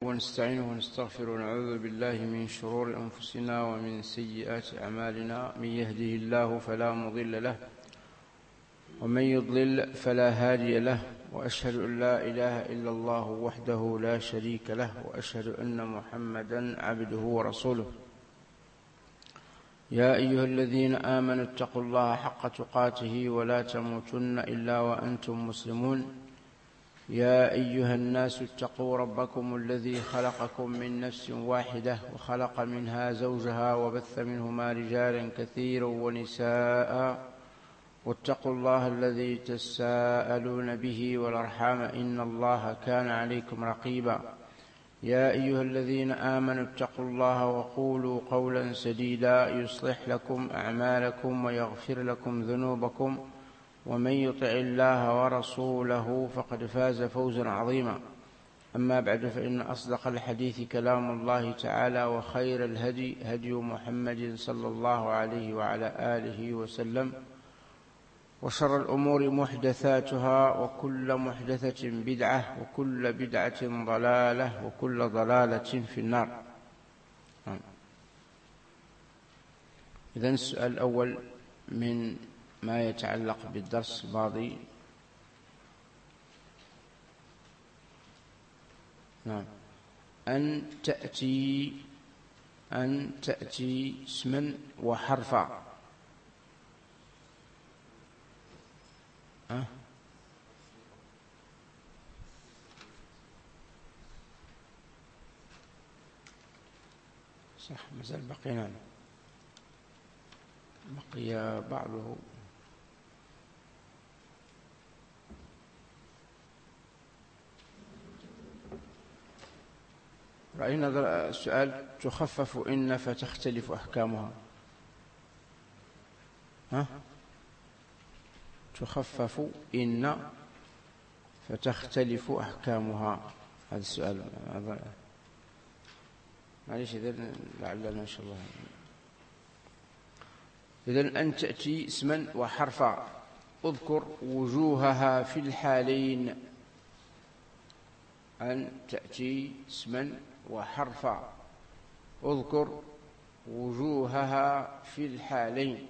ونستعينه ونستغفره ونعوذ بالله من شرور أنفسنا ومن سيئات أعمالنا. من يهده الله فلا مضل له ومن يضلل فلا هادي له، وأشهد أن لا إله إلا الله وحده لا شريك له، وأشهد أن محمدا عبده ورسوله. يا أيها الذين آمنوا اتقوا الله حق تقاته ولا تموتن إلا وأنتم مسلمون. يا أيها الناس اتقوا ربكم الذي خلقكم من نفس واحدة وخلق منها زوجها وبث منهما رجالا كثيرا ونساء، واتقوا الله الذي تساءلون به والأرحام إن الله كان عليكم رقيبا. يا أيها الذين آمنوا اتقوا الله وقولوا قولا سديدا يصلح لكم أعمالكم ويغفر لكم ذنوبكم، ومن يطع الله ورسوله فقد فاز فوزا عظيما. أما بعد، فإن أصدق الحديث كلام الله تعالى، وخير الهدي هدي محمد صلى الله عليه وعلى آله وسلم، وشر الأمور محدثاتها، وكل محدثة بدعة، وكل بدعة ضلالة، وكل ضلالة في النار. إذن السؤال الأول من ما يتعلق بالدرس الماضي. أن تأتي اسما وحرفا. صح، مازال بقينا بقي بعضه. رأينا السؤال تخفف إن فتختلف أحكامها. تخفف إن فتختلف أحكامها، هذا السؤال. معليش، إذن لعلنا إن شاء الله. إذن أن تأتي اسما وحرفا، اذكر وجوهها في الحالين. أن تأتي اسما وحرفا، اذكر وجوهها في الحالين.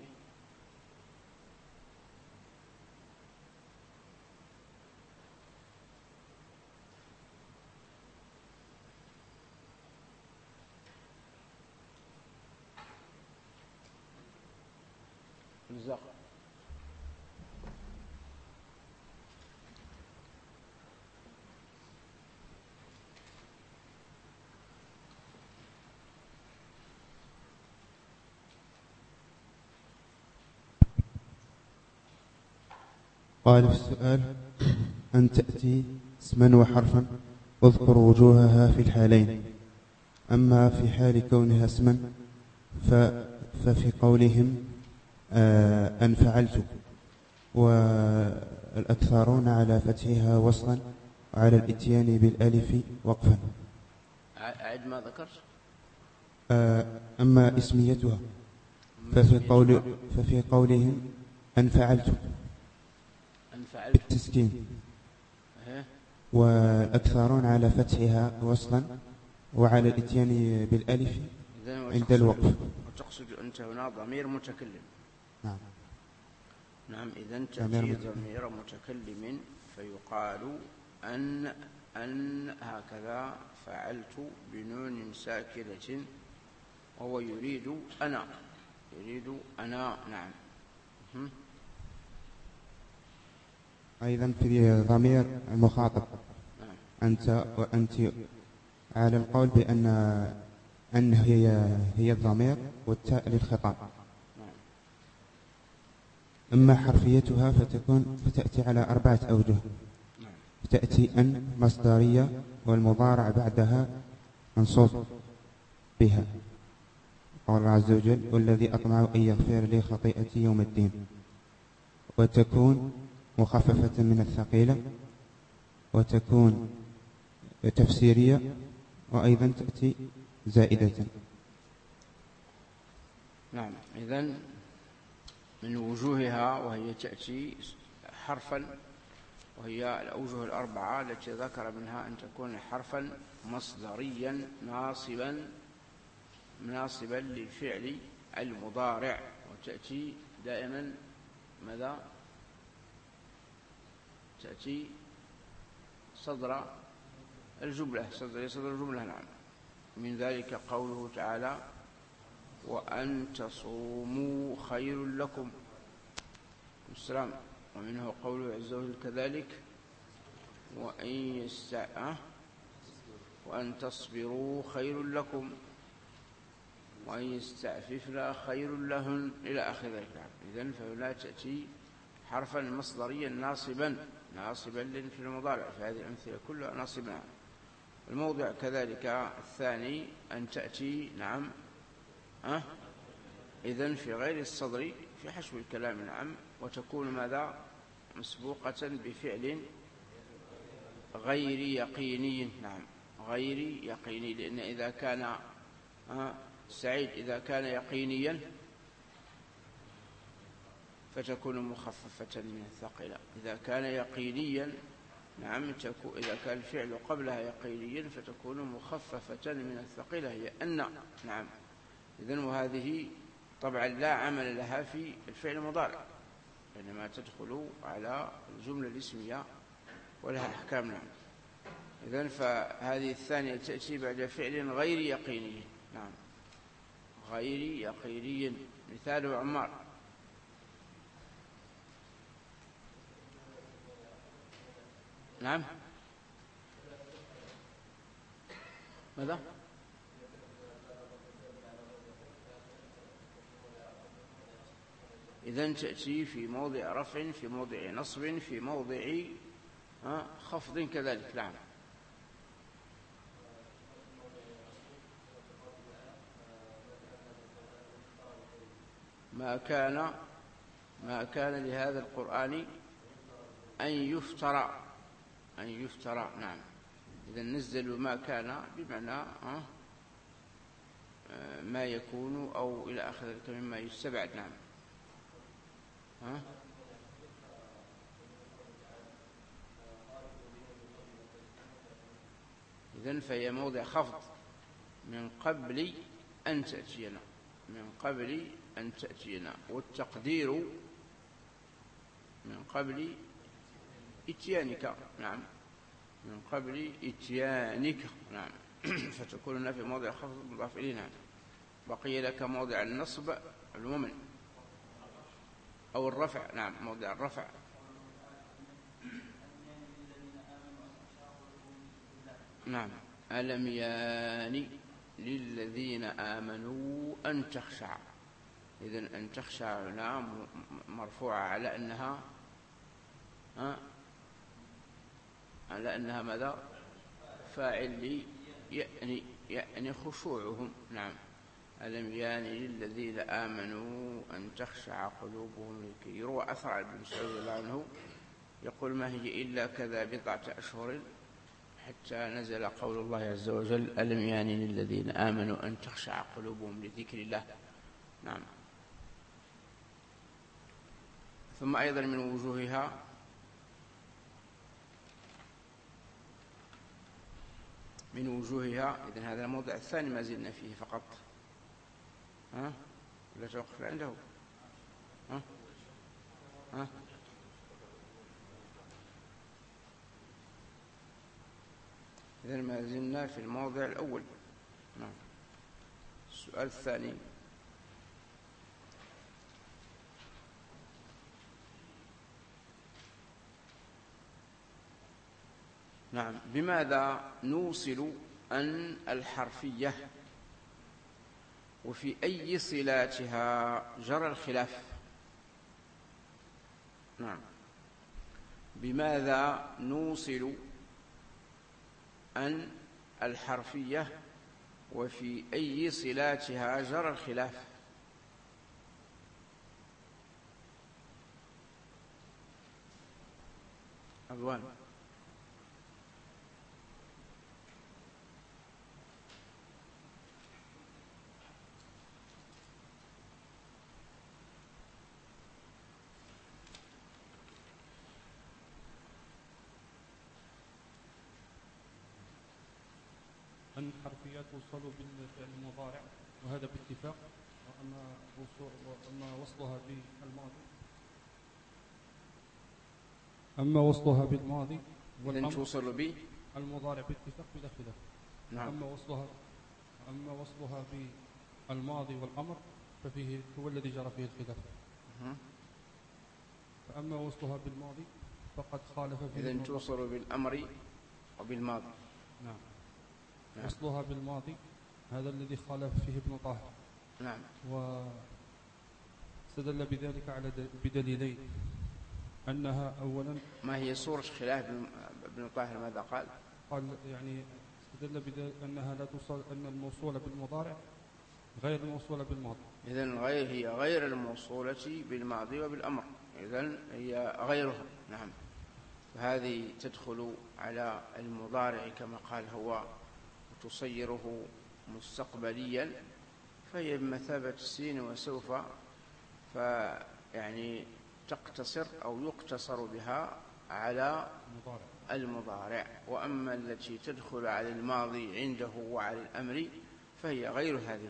قال في السؤال: أن تأتي اسما وحرفا واذكر وجوهها في الحالين. أما في حال كونها اسما ففي قولهم أن فعلت، والأكثرون على فتحها وصلا وعلى الإتيان بالألف وقفا. أعد ما ذكرت. أما اسميتها ففي قولهم أن فعلت بالتسكين، والأكثرون على فتحها وصلا وعلى الإتيان بالألف عند الوقف. وتقصد أنت هنا ضمير متكلم. نعم، إذن تأتي ضمير متكلم فيقال أن هكذا فعلت بنون ساكنة، وهو يريد أنا. نعم. أيضا في ضمير المخاطب أنت وأنت، على القول بأن أن هي الضمير والتاء للخطاب. أما حرفيتها فتأتي على 4 أوجه. تأتي أن مصدرية، والمضارع بعدها منصوب بها، قال الله عز وجل: والذي أطمع أن يغفر لي خطيئتي يوم الدين. وتكون مخففة من الثقيلة، وتكون تفسيرية، وأيضا تأتي زائدة. نعم، إذن من وجوهها وهي تأتي حرفا وهي الأوجه الأربعة التي ذكر منها أن تكون حرفا مصدريا ناصبا للفعل المضارع، وتأتي دائما ماذا؟ تأتي صدر الجملة، صدر الجملة. نعم. من ذلك قوله تعالى: وأن تصوموا خير لكم. السلام. ومنه قوله عز وجل كذلك: وأن تصبروا خير لكم وأن يستعففن خير لهن إلى آخر ذلك. إذن فهنا تأتي حرفا مصدريا ناصبا في المضارع، فهذه الأمثلة كلها ناصبة. الموضع كذلك الثاني أن تأتي نعم إذن في غير الصدر في حشو الكلام. نعم. وتكون ماذا؟ مسبوقة بفعل غير يقيني. نعم. غير يقيني، لأن إذا كان سعيد إذا كان يقينيا فتكون مخففة من الثقيلة. إذا كان يقينيا نعم إذا كان الفعل قبلها يقينيا فتكون مخففة من الثقيلة، هي أن. نعم. إذن وهذه طبعا لا عمل لها في الفعل المضارع، إنما تدخل على الجملة الاسمية ولها أحكام. نعم. إذن فهذه الثانية تأتي بعد فعل غير يقيني. نعم. غير يقيني. مثاله عمار. نعم. ماذا؟ إذن تأتي في موضع رفع، في موضع نصب، في موضع خفض كذلك. نعم. ما كان لهذا القرآن أن يفترى. نعم. إذا نزل ما كان بمعنى ما يكون أو إلى آخر ذلك مما يستبعد. نعم. إذن فهي موضع خفض من قبل أن تأتينا، والتقدير من قبل إتيانك. نعم. من قبل إتيانك. نعم. فتكون في موضع خفض مضاف إليه. نعم. بقي لك موضع النصب عموما أو الرفع. نعم. موضع الرفع. نعم. ألم يان للذين آمنوا أن تخشع. إذن أن تخشع هنا مرفوعة على أنها ماذا؟ فاعل يعني خشوعهم. نعم. ألم يان للذين آمنوا أن تخشع قلوبهم للذكر. يروى أثر عن ابن مسعود رضي الله عنه يقول: ما هي إلا كذا بضعة أشهر حتى نزل قول الله عز وجل: ألم يان للذين آمنوا أن تخشع قلوبهم لذكر الله. نعم. ثم أيضا من وجوهها إذن هذا الموضع الثاني ما زلنا فيه فقط. ولا توقف عنده؟ إذن ما زلنا في الموضع الأول. نعم. السؤال الثاني: نعم. بماذا نوصل أن الحرفية، وفي أي صلاتها جرى الخلاف؟ نعم. بماذا نوصل أن الحرفية وفي أي صلاتها جرى الخلاف؟ أبوان. الحرفيات توصل بالفعل المضارع وهذا باتفاق، وأما وصلها بالماضي إذن توصل المضارع باتفاق بلا خلاف. نعم. أما وصلها بالماضي والأمر ففيه هو الذي جرى فيه الخلاف. فأما وصلها بالماضي فقد خالف فيه. إذن توصل بالأمر وبالماضي. نعم. وصلها بالماضي هذا الذي خالف فيه ابن طاهر. نعم. واستدل بذلك على بدليلين، أنها أولا. ما هي صورة خلاف ابن طاهر؟ ماذا قال؟ قال يعني استدل بذلك أنها لا توصل، أن الموصولة بالمضارع غير الموصولة بالماضي. إذن هي غير الموصولة بالماضي وبالأمر، إذن هي غيرها. نعم. وهذه تدخل على المضارع كما قال هو وتصيره مستقبليا، فهي بمثابة السين وسوف، فيعني تقتصر أو يقتصر بها على المضارع. وأما التي تدخل على الماضي عنده وعلى الأمر فهي غير هذه.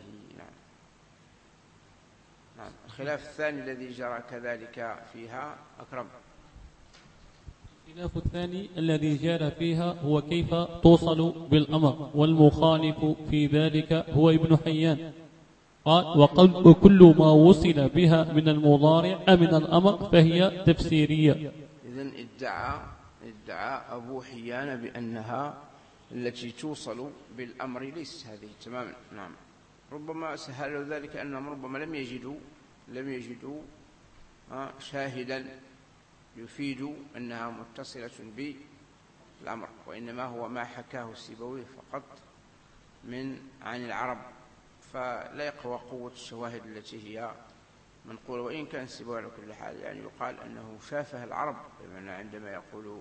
نعم. الخلاف الثاني الذي جرى كذلك فيها أكرم. الخلاف الثاني الذي جرى فيها هو كيف توصل بالأمر، والمخالف في ذلك هو ابن حيان. قال: وكل ما وصل بها من المضارع من الأمر فهي تفسيرية. إذن ادعى أبو حيان بأنها التي توصل بالأمر ليست هذه تماما. نعم. ربما سهلوا ذلك أنهم ربما لم يجدوا شاهدا يفيد أنها متصلة بالأمر، وإنما هو ما حكاه السيبوي فقط عن العرب، فلا يقوى قوة الشواهد التي هي منقولة. وإن كان السيبوي على كل حال يعني يقال أنه شافه العرب، بمعنى عندما يقول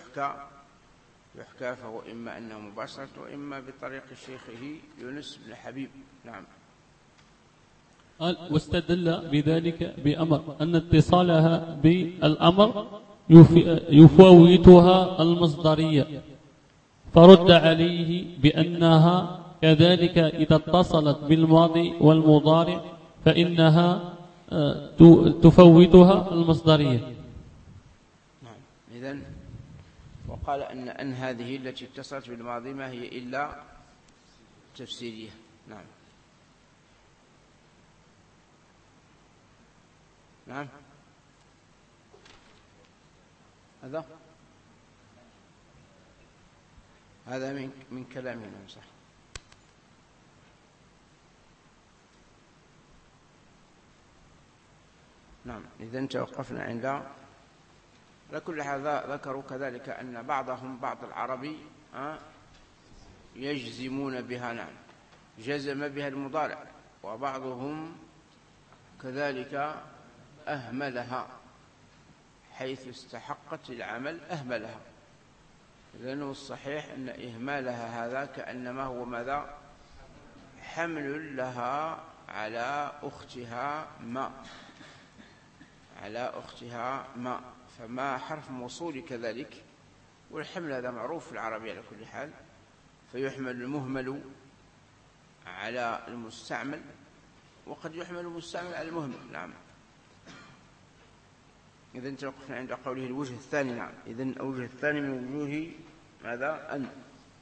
يحكى فهو إما أنه مباشرة وإما بطريق شيخه يونس بن حبيب. نعم. قال: واستدل بذلك بأمر أن اتصالها بالأمر يفوتها المصدرية، فرد عليه بأنها كذلك إذا اتصلت بالماضي والمضارع فإنها تفوتها المصدرية. نعم. إذن وقال أن هذه التي اتصلت بالماضي ما هي إلا تفسيرية. نعم. نعم. هذا من كلامنا. صح. نعم. إذن توقفنا عند على كل حال. ذكروا كذلك أن بعض العربي يجزمون بها. نعم. جزم بها المضارع، وبعضهم كذلك أهملها حيث استحقت العمل أهملها. لأنه الصحيح أن إهمالها هذا كأنما هو ماذا؟ حمل لها على أختها ما، فما حرف موصول كذلك، والحمل هذا معروف في العربية على كل حال، فيحمل المهمل على المستعمل، وقد يحمل المستعمل على المهمل. نعم. إذن توقفنا عند قوله الوجه الثاني. نعم. إذن الوجه الثاني من وجوه ماذا؟ أن.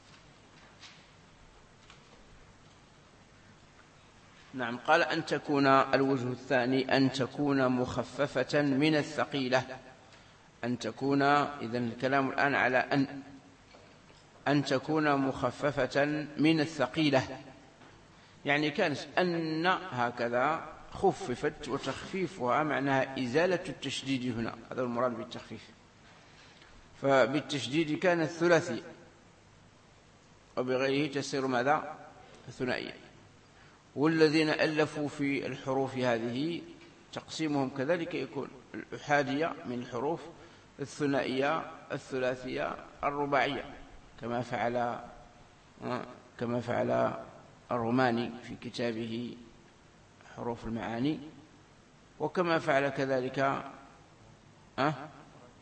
نعم. قال أن تكون الوجه الثاني أن تكون مخففة من الثقيلة. أن تكون، إذن الكلام الآن على أن تكون مخففة من الثقيلة، يعني كانت أن هكذا خففت، وتخفيفها معناها إزالة التشديد. هنا هذا المراد بالتخفيف. فبالتشديد كانت ثلاثية، وبغيره تصير ماذا؟ ثنائية. والذين ألفوا في الحروف هذه تقسيمهم كذلك يكون الأحادية من الحروف، الثنائية، الثلاثية، الرباعية، كما فعل الروماني في كتابه حروف المعاني، وكما فعل كذلك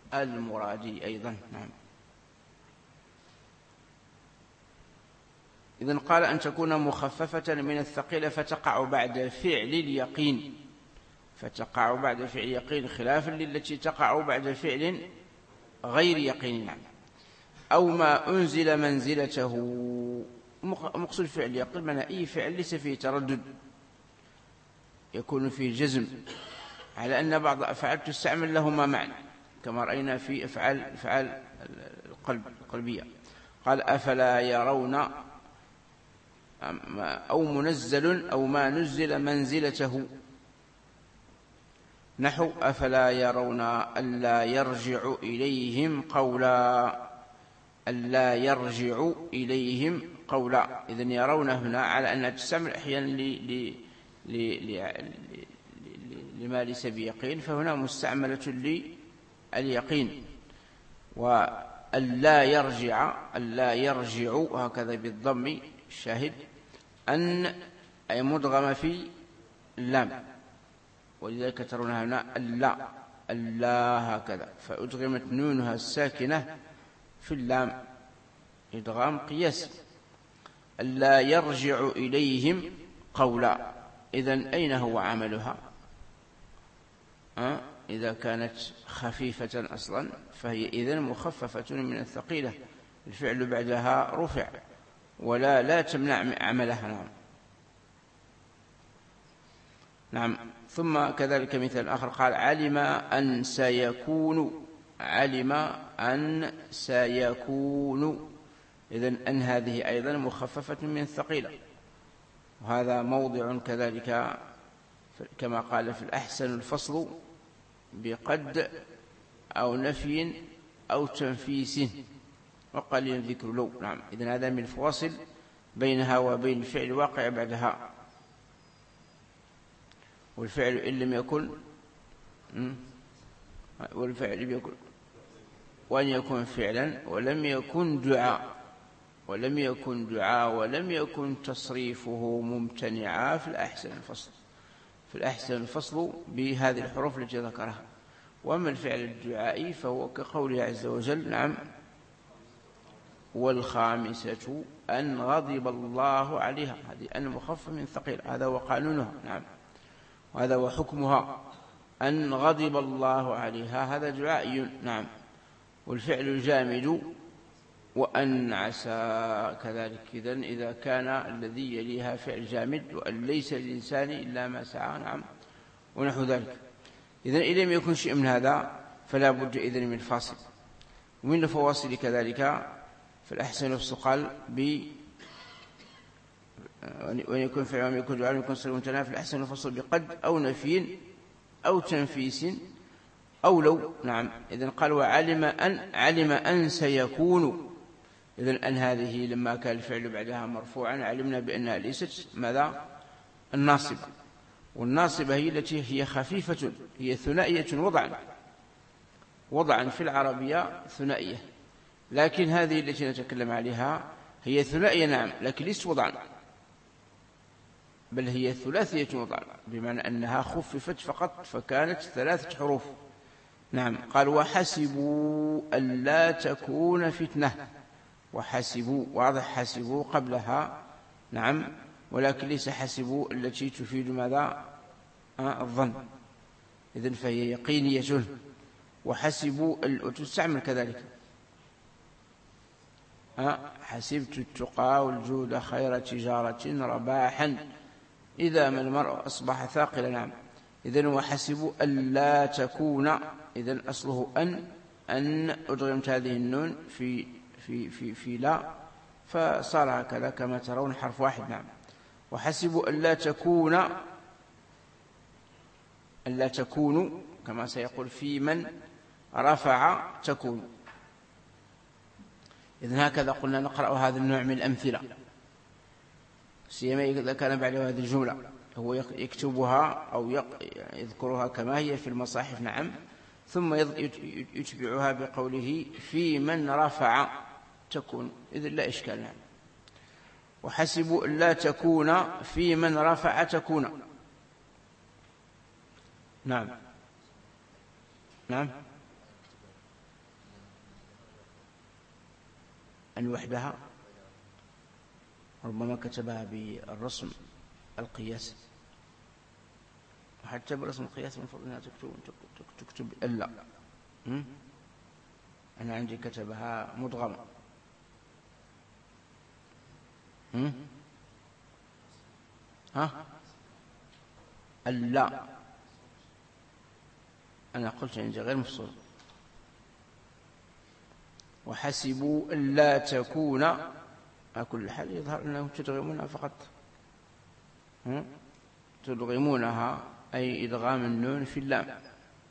المرادي أيضا. نعم. إذن قال أن تكون مخففة من الثقيلة فتقع بعد فعل اليقين، فتقع بعد فعل يقين خلافا للتي تقع بعد فعل غير يقين. يعني أو ما أنزل منزلته، مقصود فعل يقين معنى أي فعل ليس فيه تردد يكون فيه جزم، على أن بعض الأفعال تستعمل لهما معنى كما رأينا في أفعال القلبية. قال أفلا يرون، أو منزل أو ما نزل منزلته، نحو أفلا يرون ألا يرجع إليهم قولا، ألا يرجع إليهم قولا. إذن يرون هنا على أنها تستعمل أحيانا لما ليس بيقين، فهنا مستعملة لليقين. وألا يرجع، ألا يرجع هكذا بالضم الشاهد، أن أي مدغم في اللام، ولذلك ترون هنا ألا هكذا، فأدغمت نونها الساكنة في اللام إدغام قياسي. ألا يرجع إليهم قولا، إذن أين هو عملها؟ إذا كانت خفيفة أصلا فهي إذن مخففة من الثقيلة، الفعل بعدها رفع ولا لا تمنع عملها. نعم. ثم كذلك مثال آخر قال علم أن سيكون، علم أن سيكون، إذن أن هذه أيضا مخففة من الثقيلة، وهذا موضع كذلك كما قال في الأحسن الفصل بقد أو نفي أو تنفيس وقليل ذكر لو. نعم. إذن هذا من الفواصل بينها وبين الفعل الواقع بعدها. والفعل إن لم يكن، والفعل بيكون وأن يكون فعلا ولم يكن دعاء، ولم يكن دعاء ولم يكن تصريفه ممتنعا في الأحسن الفصل، في الأحسن الفصل بهذه الحروف التي ذكرها. وأما الفعل الدعائي فهو كقوله عز وجل نعم والخامسة أن غضب الله عليها، هذه أن مخفف من ثقيل، هذا هو قانونها. نعم. وهذا هو حكمها، أن غضب الله عليها، هذا دعائي. نعم. والفعل الجامد وأن عسى كذلك، إذن إذا كان الذي يليها فعل جامد، وأن ليس للإنسان إلا ما سعى. نعم. ونحو ذلك. إذن إذا لم يكن شيء من هذا فلا بد إذن من الفاصل. ومن الفواصل كذلك فالأحسن الفصل قال وأن يكون فعل وأن يكون دعاء يكون صريح ممتنع، في الأحسن الفصل بقد أو نفي أو تنفيس أو لو. نعم. إذن قال وعلم أن، علم أن سيكون، إذن أن هذه لما كان الفعل بعدها مرفوعا علمنا بأنها ليست ماذا؟ الناصبة. والناصبة هي التي هي خفيفة، هي ثنائية وضعا في العربية ثنائية، لكن هذه التي نتكلم عليها هي ثنائية نعم، لكن ليست وضعا، بل هي ثلاثية وضعا، بمعنى أنها خففت فقط فكانت 3 حروف. نعم. قال وحسبوا ألا تكون فتنة، وحسبوا واضح حسبوا قبلها. نعم. ولكن ليس حسبوا التي تفيد ماذا؟ الظن، إذن فهي يقينية. وحسبوا تستعمل كذلك حسبت التقى والجود خير تجارة رباحا إذا ما المرء أصبح ثاقلا. نعم. إذن وحسبوا ألا تكون، إذن أصله أن أدغمت هذه النون في لا، فصار هكذا كما ترون حرف واحد. نعم. وحسبوا ألا تكونوا كما سيقول في من رفع تكون. إذن هكذا قلنا نقرأ هذا النوع من الأمثلة، سيما إذا كان بعد هذه الجملة هو يكتبها أو يذكرها كما هي في المصاحف. نعم. ثم يتبعها بقوله في من رفع تكون، إذن لا إشكال. نعم. وحسبوا ألا تكون في من رفع تكون. نعم. نعم. أن وحدها ربما كتبها بالرسم القياسي، وحتى برسم القياس المفروض أنها تكتب إلا. أنا عندي كتبها مدغمة. ألا، أنا قلت عندي غير مفصول. وحسبوا ألا تكون، على كل حال يظهر أنهم تدغمونها فقط، تدغمونها أي إدغام النون في اللام،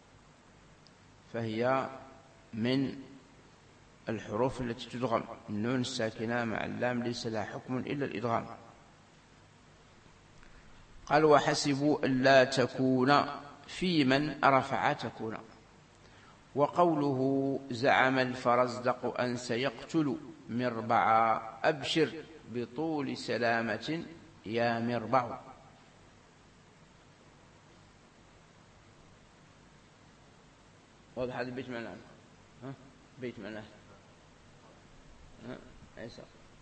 فهي من الحروف التي تدغم. النون الساكنة مع اللام ليس لها حكم إلا الإدغام. قال وحسبوا ألا تكون في من رفع تكون. وقوله زعم الفرزدق أن سيقتل مربعا أبشر بطول سلامة يا مربع. واضح هذا البيت معناه؟ بيت معناه عيسى.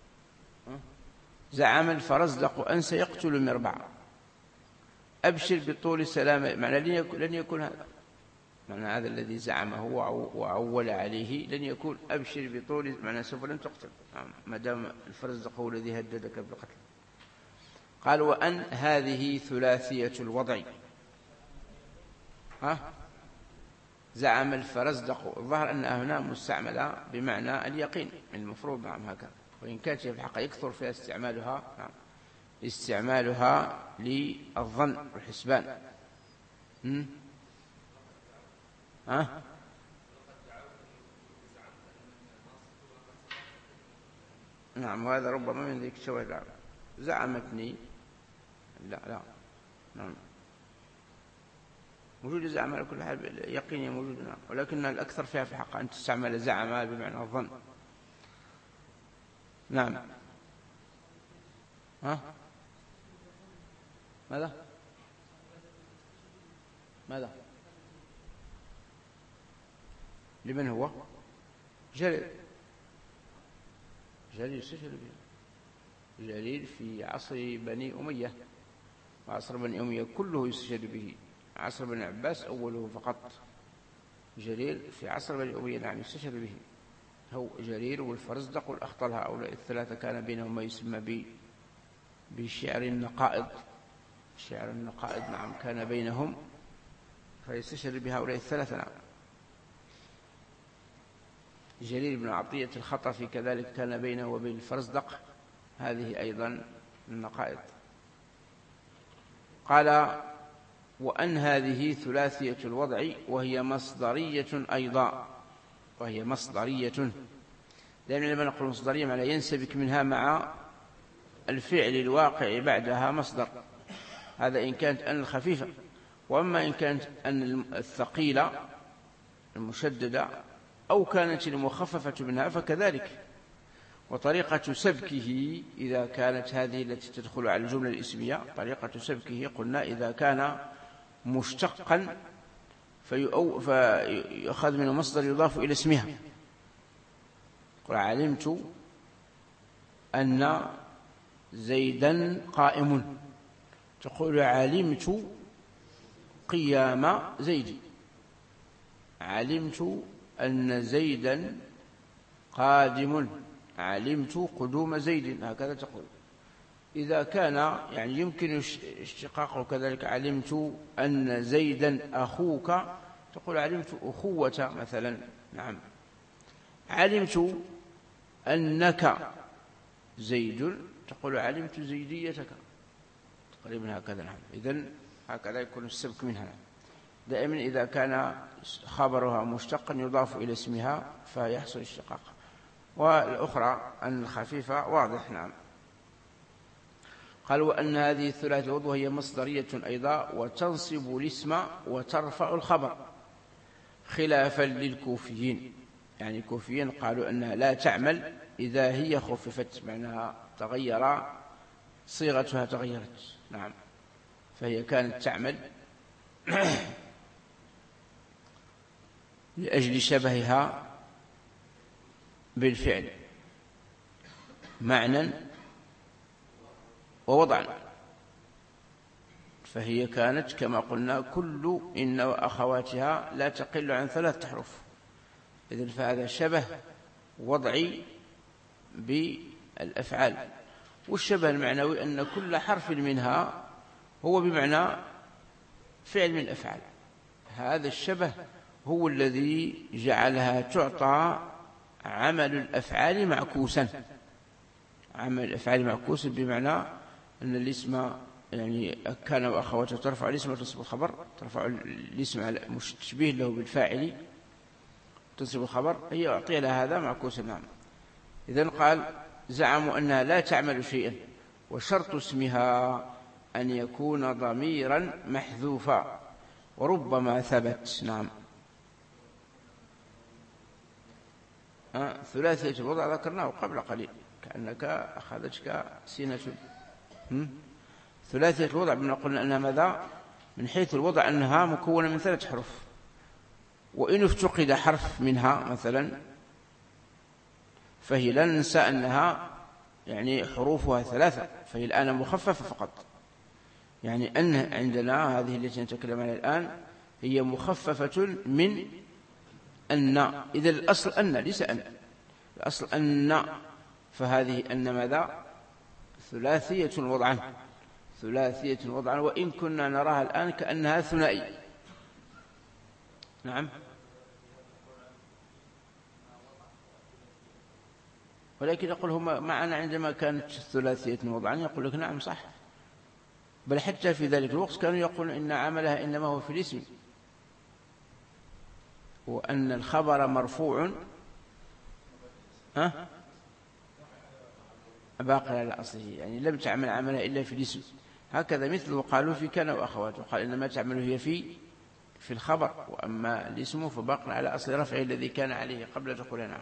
زعم الفرزدق أن سيقتل مربعا أبشر بطول سلامة، معنى لن يكون هذا معنى هذا الذي زعمه وعول عليه، لن يكون أبشر بطول، معنى سوف لن تقتل ما دام الفرزدق هو الذي هددك بالقتل. قال وأن هذه ثلاثية الوضع. زعم الفرزدق، الظاهر أنها هنا مستعملة بمعنى اليقين المفروض، نعم هكذا، وإن كانت في الحق يكثر فيها استعمالها، نعم استعمالها للظن والحسبان. نعم، وهذا ربما من ذلك الشواهد. زعمتني، لا نعم موجود زعم على كل حال، يقيني موجود، نعم، ولكن الأكثر فيها في الحق أن تستعمل زعم بمعنى الظن. نعم. ماذا لمن هو جليل استشهد به، جليل في عصر بني أمية، وعصر بني أمية كله يستشهد به. عصر بن عباس أوله فقط، جرير في عصر بني أمية نعم يستشهد به، هو جرير والفرزدق والأخطل، هؤلاء الثلاثة كان بينهم ما يسمى بشعر النقائض. شعر النقائض نعم كان بينهم، فيستشهد بهؤلاء الثلاثة. نعم. جرير بن عطية الخطفي كذلك كان بينه وبين الفرزدق، هذه أيضا النقائض. قال وأن هذه ثلاثية الوضع وهي مصدرية أيضا، وهي مصدرية، لأن لما نقول مصدرية معنى ينسبك منها مع الفعل الواقع بعدها مصدر، هذا إن كانت أن الخفيفة. وأما إن كانت أن الثقيلة المشددة أو كانت المخففة منها فكذلك. وطريقة سبكه إذا كانت هذه التي تدخل على الجملة الاسمية، طريقة سبكه قلنا إذا كان مشتقا فيؤخذ من مصدر يضاف إلى اسمها. قل علمت أن زيدا قائم، تقول علمت قيام زيد، علمت أن زيدا قادم، علمت قدوم زيد، هكذا تقول. إذا كان يعني يمكن اشتقاقه كذلك، علمت أن زيدا أخوك، تقول علمت أخوة مثلا. نعم. علمت أنك زيد، تقول علمت زيديتك، تقريبا هكذا. نعم. إذن هكذا يكون السبك منها دائما إذا كان خبرها مشتقا يضاف إلى اسمها فيحصل اشتقاق. والأخرى أن الخفيفة واضح. نعم. قال وأن هذه الثلاثة الوضع هي مصدرية أيضا، وتنصب الاسم وترفع الخبر، خلافا للكوفيين. يعني الكوفيين قالوا أنها لا تعمل إذا هي خففت، معناها تغير صيغتها، تغيرت. نعم. فهي كانت تعمل لأجل شبهها بالفعل، معنى ووضعا، فهي كانت كما قلنا كل إن وأخواتها لا تقل عن 3 أحرف. إذن فهذا شبه وضعي بالأفعال. والشبه المعنوي أن كل حرف منها هو بمعنى فعل من الأفعال. هذا الشبه هو الذي جعلها تعطى عمل الأفعال معكوسا. عمل الأفعال معكوسا بمعنى أن الاسم يعني كان وأخواته ترفع الاسم وتنصب الخبر، ترفع الاسم على تشبيه له بالفاعل تنصب الخبر، هي أعطي لها هذا معكوسا. نعم. إذن قال زعموا أنها لا تعمل شيئا، وشرط اسمها أن يكون ضميرا محذوفا وربما ثبت. نعم. ثلاثية الوضع ذكرناه قبل قليل، كأنك أخذتك سنة. ثلاثية الوضع بما قلنا أنها ماذا؟ من حيث الوضع أنها مكونة من 3 حروف، وإن افتقد حرف منها مثلا فهي لا ننسى أنها يعني حروفها 3، فهي الآن مخففة فقط. يعني أن عندنا هذه التي نتكلم عنها الآن هي مخففة من أن. إذا الأصل أن ليس أن، الأصل أن، فهذه أن ماذا؟ ثلاثية وضعا، ثلاثية وضعا، وإن كنا نراها الآن كأنها ثنائية. نعم. ولكن يقول هم معنا عندما كانت ثلاثية وضعا يقول لك نعم صح، بل حتى في ذلك الوقت كانوا يقولون إن عملها إنما هو في الاسم، وأن الخبر مرفوع باقي على أصله، يعني لم تعمل عملها إلا في الاسم. هكذا مثل قالوا في كان وأخواته، قال إنما تعمل هي في الخبر، وأما الاسم فباقي على أصل رفعه الذي كان عليه قبل دخول. نعم.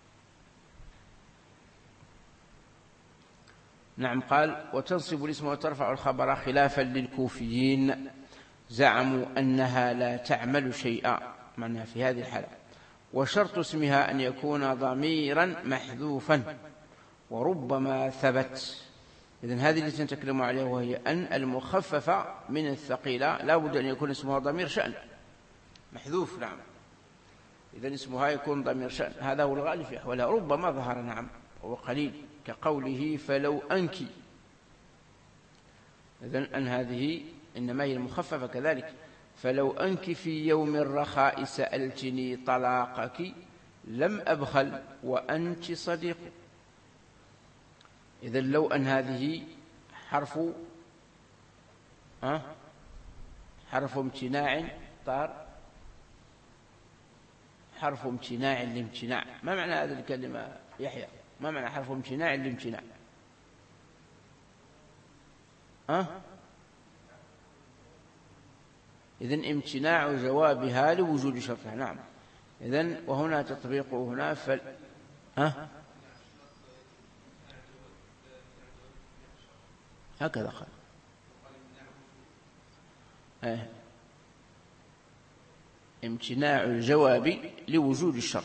نعم. قال وتنصب الاسم وترفع الخبر خلافا للكوفيين، زعموا أنها لا تعمل شيئا، معناها في هذه الحالة. وشرط اسمها أن يكون ضميرا محذوفا وربما ثبت. إذن هذه التي نتكلم عليها وهي أن المخففة من الثقيلة لا بد أن يكون اسمها ضمير شأن محذوف. نعم. إذن اسمها يكون ضمير شأن، هذا هو الغالب في أحوالها. ربما ظهر نعم هو قليل، كقوله فلو أنك. إذن أن هذه إنما هي المخففة كذلك. فلو أنك في يوم الرخاء سألتني طلاقك لم أبخل وأنت صديق. إذن لو أن هذه حرف امتناع طار، حرف امتناع لامتناع. ما معنى هذه الكلمة يحيى؟ ما معنى حرف امتناع لامتناع؟ إذن امتناع جوابها لوجود شرطها. نعم. إذن وهنا تطبيقه هنا هكذا قال. امتناع الجواب لوجود الشرط.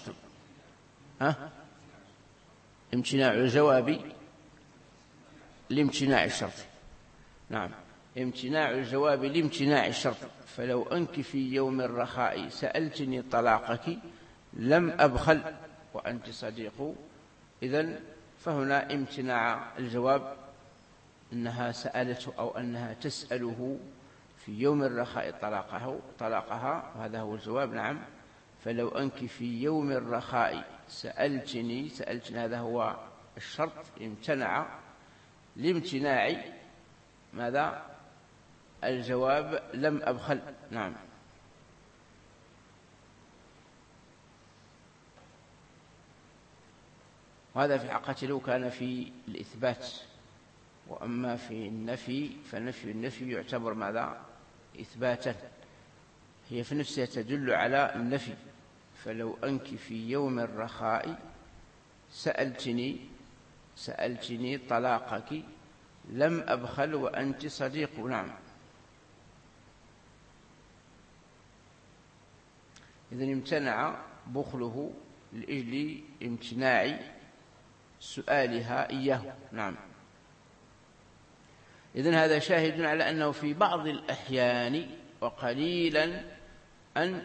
امتناع الجواب لامتناع الشرط. نعم. امتناع الجواب لامتناع الشرط. فلو أنك في يوم الرخاء سألتني طلاقك لم أبخل وأنت صديق. إذن فهنا امتناع الجواب أنها سألته أو أنها تسأله في يوم الرخاء طلاقها، وهذا هو الجواب. نعم. فلو أنك في يوم الرخاء سألتني هذا هو الشرط، امتنع لامتناع ماذا؟ الجواب لم أبخل. نعم. وهذا في حقيقة لو كان في الإثبات، وأما في النفي فنفي النفي يعتبر ماذا؟ إثباتا، هي في نفسها تدل على النفي. فلو أنك في يوم الرخاء سألتني طلاقك لم أبخل وأنت صديق. نعم. إذن امتنع بخله لأجل امتناع سؤالها إياه. نعم. إذن هذا شاهد على أنه في بعض الأحيان وقليلا أن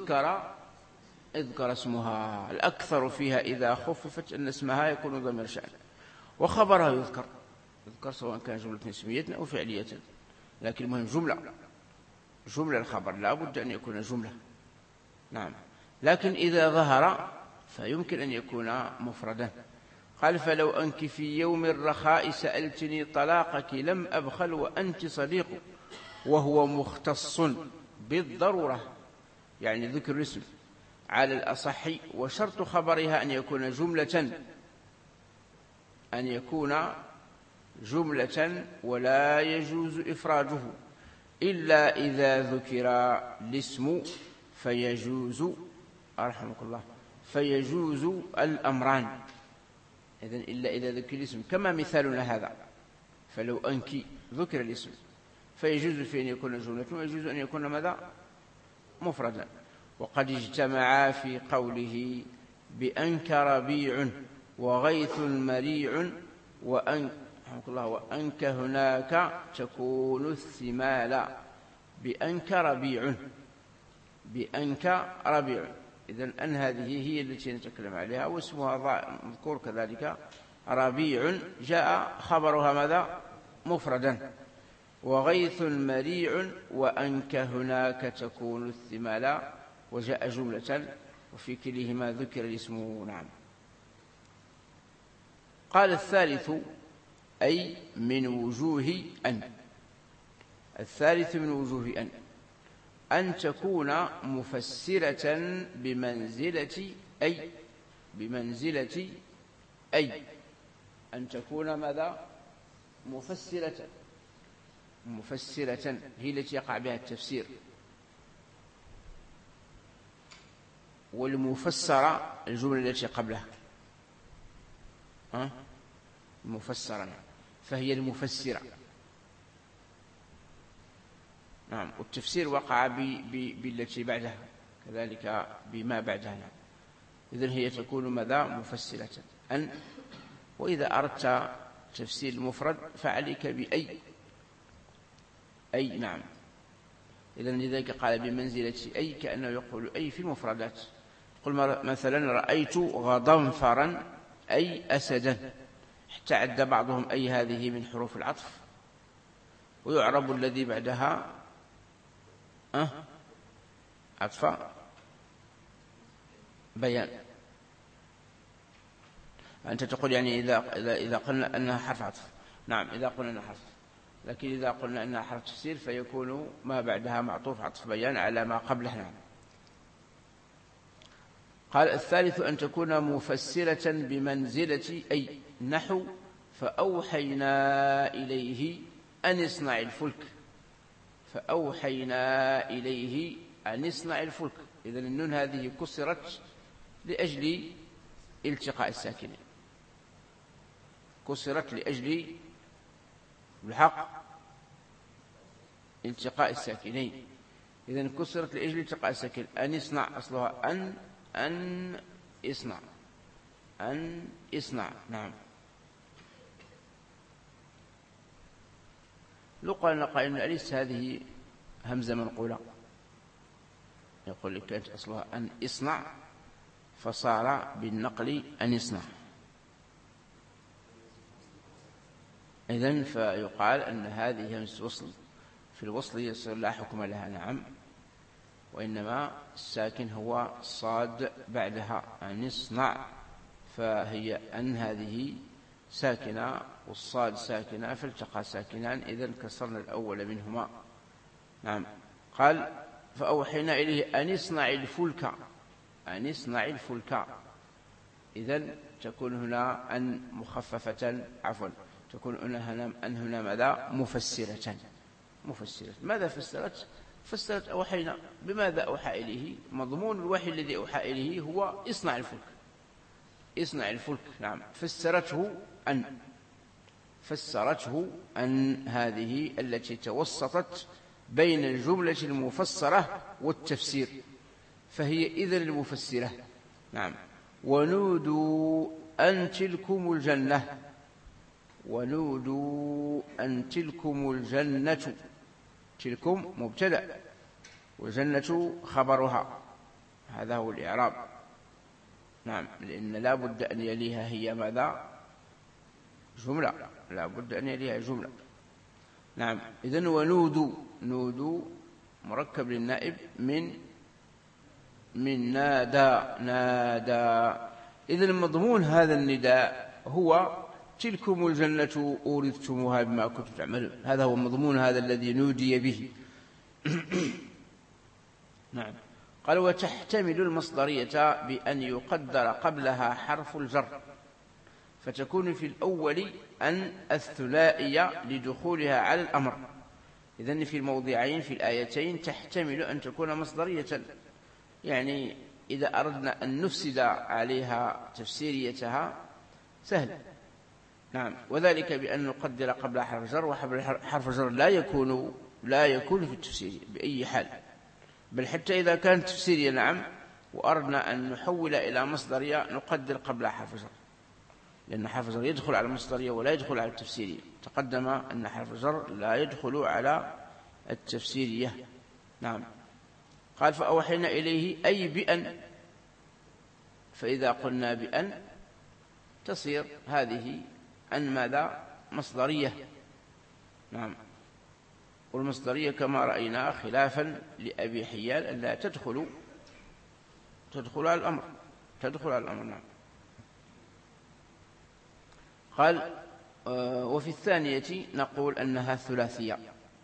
يذكر اسمها. الأكثر فيها إذا خففت أن اسمها يكون ضمير شأن، وخبرها يذكر سواء كان جملة اسمية أو فعلية، لكن المهم جملة الخبر لا بد أن يكون جملة. نعم. لكن إذا ظهر فيمكن أن يكون مفردا. قال فلو أنك في يوم الرخاء سألتني طلاقك لم أبخل وأنت صديق، وهو مختص بالضرورة، يعني ذكر الاسم على الأصح، وشرط خبرها أن يكون جملة ولا يجوز إفراده إلا إذا ذكر الاسم فيجوز الأمران. إذن إلا إذا ذكر الاسم، كما مثالنا هذا، فلو أنك ذكر الاسم فيجوز في أن يكون جملة ويجوز أن يكون ماذا؟ مفردا. وقد اجتمعا في قوله بأنك ربيع وغيث مريع وأنك هناك تكون الثمال. بأنك ربيع. إذن أن هذه هي التي نتكلم عليها، واسمها مذكور كذلك ربيع، جاء خبرها ماذا؟ مفردا. وغيث مريع وأنك هناك تكون الثمال، وجاء جملة، وفي كليهما ذكر الاسم. نعم. قال الثالث أي من وجوه أن. الثالث من وجوه أن تكون مفسرة بمنزلة أي. أن تكون ماذا؟ مفسرة هي التي يقع بها التفسير. والمفسرة الجملة التي قبلها مفسرة، فهي المفسرة. نعم. والتفسير وقع بالتي بعدها، كذلك بما بعدها. إذن هي تكون ماذا؟ مفسرة أن. وإذا أردت تفسير المفرد فعليك بأي. نعم. إذن لذلك قال بمنزلة أي، كأنه يقول أي في المفردات. قل مثلا رأيت غضنفرا أي أسدا، حتى عد بعضهم أي هذه من حروف العطف، ويعرب الذي بعدها عطف بيان. أنت تقول يعني إذا قلنا أنها حرف عطف. نعم، إذا قلنا أنها حرف، لكن إذا قلنا أنها حرف تفسير فيكون ما بعدها معطوف عطف بيان على ما قبلها. نعم. قال الثالث أن تكون مفسرة بمنزلة أي، نحو فأوحينا إليه أن اصنع الفلك. فأوحينا إليه أن اصنع الفلك. إذن النون هذه كسرت لأجل التقاء الساكنين، كسرت لأجل الحق التقاء الساكنين. إذن كسرت لأجل التقاء الساكنين. أن يصنع أصلها أن يصنع. نعم. لو قال قائل أليس هذه همزة منقولة؟ يقول لك كانت أصلها أن يصنع فصار بالنقل أن يصنع. إذن فيقال أن هذه همزة وصل، في الوصل يصير لا حكم لها. نعم. وإنما الساكن هو صاد بعدها أن يصنع، فهي أن هذه ساكنة والصاد ساكنة، فالتقى ساكنان، إذن كسرنا الأول منهما. نعم. قال فأوحينا إليه أن يصنع الفلك. إذن تكون هنا أن مخففة، عفوا، تكون أن هنا ماذا؟ مفسرة. ماذا فسرت أوحينا. بماذا أوحى إليه؟ مضمون الوحي الذي أوحى إليه هو اصنع الفلك. نعم. فسرته أن هذه التي توسطت بين الجملة المفسرة والتفسير، فهي إذن المفسرة. نعم. ونودوا أن تلكم الجنة. ونودوا أن تلكم الجنة، تلكم مبتدأ والجنة خبرها، هذا هو الإعراب. نعم، لأن لا بد أن يليها هي ماذا؟ جملة، لا بد أن يليها جملة. نعم، إذن ونودوا، نودوا مركب للنائب من نادى، نادى. إذن مضمون هذا النداء هو تلكم الجنة أورثتموها بما كنتم تعملون، هذا هو مضمون هذا الذي نودي به. نعم. قال وتحتمل المصدرية بأن يقدر قبلها حرف الجر، فتكون في الأول أن الثنائية لدخولها على الأمر. إذن في الموضعين في الآيتين تحتمل أن تكون مصدرية، يعني إذا أردنا أن نفسد عليها تفسيريتها سهل. نعم، وذلك بأن نقدر قبل حرف الجر، وحرف الجر لا يكون في التفسير بأي حال، بل حتى إذا كانت تفسيرية نعم وأردنا أن نحول إلى مصدرية نقدر قبل حرف الجر، لأن حرف الجر يدخل على المصدرية ولا يدخل على التفسيرية. تقدم أن حرف الجر لا يدخل على التفسيرية. نعم. قال فأوحينا إليه أي بأن، فإذا قلنا بأن تصير هذه أن ماذا؟ مصدرية. نعم، والمصدرية كما رأينا خلافا لأبي حيان ألا تدخل على الأمر، تدخل على الأمر. نعم. قال وفي الثانية نقول أنها ثلاثية،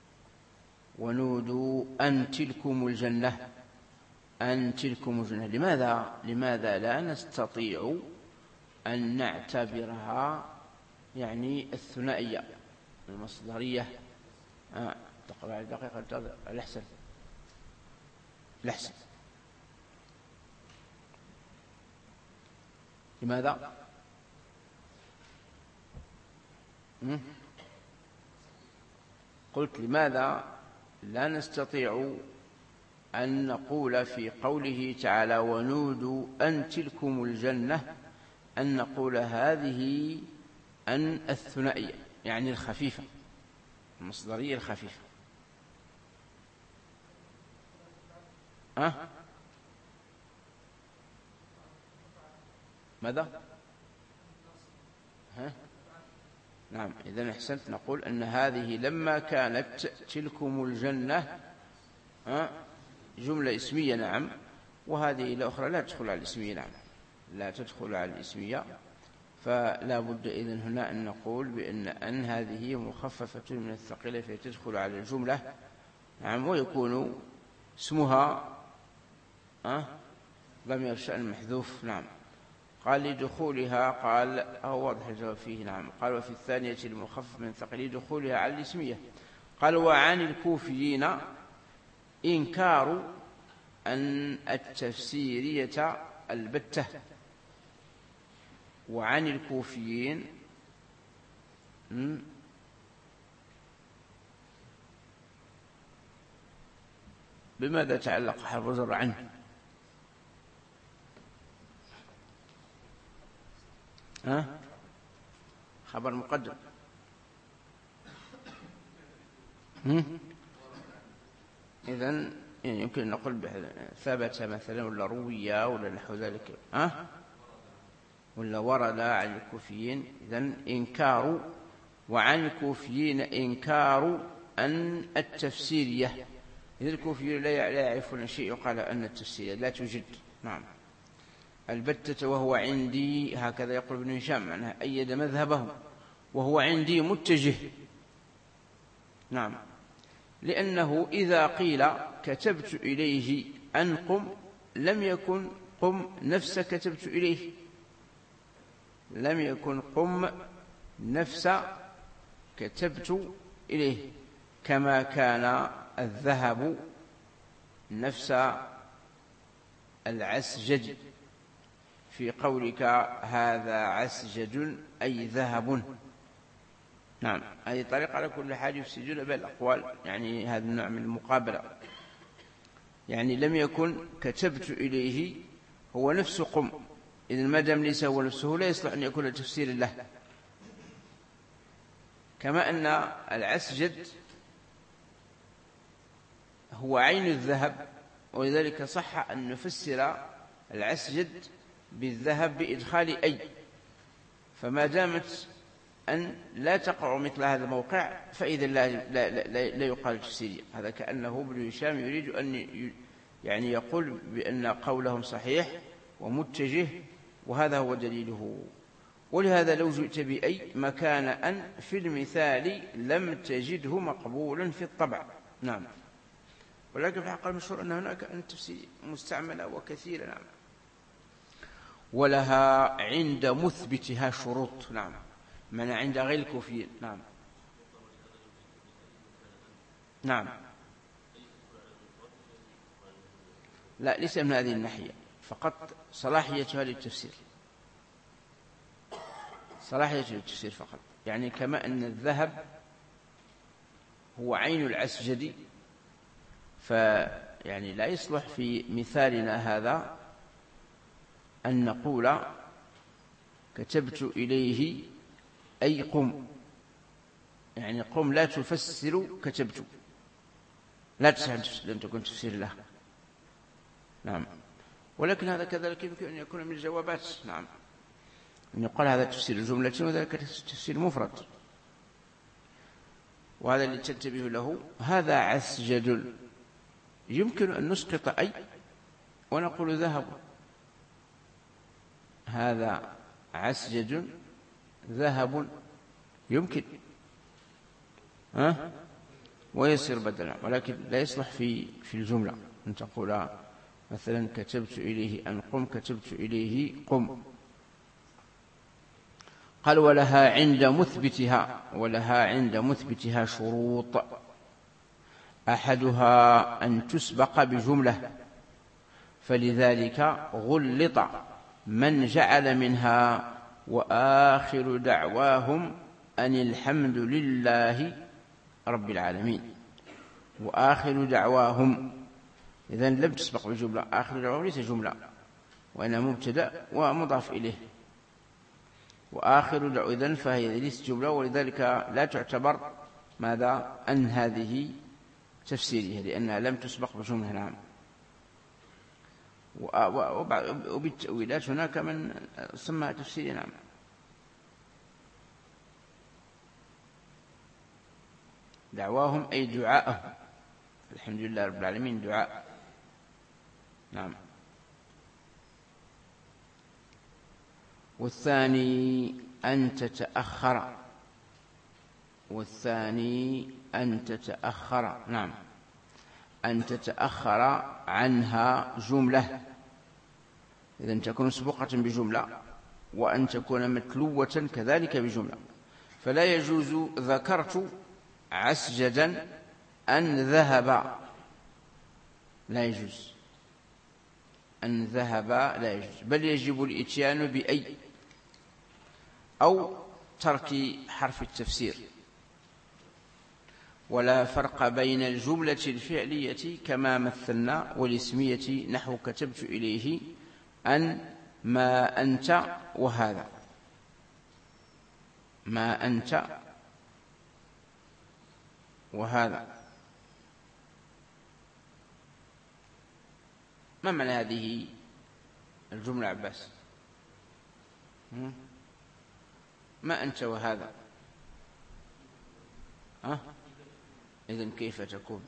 ونودوا أن تلكم الجنة، أن تلكم الجنة. لماذا لا نستطيع أن نعتبرها يعني الثنائية المصدرية؟ تقرأ دقيقة الأحسن، الأحسن. لماذا؟ قلت لماذا لا نستطيع أن نقول في قوله تعالى ونودوا أن تلكم الجنة أن نقول هذه أن الثنائية يعني الخفيفة، المصدرية الخفيفة. ماذا؟ نعم، إذن أحسنت. نقول أن هذه لما كانت تلكم الجنة جملة اسمية، نعم، وهذه الأخرى لا تدخل على الاسمية، نعم، لا تدخل على الاسمية، فلا بد إذن هنا أن نقول بأن هذه مخففة من الثقيلة فتدخل على الجملة، نعم، ويكون اسمها ضمير الشأن محذوف. نعم. قال لدخولها، قال هو واضح الجواب فيه. نعم. قال وفي الثانية المخفف من ثقيل لدخولها على الاسمية. قال وعن الكوفيين إنكار أن التفسيرية البتة، وعن الكوفيين بماذا تعلق حرف الجر عنه؟ خبر مقدم. إذن يمكن نقول ثبت مثلا ولا روية ولا نحو ذلك، ولا ورد عن الكوفيين. إذن إنكار، وعن الكوفيين إنكار أن التفسيرية. إذن الكوفيين لا يعرفون شيء يقال أن التفسيرية لا توجد. نعم. البتة وهو عندي، هكذا يقول ابن هشام، معناها أيد مذهبه، وهو عندي متجه. نعم، لأنه إذا قيل كتبت إليه أن قم لم يكن قم نفس كتبت إليه، لم يكن قم نفس كتبت إليه، كما كان الذهب نفس العسجج في قولك هذا عسجج أي ذهب. نعم، هذه طريقة على كل حال يفسدون بها الأقوال، يعني هذا النوع من المقابلة. يعني لم يكن كتبت إليه هو نفس قم، إذن ما دام ليس هو نفسه لا يصلح أن يكون تفسير له. كما أن العسجد هو عين الذهب، ولذلك صح أن نفسر العسجد بالذهب بإدخال أي، فما دامت أن لا تقع مثل هذا الموقع فإذا لا يقال تفسيري. هذا كأنه ابن هشام يريد أن يعني يقول بأن قولهم صحيح ومتجه، وهذا هو دليله. ولهذا لو جئت بأي مكان أن في المثال لم تجده مقبولا في الطبع. نعم. ولكن في حق المشهور أن هناك أن تفسير مستعملة وكثيرة. نعم. ولها عند مثبتها شروط. نعم. من عند غير الكوفيين. نعم. نعم. لا، ليس من هذه الناحية، فقط صلاحيتها للتفسير، صلاحيتها للتفسير فقط. يعني كما أن الذهب هو عين العسجد، فيعني لا يصلح في مثالنا هذا أن نقول كتبت إليه أي قم، يعني قم لا تفسر كتبت، لا تصح لن تكون تفسير له. نعم. ولكن هذا كذلك يمكن أن يكون من الجوابات. نعم. أن يقال هذا تفسير الجملة وذلك تفسير مفرد، وهذا اللي تنتبه له. هذا عسجد يمكن أن نسقط أي ونقول ذهب. هذا عسجد ذهب يمكن ويصير بدلا، ولكن لا يصلح في الجملة أن تقول مثلا كتبت إليه أن قم، كتبت إليه قم. قال ولها عند مثبتها شروط، أحدها أن تسبق بجملة، فلذلك غلط من جعل منها وآخر دعواهم أن الحمد لله رب العالمين. وآخر دعواهم إذن لم تسبق بجملة، آخر دعواهم ليس جملة وإنها مبتدأ ومضاف إليه، وآخر دعوة إذن فهي ليست جملة، ولذلك لا تعتبر ماذا أن هذه تفسيرها لأنها لم تسبق بجملة. نعم. وبالتأويلات هناك من سمى تفسير. نعم. دعواهم أي دعاءهم، الحمد لله رب العالمين دعاء. نعم. والثاني أن تتأخر. نعم. أن تتأخر عنها جملة، إذن تكون مسبوقة بجملة، وأن تكون متلوة كذلك بجملة. فلا يجوز ذكرت عسجدا أن ذهب، لا يجوز أن ذهب، لا يجوز، بل يجب الإتيان بأي أو ترك حرف التفسير. ولا فرق بين الجملة الفعلية كما مثلنا والاسمية، نحو كتبت إليه أن ما أنت وهذا، ما أنت وهذا. ما معنى هذه الجملة عباس؟ ما أنت وهذا. إذن كيف تكون؟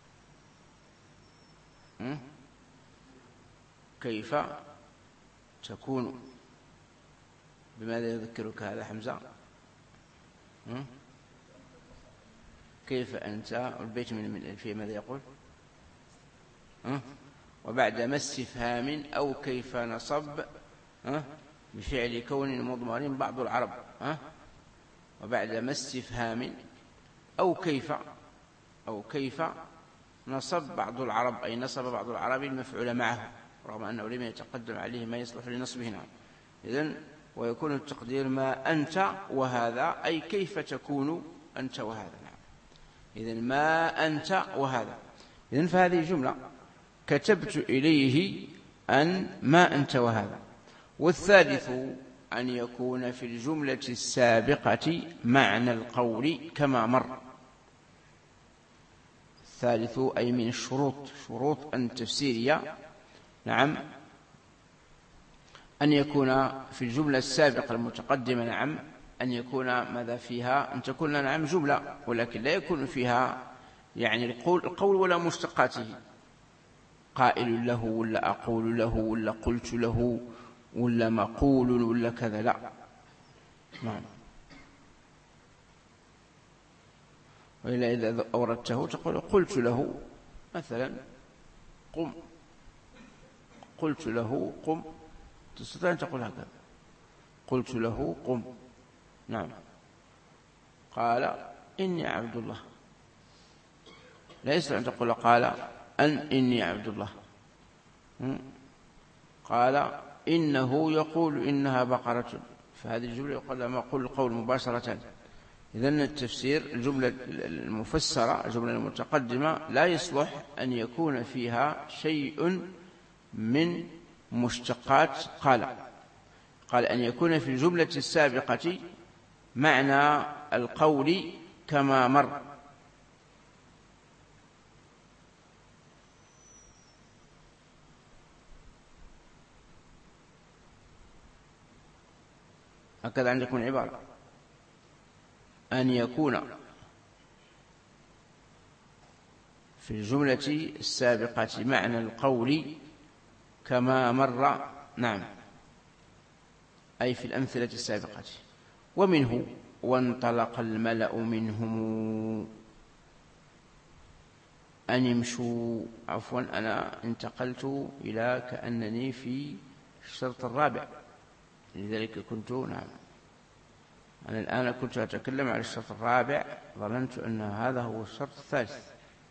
كيف تكون؟ بماذا يذكرك هذا حمزة؟ كيف أنت؟ البيت من في ماذا يقول؟ وبعد ما استفهام أو كيف نصب بفعل كون مضمر بعض العرب. وبعد ما استفهام أو كيف نصب بعض العرب، أي نصب بعض العرب المفعول معه رغم أنه لم يتقدم عليه ما يصلح لنصبه. نعم. إذن ويكون التقدير ما أنت وهذا، أي كيف تكون أنت وهذا. نعم. إذن ما أنت وهذا. إذن فهذه جملة كتبت إليه أن ما أنت وهذا. والثالث أن يكون في الجملة السابقة معنى القول كما مر. الثالث أي من الشروط، شروط التفسيرية، نعم، أن يكون في الجملة السابقة المتقدمة، نعم، أن يكون ماذا فيها، أن تكون نعم جملة، ولكن لا يكون فيها يعني القول ولا مشتقاته، قائل له ولا أقول له ولا قلت له ولا مقول ولا كذا، لا، نعم. وإلا إذا أوردته تقول قلت له مثلا قم، قلت له قم، تستطيع أن تقول هكذا، قلت له قم، نعم. قال إني عبد الله، لا يستطيع أن تقول قال أن إني عبد الله. قال إنه يقول إنها بقرة، فهذه الجملة يقول لما أقول القول مباشرة. إذن التفسير الجملة المفسرة، الجملة المتقدمة، لا يصلح أن يكون فيها شيء من مشتقات قال أن يكون في الجملة السابقة معنى القول كما مر. هكذا عندكم العبارة، أن يكون في الجملة السابقة معنى القول كما مر، نعم، أي في الأمثلة السابقة. ومنه وانطلق الملأ منهم أن يمشوا، عفوا أنا انتقلت إلى كأنني في الشرط الرابع، لذلك كنت، نعم، أنا الآن كنت أتكلم عن الشرط الرابع، ظننت أن هذا هو الشرط الثالث.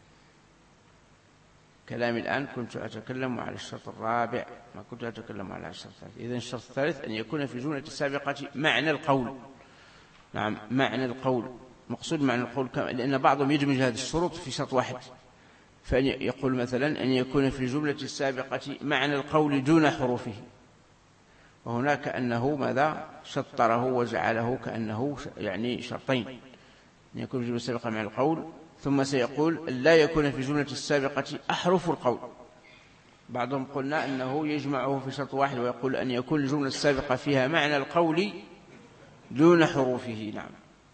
كلامي الآن كنت أتكلم عن الشرط الرابع، ما كنت أتكلم عن الشرط الثالث. إذن الشرط الثالث أن يكون في الجملة السابقة معنى القول، نعم، معنى القول، مقصود معنى القول، لأن بعضهم يدمج هذه الشروط في شرط واحد، فأن يقول مثلا أن يكون في الجملة السابقة معنى القول دون حروفه، وهناك أنه ماذا شطره وجعله كأنه يعني شرطين، أن يكون في الجملة السابقة معنى القول، ثم سيقول لا يكون في الجملة السابقة أحرف القول. بعضهم قلنا أنه يجمعه في شرط واحد ويقول أن يكون الجملة السابقة فيها معنى القول دون حروفه، نعم.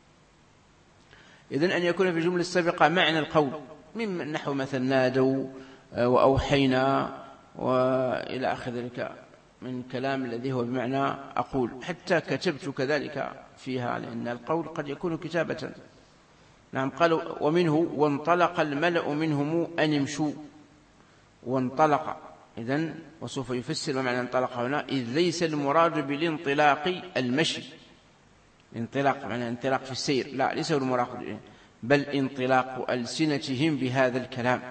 إذن أن يكون في الجملة السابقة معنى القول، من نحو مثل نادوا وأوحينا وإلى آخر ذلك من كلام الذي هو بمعنى أقول، حتى كتبت كذلك فيها، لأن القول قد يكون كتابة، نعم. قالوا ومنه وانطلق الملأ منهم أن يمشوا، وانطلق، إذن وسوف يفسر ما معنى انطلق هنا، إذ ليس المراد بالانطلاق المشي، انطلاق معنى انطلاق في السير، لا، ليس المراد، بل انطلاق ألسنتهم بهذا الكلام،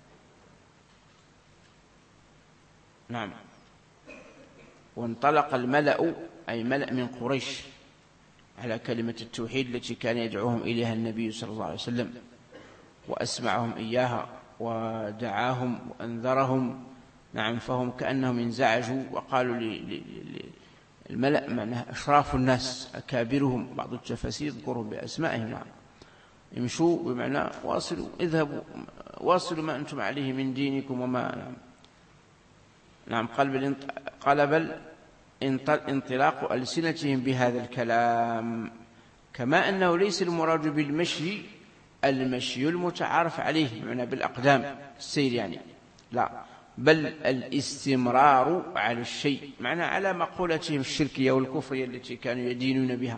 نعم. وانطلق الملأ أي ملأ من قريش على كلمة التوحيد التي كان يدعوهم إليها النبي صلى الله عليه وسلم، وأسمعهم إياها ودعاهم وأنذرهم، نعم. فهم كأنهم انزعجوا وقالوا الملأ معناها أشراف الناس أكابرهم، بعض التفاسير يذكرهم بأسمائهم، نعم. امشوا بمعنى واصلوا، اذهبوا واصلوا ما أنتم عليه من دينكم وما، نعم. قال بل انطلاق ألسنتهم بهذا الكلام، كما أنه ليس المراد بالمشي المشي المتعارف عليه بمعنى بالأقدام السير يعني، لا، بل الاستمرار على الشيء، معنى على مقولتهم الشركية والكفرية التي كانوا يدينون بها،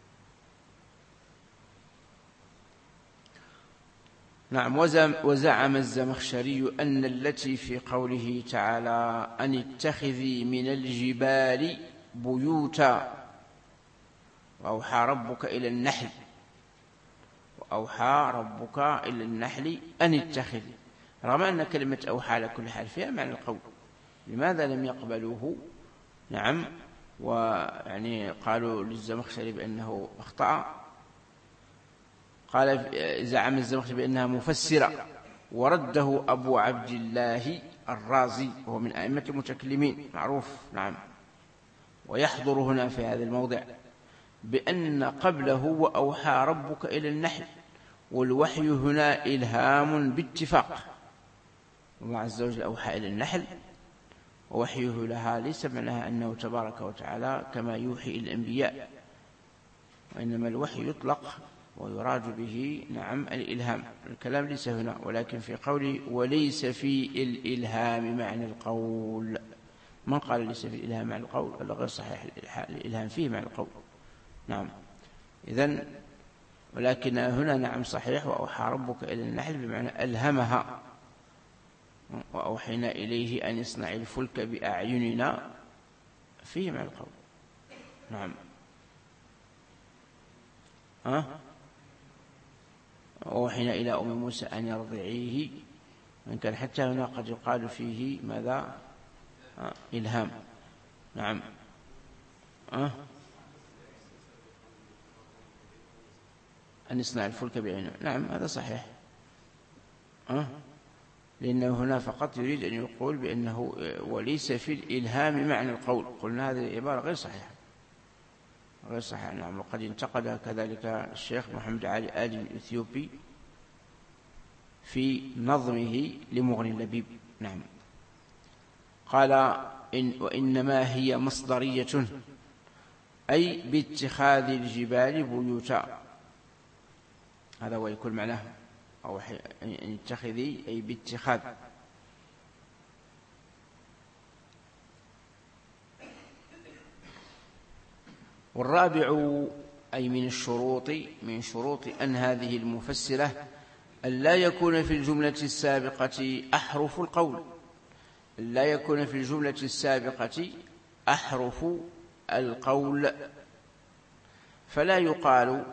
نعم. وزعم الزمخشري أن التي في قوله تعالى أن اتخذي من الجبال بيوتا وأوحى ربك إلى النحل، وأوحى ربك إلى النحل أن اتخذي، رغم أن كلمة أوحى على كل حال فيها معنى القول، لماذا لم يقبلوه؟ نعم. ويعني قالوا للزمخشري بأنه أخطأ، قال زعم الزمخشري بأنها مفسرة، ورده أبو عبد الله الرازي وهو من أئمة المتكلمين معروف، نعم. ويحضر هنا في هذا الموضع بأن قبله وأوحى ربك إلى النحل، والوحي هنا إلهام باتفاق. الله عز وجل أوحى إلى النحل ووحيه لها ليس معناها أنه تبارك وتعالى كما يوحي إلى الأنبياء، وإنما الوحي يطلق ويراد به نعم الإلهام. الكلام ليس هنا، ولكن في قوله وليس في الإلهام معنى القول. من قال ليس في الإلهام معنى القول؟ هذا غير صحيح، الإلهام فيه معنى القول. نعم، إذن ولكن هنا نعم صحيح وأوحى ربك إلى النحل بمعنى ألهمها، وأوحينا إليه أن يصنع الفلك بأعيننا، فيه معنى القول. نعم. وأوحينا إلى أم موسى أن يرضعيه، وإن كان حتى هنا قد يقال فيه ماذا؟ إلهام. نعم. أن يصنع الفلك بعينه، نعم هذا صحيح. لأنه هنا فقط يريد أن يقول بأنه وليس في الإلهام معنى القول. قلنا هذه العبارة غير صحيحة، غير صحيح. نعم. وقد انتقد كذلك الشيخ محمد علي آدم الإثيوبي في نظمه لمغني اللبيب. نعم. قال وإنما هي مصدرية، أي باتخاذ الجبال بيوتا. هذا هو يكون معناه، أو أن اتخذي أي باتخاذ. والرابع أي من شروط أن هذه المفسرة أن لا يكون في الجملة السابقة أحرف القول، لا يكون في الجملة السابقة أحرف القول، فلا يقال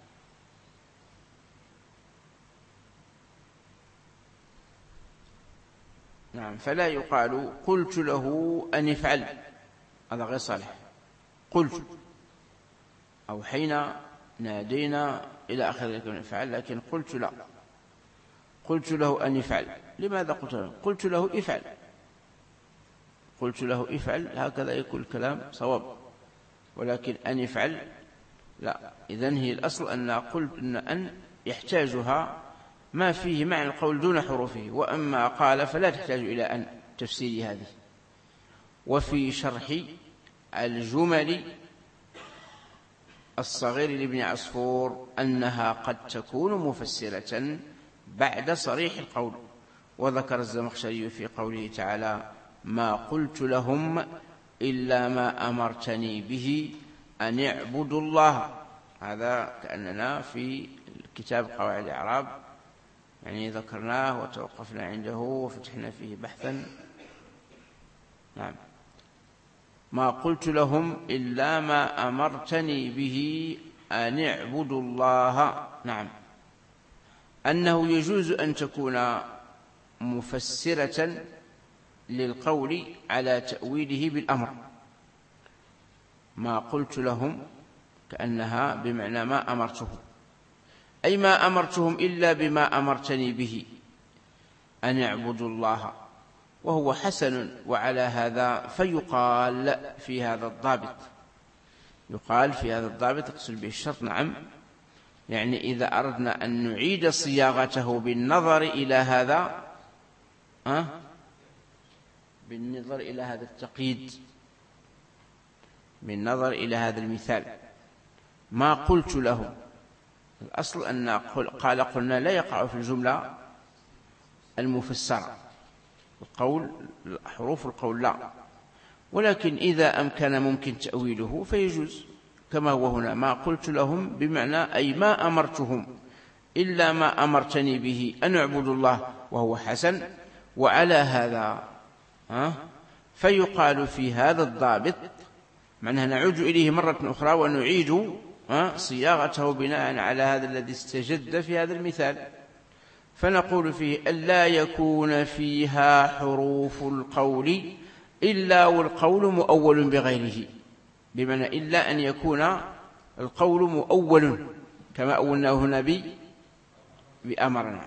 نعم فلا يقال قلت له أن يفعل، هذا غير صالح. قلت أو حين نادينا إلى آخر يكون يفعل، لكن قلت لا، قلت له أن يفعل. لماذا قلت له؟ قلت له افعل، قلت له افعل، هكذا يكون الكلام صواب. ولكن أن يفعل لا. إذن هي الأصل أن قلت أن يحتاجها ما فيه معنى القول دون حروفه، وأما قال فلا تحتاج إلى أن تفسير هذه. وفي شرح الجمل الصغير لابن عصفور أنها قد تكون مفسرة بعد صريح القول. وذكر الزمخشري في قوله تعالى ما قلت لهم إلا ما أمرتني به أن اعبدوا الله. هذا كأننا في كتاب قواعد الإعراب يعني ذكرناه وتوقفنا عنده وفتحنا فيه بحثا. نعم. ما قلت لهم إلا ما أمرتني به أن اعبدوا الله. نعم. أنه يجوز أن تكون مفسرة للقول على تأويله بالأمر. ما قلت لهم كأنها بمعنى ما أمرتهم، أي ما أمرتهم إلا بما أمرتني به أن اعبدوا الله، وهو حسن. وعلى هذا فيقال في هذا الضابط، يقال في هذا الضابط اقصد به الشرط. نعم. يعني إذا أردنا أن نعيد صياغته بالنظر إلى هذا بالنظر إلى هذا التقييد، بالنظر إلى هذا المثال، ما قلت له، الأصل أن قلنا لا يقع في الجملة المفسرة القول، حروف القول لا، ولكن إذا أمكن ممكن تأويله فيجوز، كما هو هنا ما قلت لهم بمعنى أي ما أمرتهم إلا ما أمرتني به أن اعبدوا الله، وهو حسن. وعلى هذا فيقال في هذا الضابط معناه نعود إليه مرة أخرى ونعيد صياغته بناء على هذا الذي استجد في هذا المثال، فنقول فيه ألا يكون فيها حروف القول إلا والقول مؤول بغيره، بمعنى إلا أن يكون القول مؤول كما أولناه هنا بأمرنا.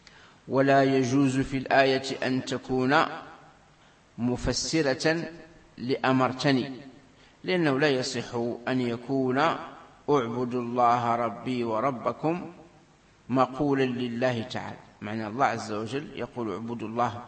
ولا يجوز في الآية أن تكون مفسرة لأمرتني، لأنه لا يصح أن يكون اعبدوا الله ربي وربكم مقولا لله تعالى، معنى الله عز وجل يقول اعبدوا الله،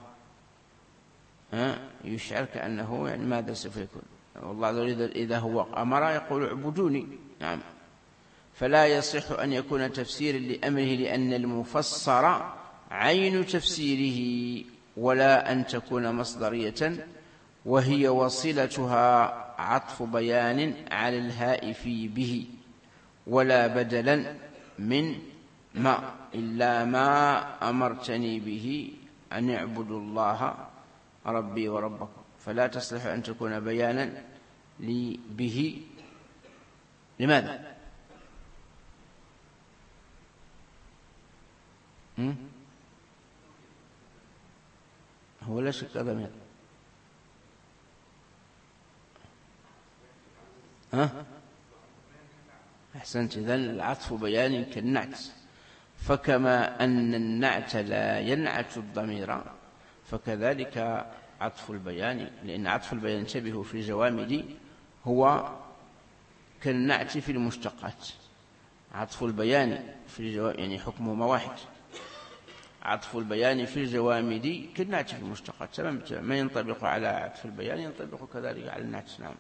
يشعر كأنه يعني ماذا سوف يكون؟ والله عز وجل إذا هو أمر يقول اعبدوني. نعم، فلا يصح أن يكون تفسيرا لأمره، لأن المفسر عين تفسيره، ولا أن تكون مصدرية وهي وصلتها عطف بيان على الهاء في به، ولا بدلا من ما إلا ما أمرتني به أن اعبدوا الله ربي وربكم، فلا تصلح أن تكون بيانا به. لماذا؟ هو لا شك ضمير. أحسنت، إذن العطف بيان كالنعت، فكما أن النعت لا ينعت الضمير فكذلك عطف البيان، لأن عطف البيان انتبهوا في الجوامد هو كالنعت في المشتقات. عطف البيان في الجوامد يعني حكمهما واحد، عطف البيان في الجوامد كالنعت في المشتقات، تمام، ما ينطبق على عطف البيان ينطبق كذلك على النعت. نعم.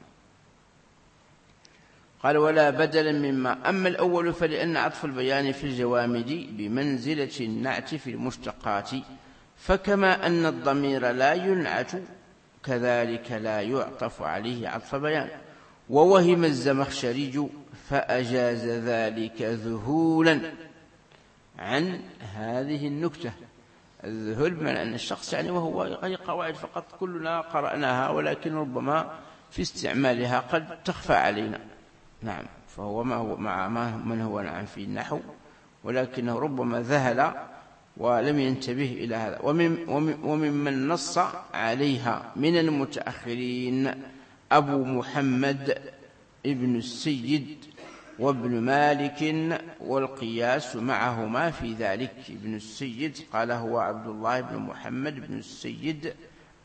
قال ولا بدلا مما. أما الأول فلأن عطف البيان في الجوامد بمنزلة النعت في المشتقات، فكما أن الضمير لا ينعت كذلك لا يعطف عليه عطف بيان. ووهم الزمخشري فأجاز ذلك ذهولا عن هذه النكتة. الذهول بمعنى أن الشخص يعني وهو أي قواعد فقط كلنا قرأناها، ولكن ربما في استعمالها قد تخفى علينا. نعم، فهو ما هو مع من هو نعم في النحو، ولكنه ربما ذهل ولم ينتبه إلى هذا. وممن نص عليها من المتأخرين أبو محمد ابن السيد وابن مالك، والقياس معهما في ذلك. ابن السيد قال هو عبد الله بن محمد بن السيد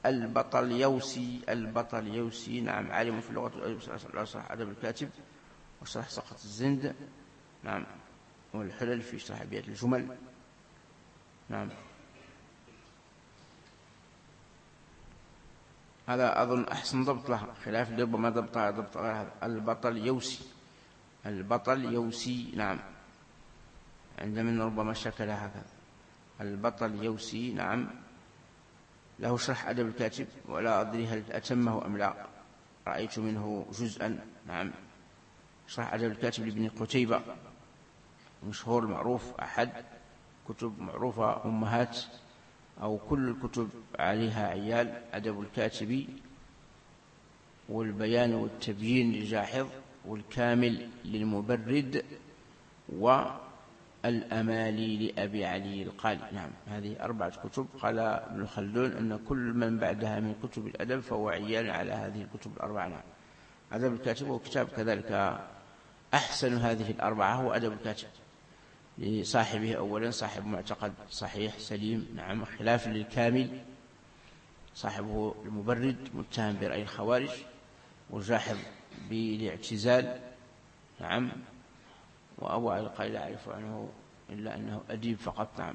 البطليوسي. نعم، عالم في اللغة والشرح أدب الكاتب وشرح سقط الزند. نعم، والحلل في شرح أبيات الجمل. نعم، هذا أظن أحسن ضبط له، خلاف ربما ضبط هذا البطليوسي. نعم، عندما ربما شكل هكذا البطليوسي. نعم، له شرح أدب الكاتب، ولا أدري هل أتمه أم لا، رأيت منه جزءا. نعم، شرح أدب الكاتب لابن قتيبة، مشهور معروف، أحد كتب معروفة أمهات أو كل الكتب عليها عيال، أدب الكاتب والبيان والتبيين لجاحظ، والكامل للمبرد، والأمالي لأبي علي القالي. نعم، هذه 4 كتب. قال ابن خلدون أن كل من بعدها من كتب الأدب فهو عيال على هذه الكتب 4. نعم، أدب الكاتب وكتاب كذلك أحسن هذه 4 هو أدب الكاتب، لصاحبه أولا صاحب معتقد صحيح سليم. نعم، خلاف للكامل صاحبه المبرد متهم برأي الخوارج وجاحظ بالاعتزال. نعم، وأبو علي القالي لا أعرف عنه إلا أنه أديب فقط. نعم،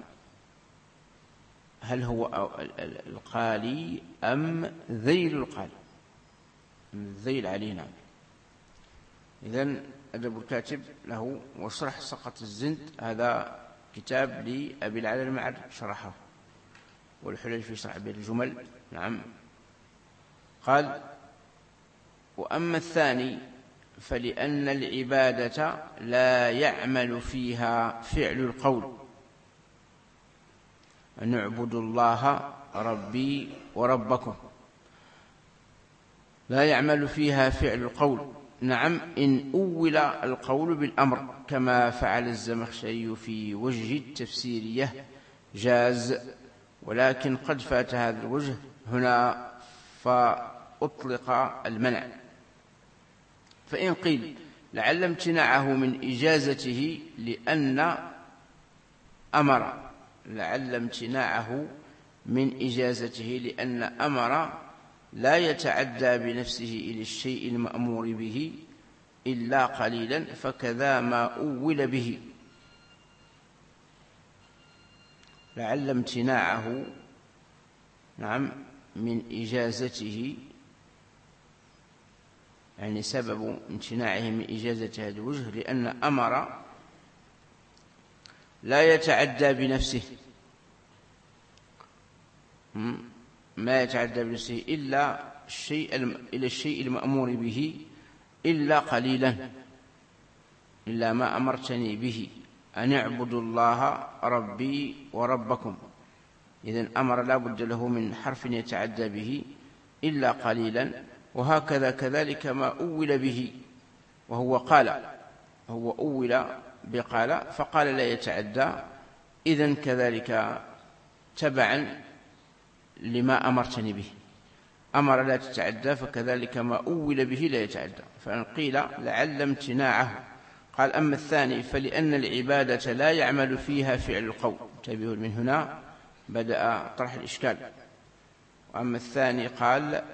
هل هو القالي أم ذيل القالي؟ الذيل عليه. نعم، إذن أدب الكاتب له. وشرح سقط الزند هذا كتاب لأبي العلا المعر شرحه، والحلل في شرح أبيات الجمل. نعم، قال وأما الثاني فلأن العبادة لا يعمل فيها فعل القول أن اعبدوا الله ربي وربكم، لا يعمل فيها فعل القول. نعم، إن أول القول بالأمر كما فعل الزمخشري في وجه التفسيرية جاز، ولكن قد فات هذا الوجه هنا فأطلق المنع. فإن قيل لعل امتناعه من إجازته لأن أمر لا يتعدى بنفسه إلى الشيء المأمور به إلا قليلا فكذا ما أول به، لعل امتناعه من إجازته، يعني سبب امتناعه من إجازة هذا الوجه لأن أمر لا يتعدى بنفسه، ما يتعدى بنفسه إلا الشيء المأمور به إلا قليلا، إلا ما أمرتني به أن اعبدوا الله ربي وربكم. إذن أمر لا بد له من حرف يتعدى به إلا قليلا. وهكذا كذلك ما أول به وهو قال، هو أول بقال فقال لا يتعدى، إذن كذلك تبعا لما أمرتني به، أمر لا تتعدى فكذلك ما أول به لا يتعدى. فإن قيل لعل امتناعه، قال أما الثاني فلأن العبادة لا يعمل فيها فعل القول. انتبهوا، من هنا بدأ طرح الإشكال. وأما الثاني قال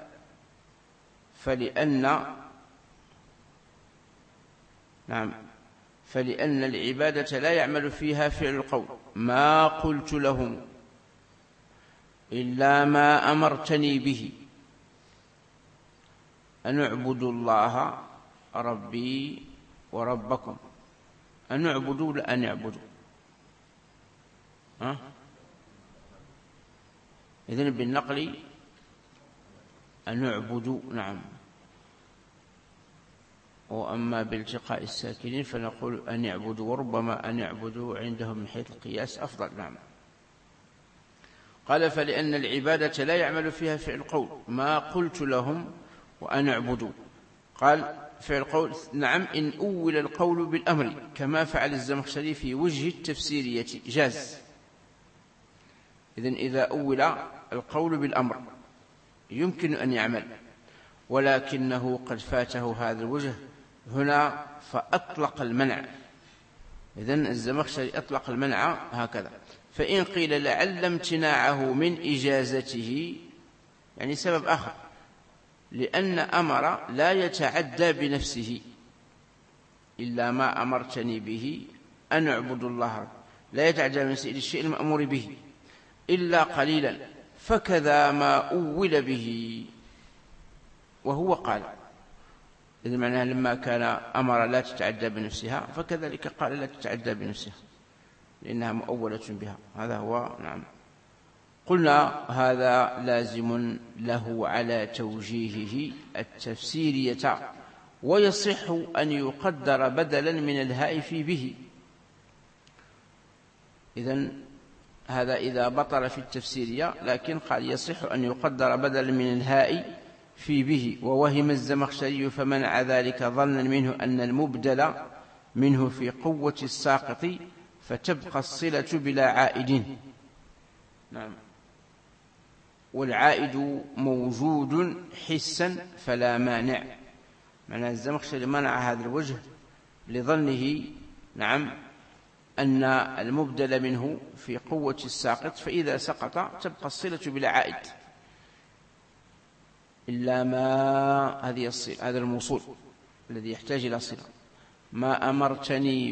فلأن العبادة لا يعمل فيها فعل القول ما قلت لهم إلا ما أمرتني به أن اعبدوا الله ربي وربكم. أن اعبدوا لا أن اعبدوا، إذن بالنقل أن اعبدوا، نعم. وأما بالتقاء الساكنين فنقول أن يعبدوا، وربما أن يعبدوا عندهم من حيث القياس أفضل، نعم. قال فلأن العبادة لا يعمل فيها فعل قول ما قلت لهم وأن اعبدوا. قال فعل قول، نعم، إن أول القول بالأمر كما فعل الزمخشري في وجه التفسيرية جاز. إذن إذا أول القول بالأمر يمكن أن يعمل، ولكنه قد فاته هذا الوجه هنا فأطلق المنع. إذن الزمخشري أطلق المنع هكذا. فإن قيل لعل امتناعه من إجازته، يعني سبب آخر، لأن أمر لا يتعدى بنفسه إلا ما أمرتني به أن اعبدوا الله، لا يتعدى بنفسه إلى الشيء المأمور به إلا قليلا فكذا ما أول به وهو قال. إذا معناها لما كان أمر لا تتعدى بنفسها فكذلك قال لا تتعدى بنفسها لأنها مؤولة بها. هذا هو، نعم. قلنا هذا لازم له على توجيهه التفسيرية، ويصح أن يقدر بدلا من الهاء في به. إذن هذا إذا بطل في التفسيرية، لكن قال يصح أن يقدر بدلا من الهاء في به. ووهم الزمخشري فمنع ذلك ظنا منه أن المبدل منه في قوة الساقط فتبقى الصلة بلا عائد. نعم. والعائد موجود حسا فلا مانع. معنى الزمخشري منع هذا الوجه لظنه، نعم، أن المبدل منه في قوة الساقط، فإذا سقط تبقى الصلة بلا عائد إلا ما هذه الصلة، هذا الموصول الذي يحتاج إلى صلة. ما أمرتني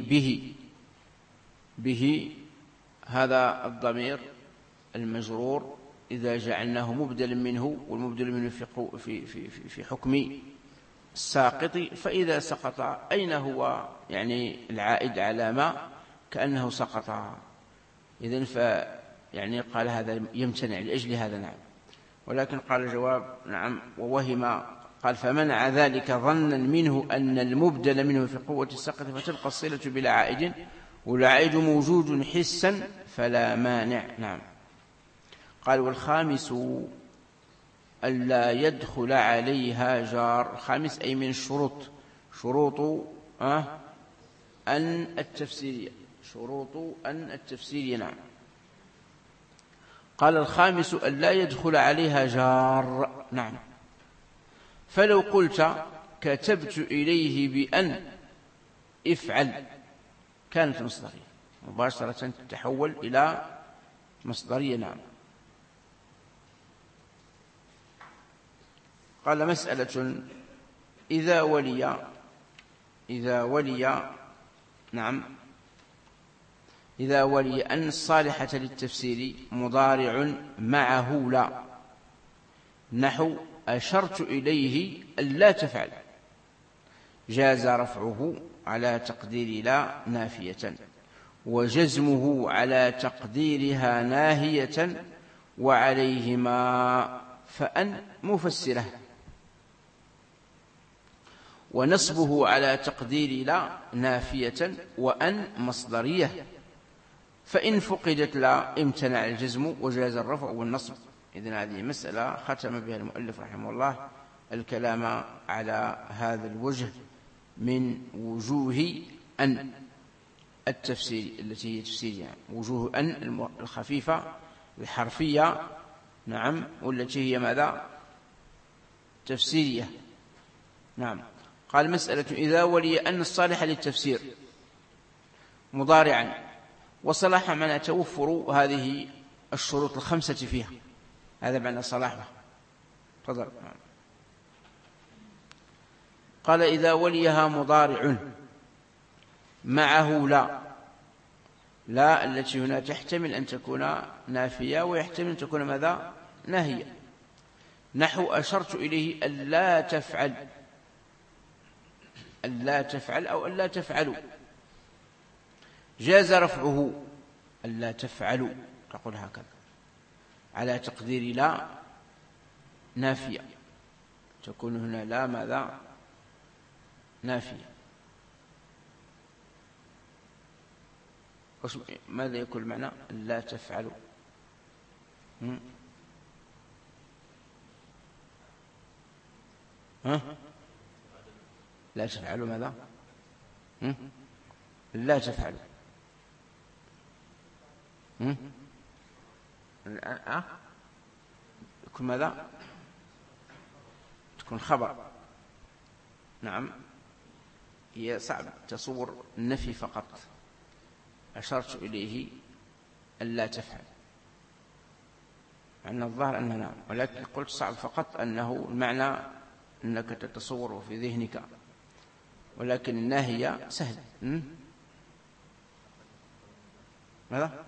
به هذا الضمير المجرور إذا جعلناه مبدلا منه، والمبدل منه في حكم الساقط، فإذا سقط أين هو يعني العائد على ما كأنه سقط. إذن يعني قال هذا يمتنع لأجل هذا، نعم. ولكن قال الجواب، نعم، ووهم، قال فمنع ذلك ظنا منه أن المبدل منه في قوة السقط فتبقى الصلة بلا عائد، والعائد موجود حسا فلا مانع، نعم. قال والخامس ألا يدخل عليها جار. خامس أي من الشروط، شروط أن التفسيرية، شروط أن التفسيرية، نعم. قال الخامس ألا يدخل عليها جار، نعم. فلو قلت كتبت إليه بأن افعل كانت مصدرية مباشرة تتحول إلى مصدرية، نعم. قال مسألة إذا ولي أن الصالحة للتفسير مضارع معه لا، نحو أشرت إليه ألا تفعل، جاز رفعه على تقدير لا نافية، وجزمه على تقديرها ناهية، وعليهما فأن مفسرة، ونصبه على تقدير لا نافية، وأن مصدرية، فإن فقدت لا امتنع الجزم وجاز الرفع والنصب. إذن هذه مسألة ختم بها المؤلف رحمه الله الكلام على هذا الوجه من وجوه أن التفسير التي هي تفسير، يعني وجوه أن الخفيفة الحرفية، نعم، والتي هي ماذا؟ تفسيرية. نعم. قال مسألة إذا ولي أن الصالح للتفسير مضارعا، وصلاح معنى توفر هذه الشروط الخمسة فيها، هذا معنى صلاح. تفضل. قال إذا وليها مضارع معه لا التي هنا تحتمل أن تكون نافية، ويحتمل أن تكون ماذا؟ ناهية، نحو أشرت إليه ألا تفعل، ألا تفعل أو ألا تفعلوا، جاز رفعه ألا تفعلوا، تقول هكذا على تقدير لا نافية، تكون هنا لا ماذا؟ نافية. ماذا يكون المعنى؟ لا تفعلوا. لا تفعلوا ماذا؟ لا تفعلوا. يكون ماذا؟ تكون خبر. نعم، هي صعب تصور النفي فقط، أشرت إليه ألا تفعل، مع أن الظاهر أنه نعم، ولكن قلت صعب فقط أنه المعنى أنك تتصور في ذهنك، ولكن الناهية سهل. ماذا؟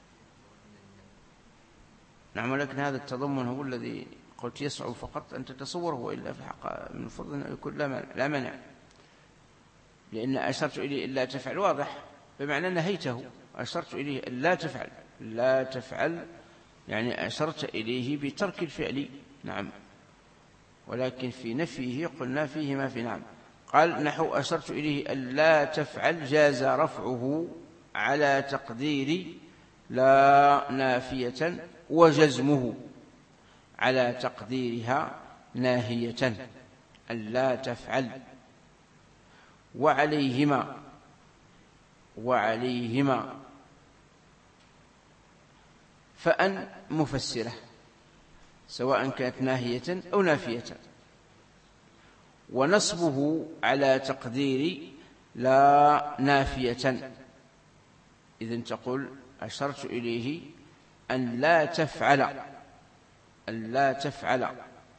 نعم، ولكن هذا التضمن هو الذي قلت يصعب فقط أن تتصوره، وإلا في الحق من الفضل أن يكون لا مانع، لأن أشرت إليه إلا تفعل واضح بمعنى نهيته، أشرت إليه إلا تفعل، لا تفعل يعني أشرت إليه بترك الفعل. نعم، ولكن في نفيه قلنا فيه ما في. نعم. قال نحو أشرت إليه ألا تفعل، جاز رفعه على تقدير لا نافية، وجزمه على تقديرها ناهية، ألا تفعل، وعليهما فأن مفسرة، سواء كانت ناهية أو نافية، ونصبه على تقدير لا نافية. إذن تقول أشرت إليه أن لا تفعل،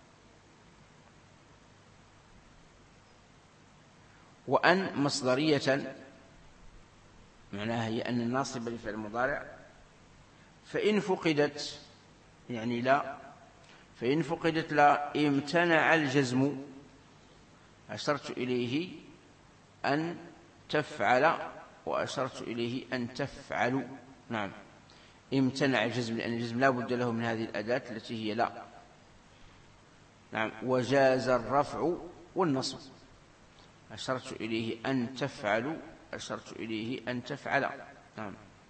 وأن مصدرية معناها هي أن الناصب لفعل المضارع، فإن فقدت يعني لا، فإن فقدت لا امتنع الجزم، أشرت إليه أن تفعل وأشرت إليه أن تفعلوا. نعم، امتنع الجزم لأن الجزم لا بد له من هذه الأداة التي هي لا. نعم، وجاز الرفع والنصب، أشرت إليه أن تفعلوا، أشرت إليه أن تفعل. نعم.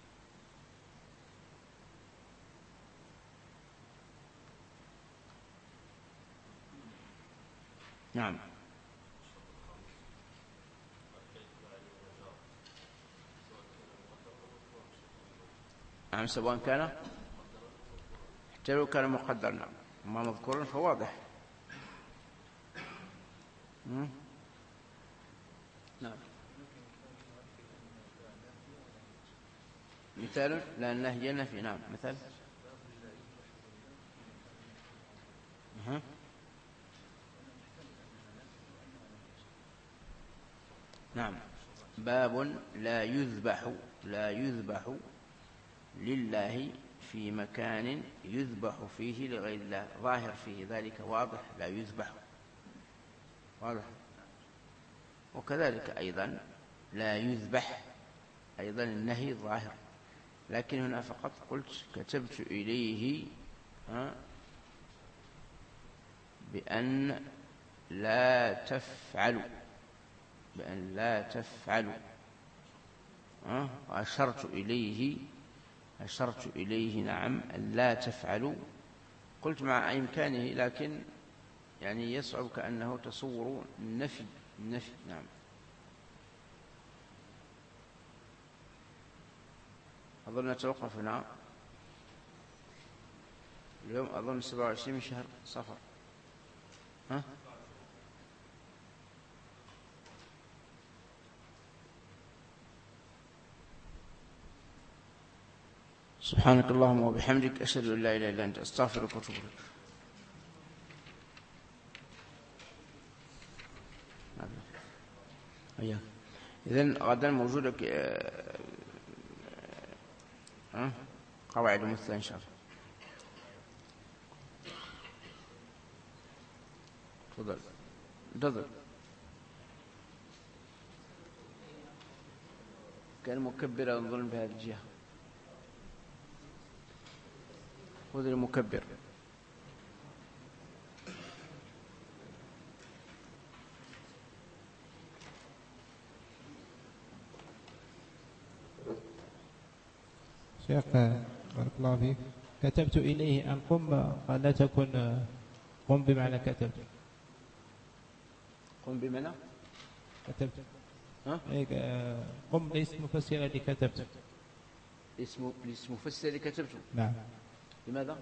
نعم. نعم، سواء كان حتى لو كان مقدر، نعم، ما مذكورا فواضح. نعم. مثال لأنه هي نفي. نعم، مثال نعم. باب لا يذبح لله في مكان يذبح فيه لغير الله. ظاهر فيه ذلك واضح، لا يذبح واضح. وكذلك أيضا لا يذبح، أيضا النهي ظاهر، لكن هنا فقط قلت كتبت إليه بأن لا تفعلوا، وأشرت إليه نعم أن لا تفعلوا. قلت مع إمكانه، لكن يعني يصعب كأنه تصور النفي. نعم. أظن نتوقف هنا اليوم، أظن 27 من شهر صفر. سبحانك اللهم وبحمدك، أشهد أن لا إله إلا أنت، أستغفرك وأتوب إليك. إذن غدا موجودة قواعد مثلى إن شاء الله. تفضل. كان مكبر أظن بهذه الجهة. خذ المكبر. شيخ بارك الله فيك، كتبت إليه أن قم، قال لا تكن قم بمعنى كتبت. قم بمعنى كتبت. قم ليس مفسرا لكتبت. اسم مفسر لكتبت. نعم. لماذا؟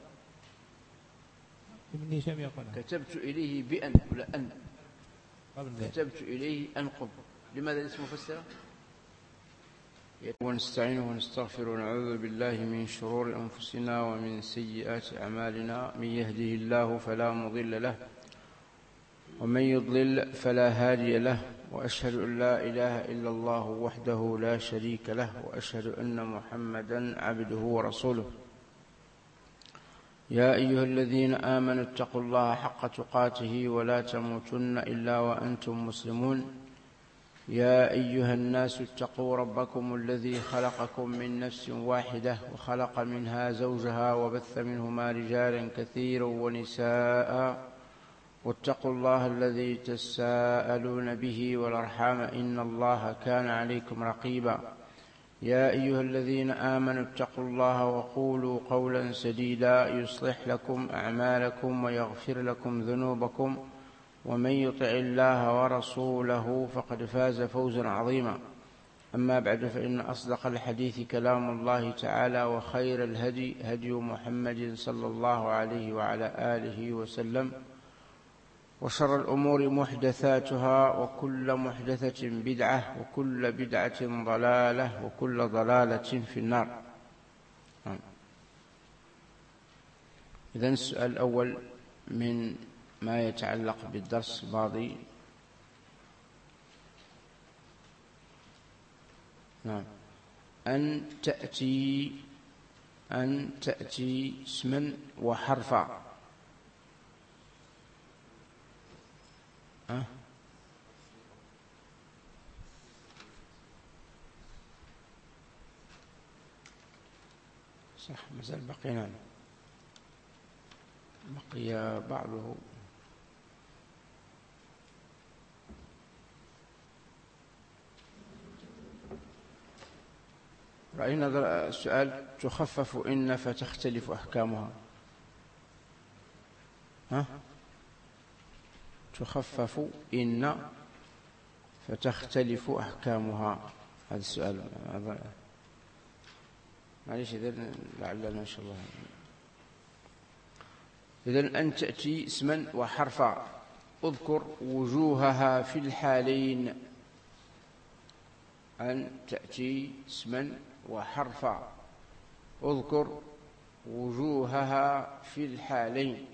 ابن هشام يقول كتبت إليه بأن ولا أن. كتبت إليه أن قم. لماذا الاسم مفسر؟ ونستعينه ونستغفره ونعوذ بالله من شرور أنفسنا ومن سيئات أعمالنا. من يهده الله فلا مضل له ومن يضلل فلا هادي له، وأشهد أن لا إله إلا الله وحده لا شريك له، وأشهد أن محمدا عبده ورسوله. يا أيها الذين آمنوا اتقوا الله حق تقاته ولا تموتن إلا وأنتم مسلمون. يا أيها الناس اتقوا ربكم الذي خلقكم من نفس واحدة وخلق منها زوجها وبث منهما رجالا كثيرا ونساء، واتقوا الله الذي تساءلون به والأرحام إن الله كان عليكم رقيبا. يا أيها الذين آمنوا اتقوا الله وقولوا قولا سديدا يصلح لكم أعمالكم ويغفر لكم ذنوبكم، ومن يطع الله ورسوله فقد فاز فوزا عظيما. أما بعد، فإن أصدق الحديث كلام الله تعالى، وخير الهدي هدي محمد صلى الله عليه وعلى آله وسلم، وشر الأمور محدثاتها، وكل محدثة بدعة، وكل بدعة ضلالة، وكل ضلالة في النار. إذن السؤال الأول من ما يتعلق بالدرس الماضي. نعم. أن تأتي اسما وحرفا. صح، مازال بقينا، بقي بعضه. رأينا السؤال تخفف إن فتختلف أحكامها. تخفف إن فتختلف أحكامها. هذا السؤال معليش، إذن لعلنا إن شاء الله. إذن أن تأتي اسما وحرفا، اذكر وجوهها في الحالين. أن تأتي اسما وحرفا، اذكر وجوهها في الحالين.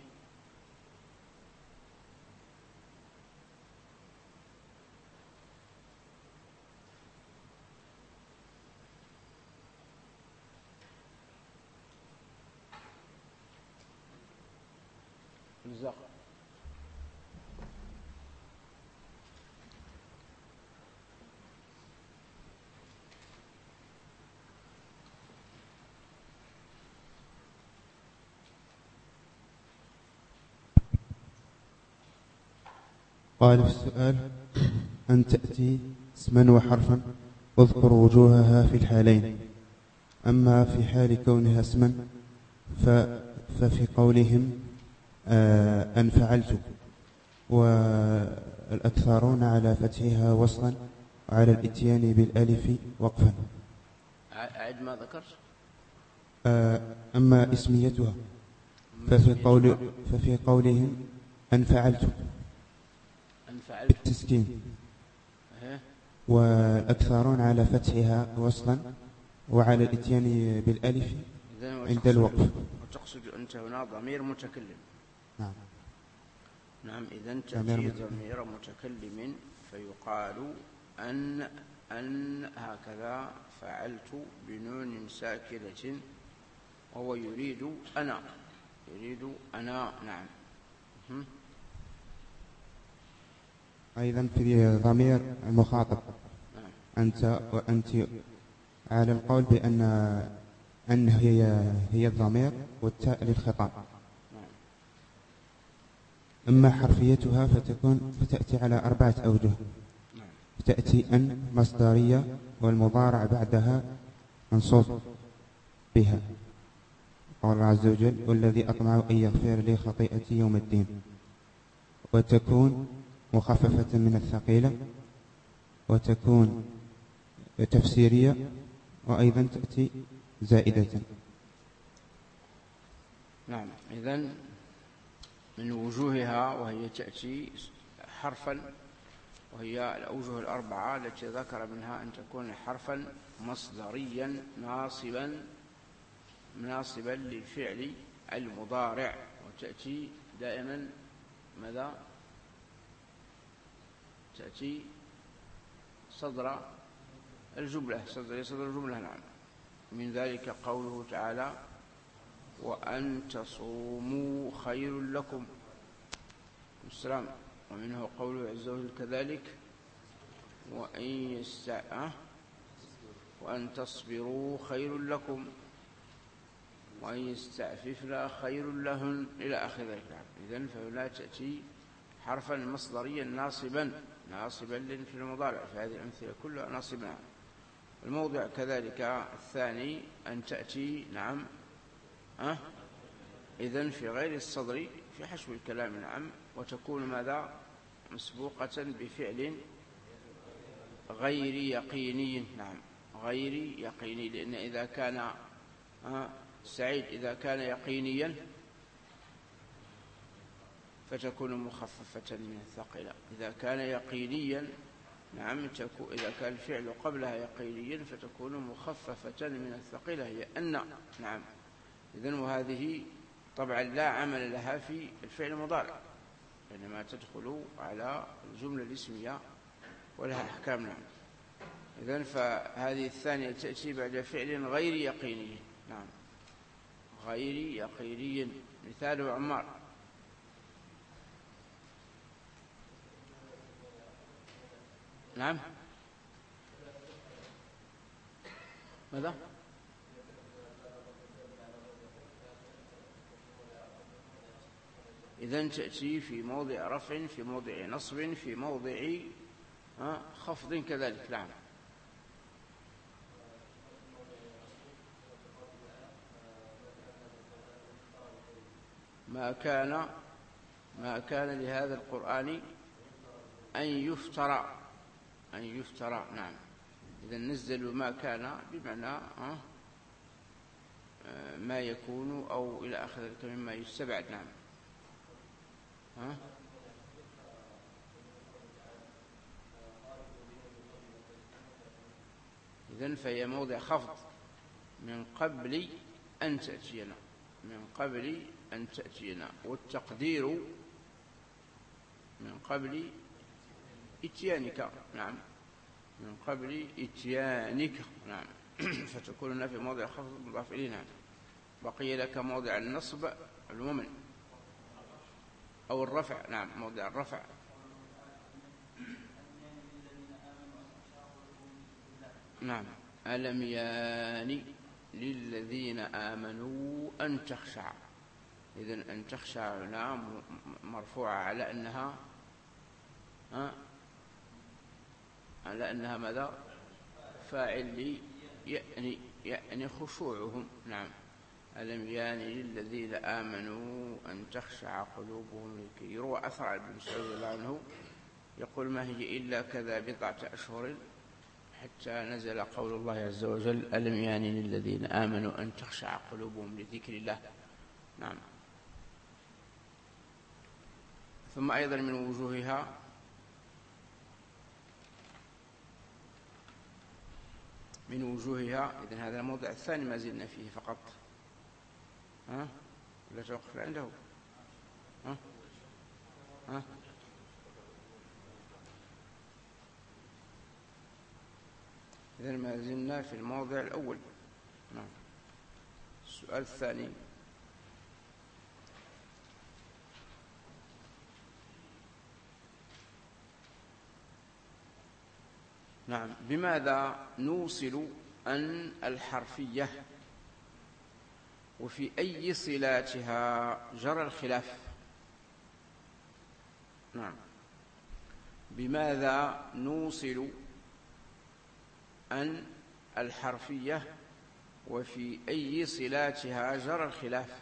مزاق. قال في السؤال: أن تأتي اسما وحرفا واذكر وجوهها في الحالين. أما في حال كونها اسما ففي قولهم أن فعلت، والأكثرون على فتحها وصلا وعلى الاتيان بالألف وقفا. أعد ما ذكرت. أما اسميتها ففي قولهم أن فعلت بالتسكين، والأكثرون على فتحها وصلا وعلى الاتيان بالألف عند الوقف. وتقصد أنت هنا ضمير متكلم. نعم. نعم. إذن تأتي ضمير متكلم فيقال أن هكذا فعلت بنون ساكنة، وهو يريد أنا. نعم. أيضا في ضمير المخاطب أنت وأنت، على القول بأن أن هي الضمير والتاء للخطاب. أما حرفيتها فتأتي على 4 أوجه. تأتي أن مصدرية، والمضارع بعدها منصوب بها، قال الله عز وجل: والذي أطمع أن يغفر لي خطيئتي يوم الدين. وتكون مخففة من الثقيلة، وتكون تفسيرية، وأيضا تأتي زائدة. نعم. إذن من وجوهها وهي تأتي حرفا، وهي الأوجه 4 التي ذكر منها أن تكون حرفا مصدريا ناصبا للفعل المضارع، وتأتي دائما ماذا؟ تأتي صدر الجملة. نعم. من ذلك قوله تعالى: وأن تصوموا خير لكم. السلام. ومنه قوله عز وجل كذلك: وأن تصبروا خير لكم، وأن يستعففنا خير لهن، إلى آخر ذلك. إذن فهنا تأتي حرفا مصدريا ناصبا في المضارع، فهذه الأمثلة كلها ناصبة. الموضع كذلك الثاني أن تأتي نعم إذن في غير الصدر في حشو الكلام. نعم. وتكون ماذا؟ مسبوقة بفعل غير يقيني. نعم. غير يقيني، لأن إذا كان سعيد إذا كان يقينيا فتكون مخففة من الثقيلة. إذا كان يقينيا نعم إذا كان الفعل قبلها يقينيا فتكون مخففة من الثقيلة، هي أن. نعم. إذن وهذه طبعا لا عمل لها في الفعل المضارع، إنما تدخل على الجملة الاسمية ولها أحكام. نعم. إذن فهذه الثانية تأتي بعد فعل غير يقيني. نعم. غير يقيني. مثاله عمار. نعم. ماذا؟ إذن تأتي في موضع رفع، في موضع نصب، في موضع خفض كذلك. نعم. ما كان لهذا القرآن أن يفترى. نعم. إذا نزل ما كان بمعنى ما يكون أو إلى آخر ذلك مما يستبعد. نعم. إذن فهي موضع خفض من قبل أن تأتينا، والتقدير من قبل إتيانك. نعم. من قبل إتيانك. نعم. فتكون لنا في موضع خفض مضاف إليه. نعم. بقي لك موضع النصب الومن. أو الرفع، نعم موضع الرفع. نعم ألم يان للذين آمنوا أن تخشع. إذن أن تخشع نعم مرفوعة على أنها ماذا؟ فاعل يعني خشوعهم. نعم ألم يان للذين آمنوا أن تخشع قلوبهم لكي يروى أثر بن مسعود رضي الله عنه يقول ما هي إلا كذا بضعة أشهر حتى نزل قول الله عز وجل ألم يان للذين آمنوا أن تخشع قلوبهم لذكر الله. نعم. ثم أيضا من وجوهها إذن هذا الموضع الثاني ما زلنا فيه فقط، لا توقف عنده. إذن ما زلنا في الموضع الأول. نعم. السؤال الثاني نعم بماذا نوصل أن الحرفية وفي أي صلاتها جرى الخلاف؟ نعم بماذا نوصل أن الحرفية وفي أي صلاتها جرى الخلاف؟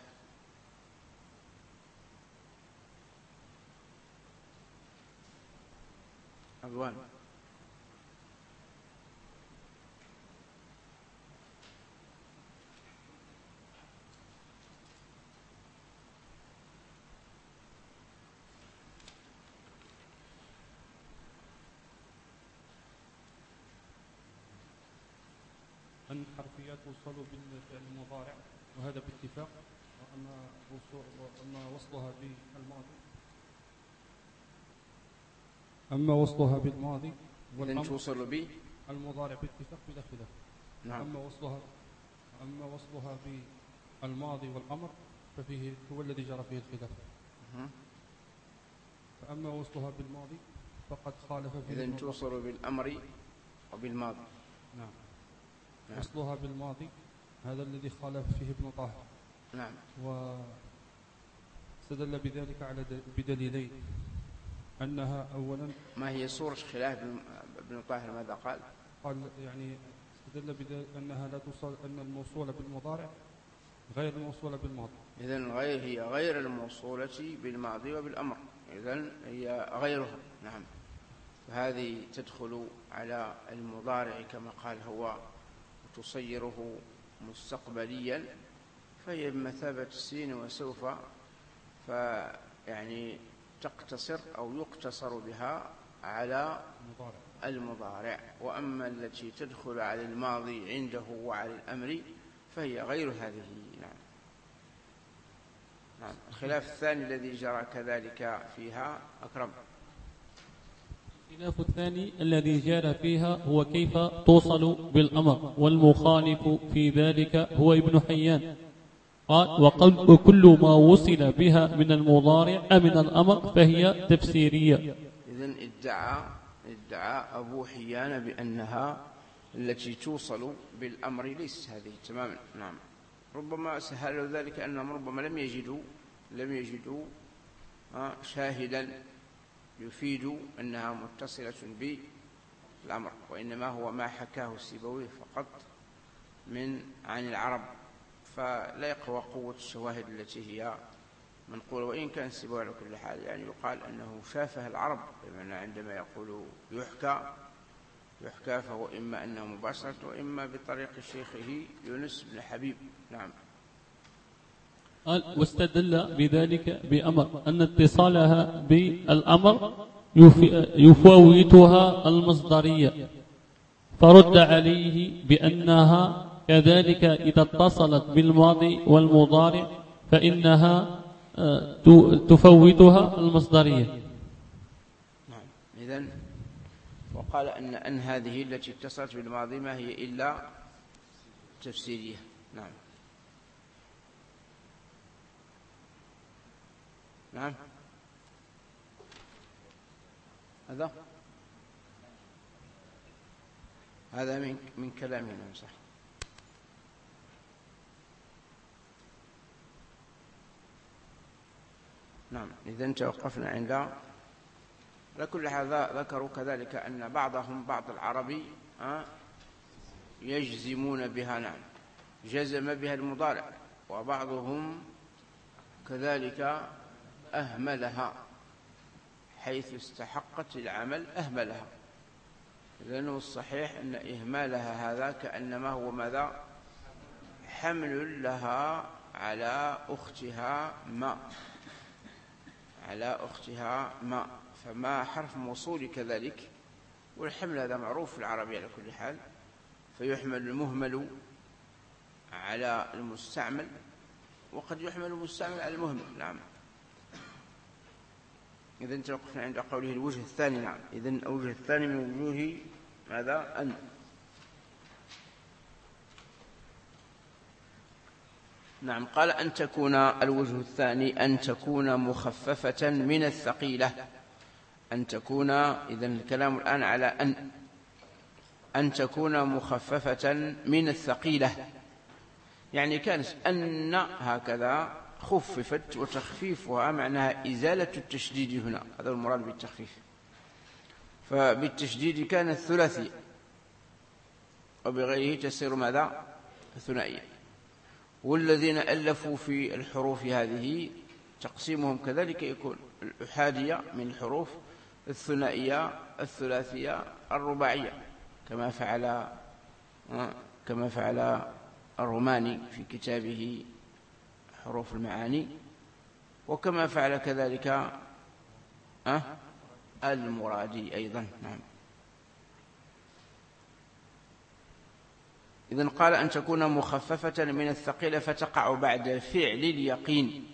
ألوان. أن الحرفيات توصل بالفعل المضارع وهذا باتفاق، وأما وصلها بالماضي بالماضي إذن توصل بالمضارع باتفاق بلا خلاف. نعم. أما وصلها بالماضي والأمر ففيه هو الذي جرى فيه الخلاف. فأما وصلها بالماضي فقد خالف فيه. إذن توصل بالأمر وبالماضي. نعم. وصلها بالماضي هذا الذي خالف فيه ابن طاهر. نعم. واستدل بذلك على بدليلين، أنها أولا ما هي صورة خلاف ابن طاهر ماذا قال؟ قال يعني استدل بذلك أنها لا توصل، أن الموصولة بالمضارع غير الموصولة بالماضي. إذن هي غير الموصولة بالماضي وبالأمر، إذن هي غيرها. نعم. وهذه تدخل على المضارع كما قال هو وتصيره مستقبليا، فهي بمثابة السين وسوف، فيعني تقتصر أو يقتصر بها على المضارع. وأما التي تدخل على الماضي عنده وعلى الأمر فهي غير هذه. نعم. نعم. الخلاف الثاني الذي جرى كذلك فيها أكرم. الخلاف الثاني الذي جرى فيها هو كيف توصل بالأمر، والمخالف في ذلك هو ابن حيان. قال وكل ما وصل بها من المضارع من الأمر فهي تفسيرية. إذن ادعى أبو حيان بأنها التي توصل بالأمر ليست هذه تماما. نعم. ربما سهل ذلك أنهم ربما لم يجدوا شاهدا يفيد أنها متصلة بالأمر، وإنما هو ما حكاه السيبوي فقط عن العرب، فلا يقوى قوة الشواهد التي هي منقولة. وإن كان السيبوي على كل حال يعني يقال أنه شافه العرب، بمعنى عندما يقول يحكى فهو إما أنه مباشرة وإما بطريق شيخه يونس بن حبيب. نعم. قال واستدل بذلك بأمر أن اتصالها بالأمر يفوتها المصدرية، فرد عليه بأنها كذلك إذا اتصلت بالماضي والمضارع فإنها تفوتها المصدرية. نعم. إذن وقال أن هذه التي اتصلت بالماضي ما هي إلا تفسيرية. نعم. نعم. هذا من كلامنا صح. نعم. إذن توقفنا عند على كل حال ذكروا كذلك أن بعض العربي يجزمون بها، نعم، جزم بها المضارع، وبعضهم كذلك أهملها حيث استحقت العمل أهملها، لأنه الصحيح أن إهمالها هذا كأنما هو ماذا؟ حمل لها على أختها ما، فما حرف موصول كذلك، والحمل هذا معروف في العربية على كل حال، فيحمل المهمل على المستعمل، وقد يحمل المستعمل على المهمل. نعم. إذن توقفنا عند قوله الوجه الثاني. نعم. إذن الوجه الثاني من وجوه ماذا؟ أن. نعم. قال أن تكون الوجه الثاني أن تكون مخففة من الثقيلة. أن تكون، إذن الكلام الآن على أن تكون مخففة من الثقيلة، يعني كانت أن هكذا خففت، وتخفيفها معناها إزالة التشديد هنا، هذا المراد بالتخفيف. فبالتشديد كانت ثلاثية، وبغيره تصير ماذا؟ ثنائية. والذين ألفوا في الحروف هذه تقسيمهم كذلك يكون الأحادية من الحروف، الثنائية، الثلاثية، الرباعية، كما فعل الروماني في كتابه حروف المعاني، وكما فعل كذلك المرادي أيضا. نعم. إذن قال أن تكون مخففة من الثقيلة فتقع بعد فعل اليقين،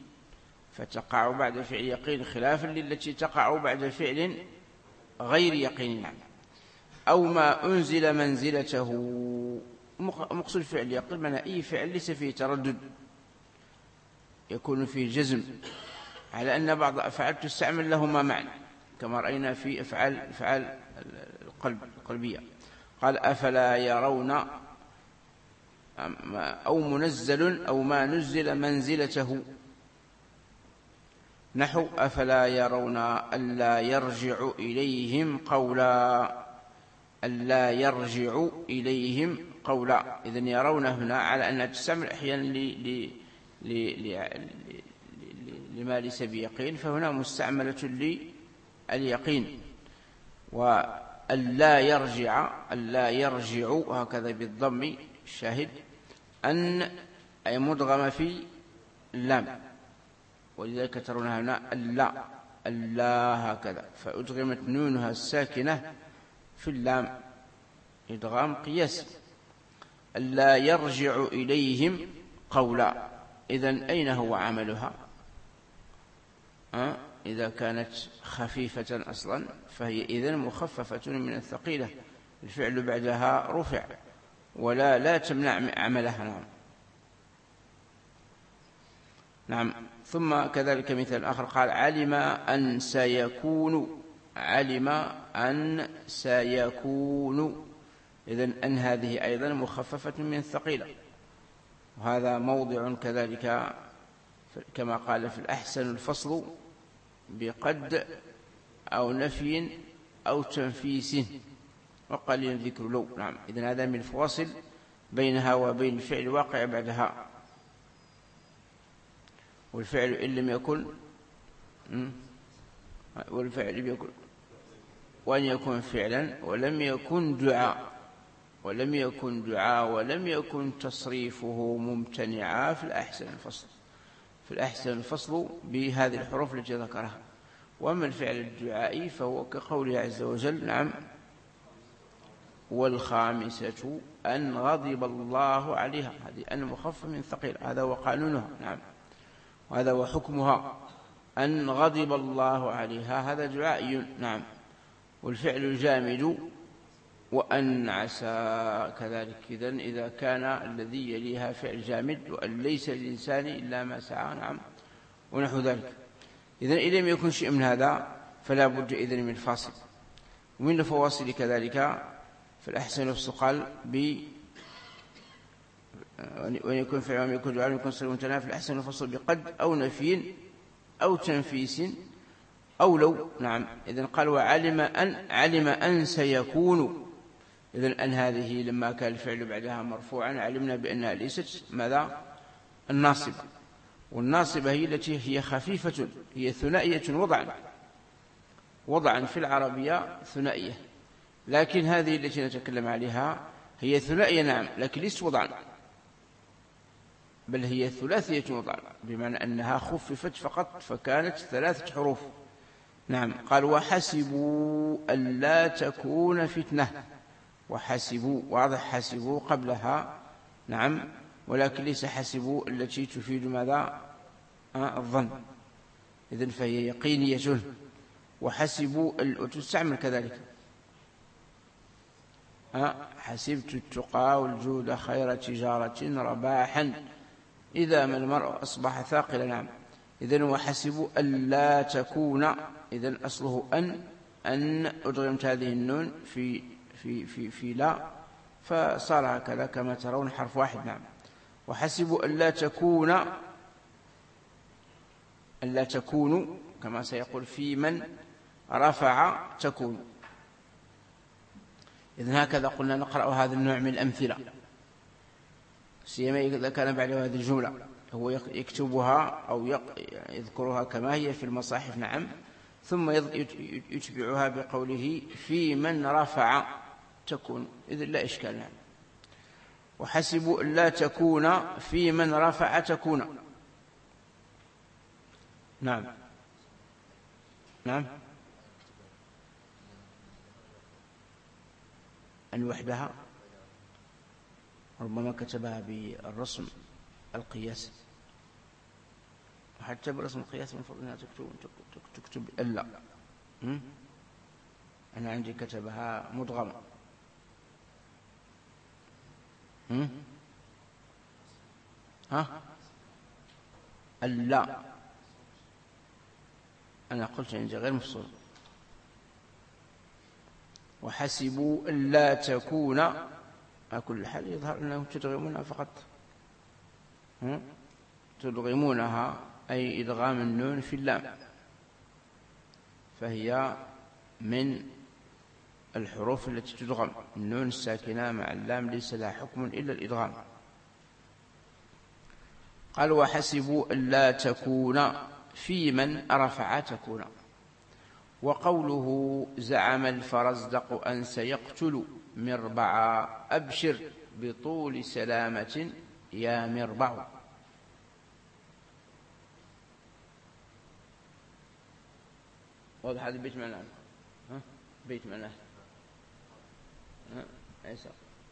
خلافا للتي تقع بعد فعل غير يقين. نعم. أو ما أنزل منزلته، مقصود فعل يقين معنى أي فعل ليس فيه تردد، يكون فيه جزم، على أن بعض أفعال تستعمل لهما معنى، كما رأينا في أفعال القلبية. قال أفلا يرون، أو منزل أو ما نزل منزلته، نحو أفلا يرون ألا يرجع إليهم قولا. إذن يرون هنا على أنها تستعمل أحيانا لما ليس بيقين، فهنا مستعملة لليقين. وألا يرجع هكذا بالضم الشاهد، أن أي مدغم في اللام، ولذلك ترون هنا ألا هكذا، فأدغمت نونها الساكنة في اللام إدغام قياسي. ألا يرجع إليهم قولا. إذن أين هو عملها؟ إذا كانت خفيفة أصلا فهي إذن مخففة من الثقيلة، الفعل بعدها رفع ولا لا تمنع عملها. نعم. ثم كذلك مثال آخر قال علم أن سيكون، إذن أن هذه أيضا مخففة من الثقيلة، وهذا موضع كذلك كما قال في الأحسن الفصل بقد أو نفي أو تنفيس وقليل ذكر لو. نعم. إذن هذا من الفواصل بينها وبين الفعل الواقع بعدها، والفعل إن لم يكن وأن يكون فعلا ولم يكن دعاء ولم يكن تصريفه ممتنعا في الأحسن الفصل بهذه الحروف التي ذكرها. وأما الفعل الدعائي فهو كقوله عز وجل. نعم. والخامسة أن غضب الله عليها، هذه أن مخفف من ثقيل، هذا هو قانونها. نعم. وهذا هو حكمها، أن غضب الله عليها، هذا دعائي. نعم. والفعل جامد، وأن عسى كذلك. إذن إذا كان الذي يليها فعل جامد، وأن ليس للإنسان إلا ما سعى. نعم. ونحو ذلك. إذن إذا لم يكن شيء من هذا فلا بد إذن من الفاصل. ومن الفواصل كذلك فالأحسن نفسه قال وأن يكون في عام يكون دعاء يكون صلى متناهى في الأحسن الفصل بقد أو نفي أو تنفيس أو لو. نعم. إذن قال علم أن سيكون. إذن أن هذه لما كان الفعل بعدها مرفوعا علمنا بأنها ليست ماذا؟ الناصبة. والناصبة هي التي هي خفيفة، هي ثنائية وضعا في العربية ثنائية، لكن هذه التي نتكلم عليها هي ثنائية نعم، لكن ليست وضعا، بل هي ثلاثية وضعا، بمعنى أنها خففت فقط فكانت 3 حروف. نعم. قال وحسبوا ألا تكون فتنة. وحسبوا واضح، حسبوا قبلها نعم، ولكن ليس حسبوا التي تفيد ماذا؟ الظن. إذن فهي يقينية. وحسبوا وتستعمل كذلك حسبت التقى والجود خير تجارة رباحا إذا ما المرء أصبح ثاقلا. نعم. إذن وحسبوا ألا تكون. إذن أصله أن أدغمت هذه النون في لا، فصار هكذا كما ترون حرف واحد. نعم. وحسبوا ألا تكونوا كما سيقول في من رفع تكون. إذن هكذا قلنا نقرأ هذا النوع من الأمثلة، سيما إذا كان بعد هذه الجملة هو يكتبها أو يذكرها كما هي في المصاحف. نعم. ثم يتبعها بقوله في من رفع تكون. إذن لا إشكال. نعم. وحسبوا لا تكون في من رفع تكون. نعم. نعم. أن وحدها ربما كتبها بالرسم القياسي، وحتى برسم القياس من فضلها تكتب إلا. أنا عندي كتبها مدغمة. ألا أنا قلت عندي غير مفصول. وحسبوا ألا تكون على كل حال يظهر أنهم تدغمونها فقط، تدغمونها أي إدغام النون في اللام، فهي من الحروف التي تدغم. النون الساكنة مع اللام ليس لها حكم إلا الإدغام. قال وحسبوا ألا تكون في من رفع تكون. وقوله زعم الفرزدق أن سيقتل مربعا أبشر بطول سلامة يا مربع. واضح هذا البيت معناه؟ بيت معناه عيسى.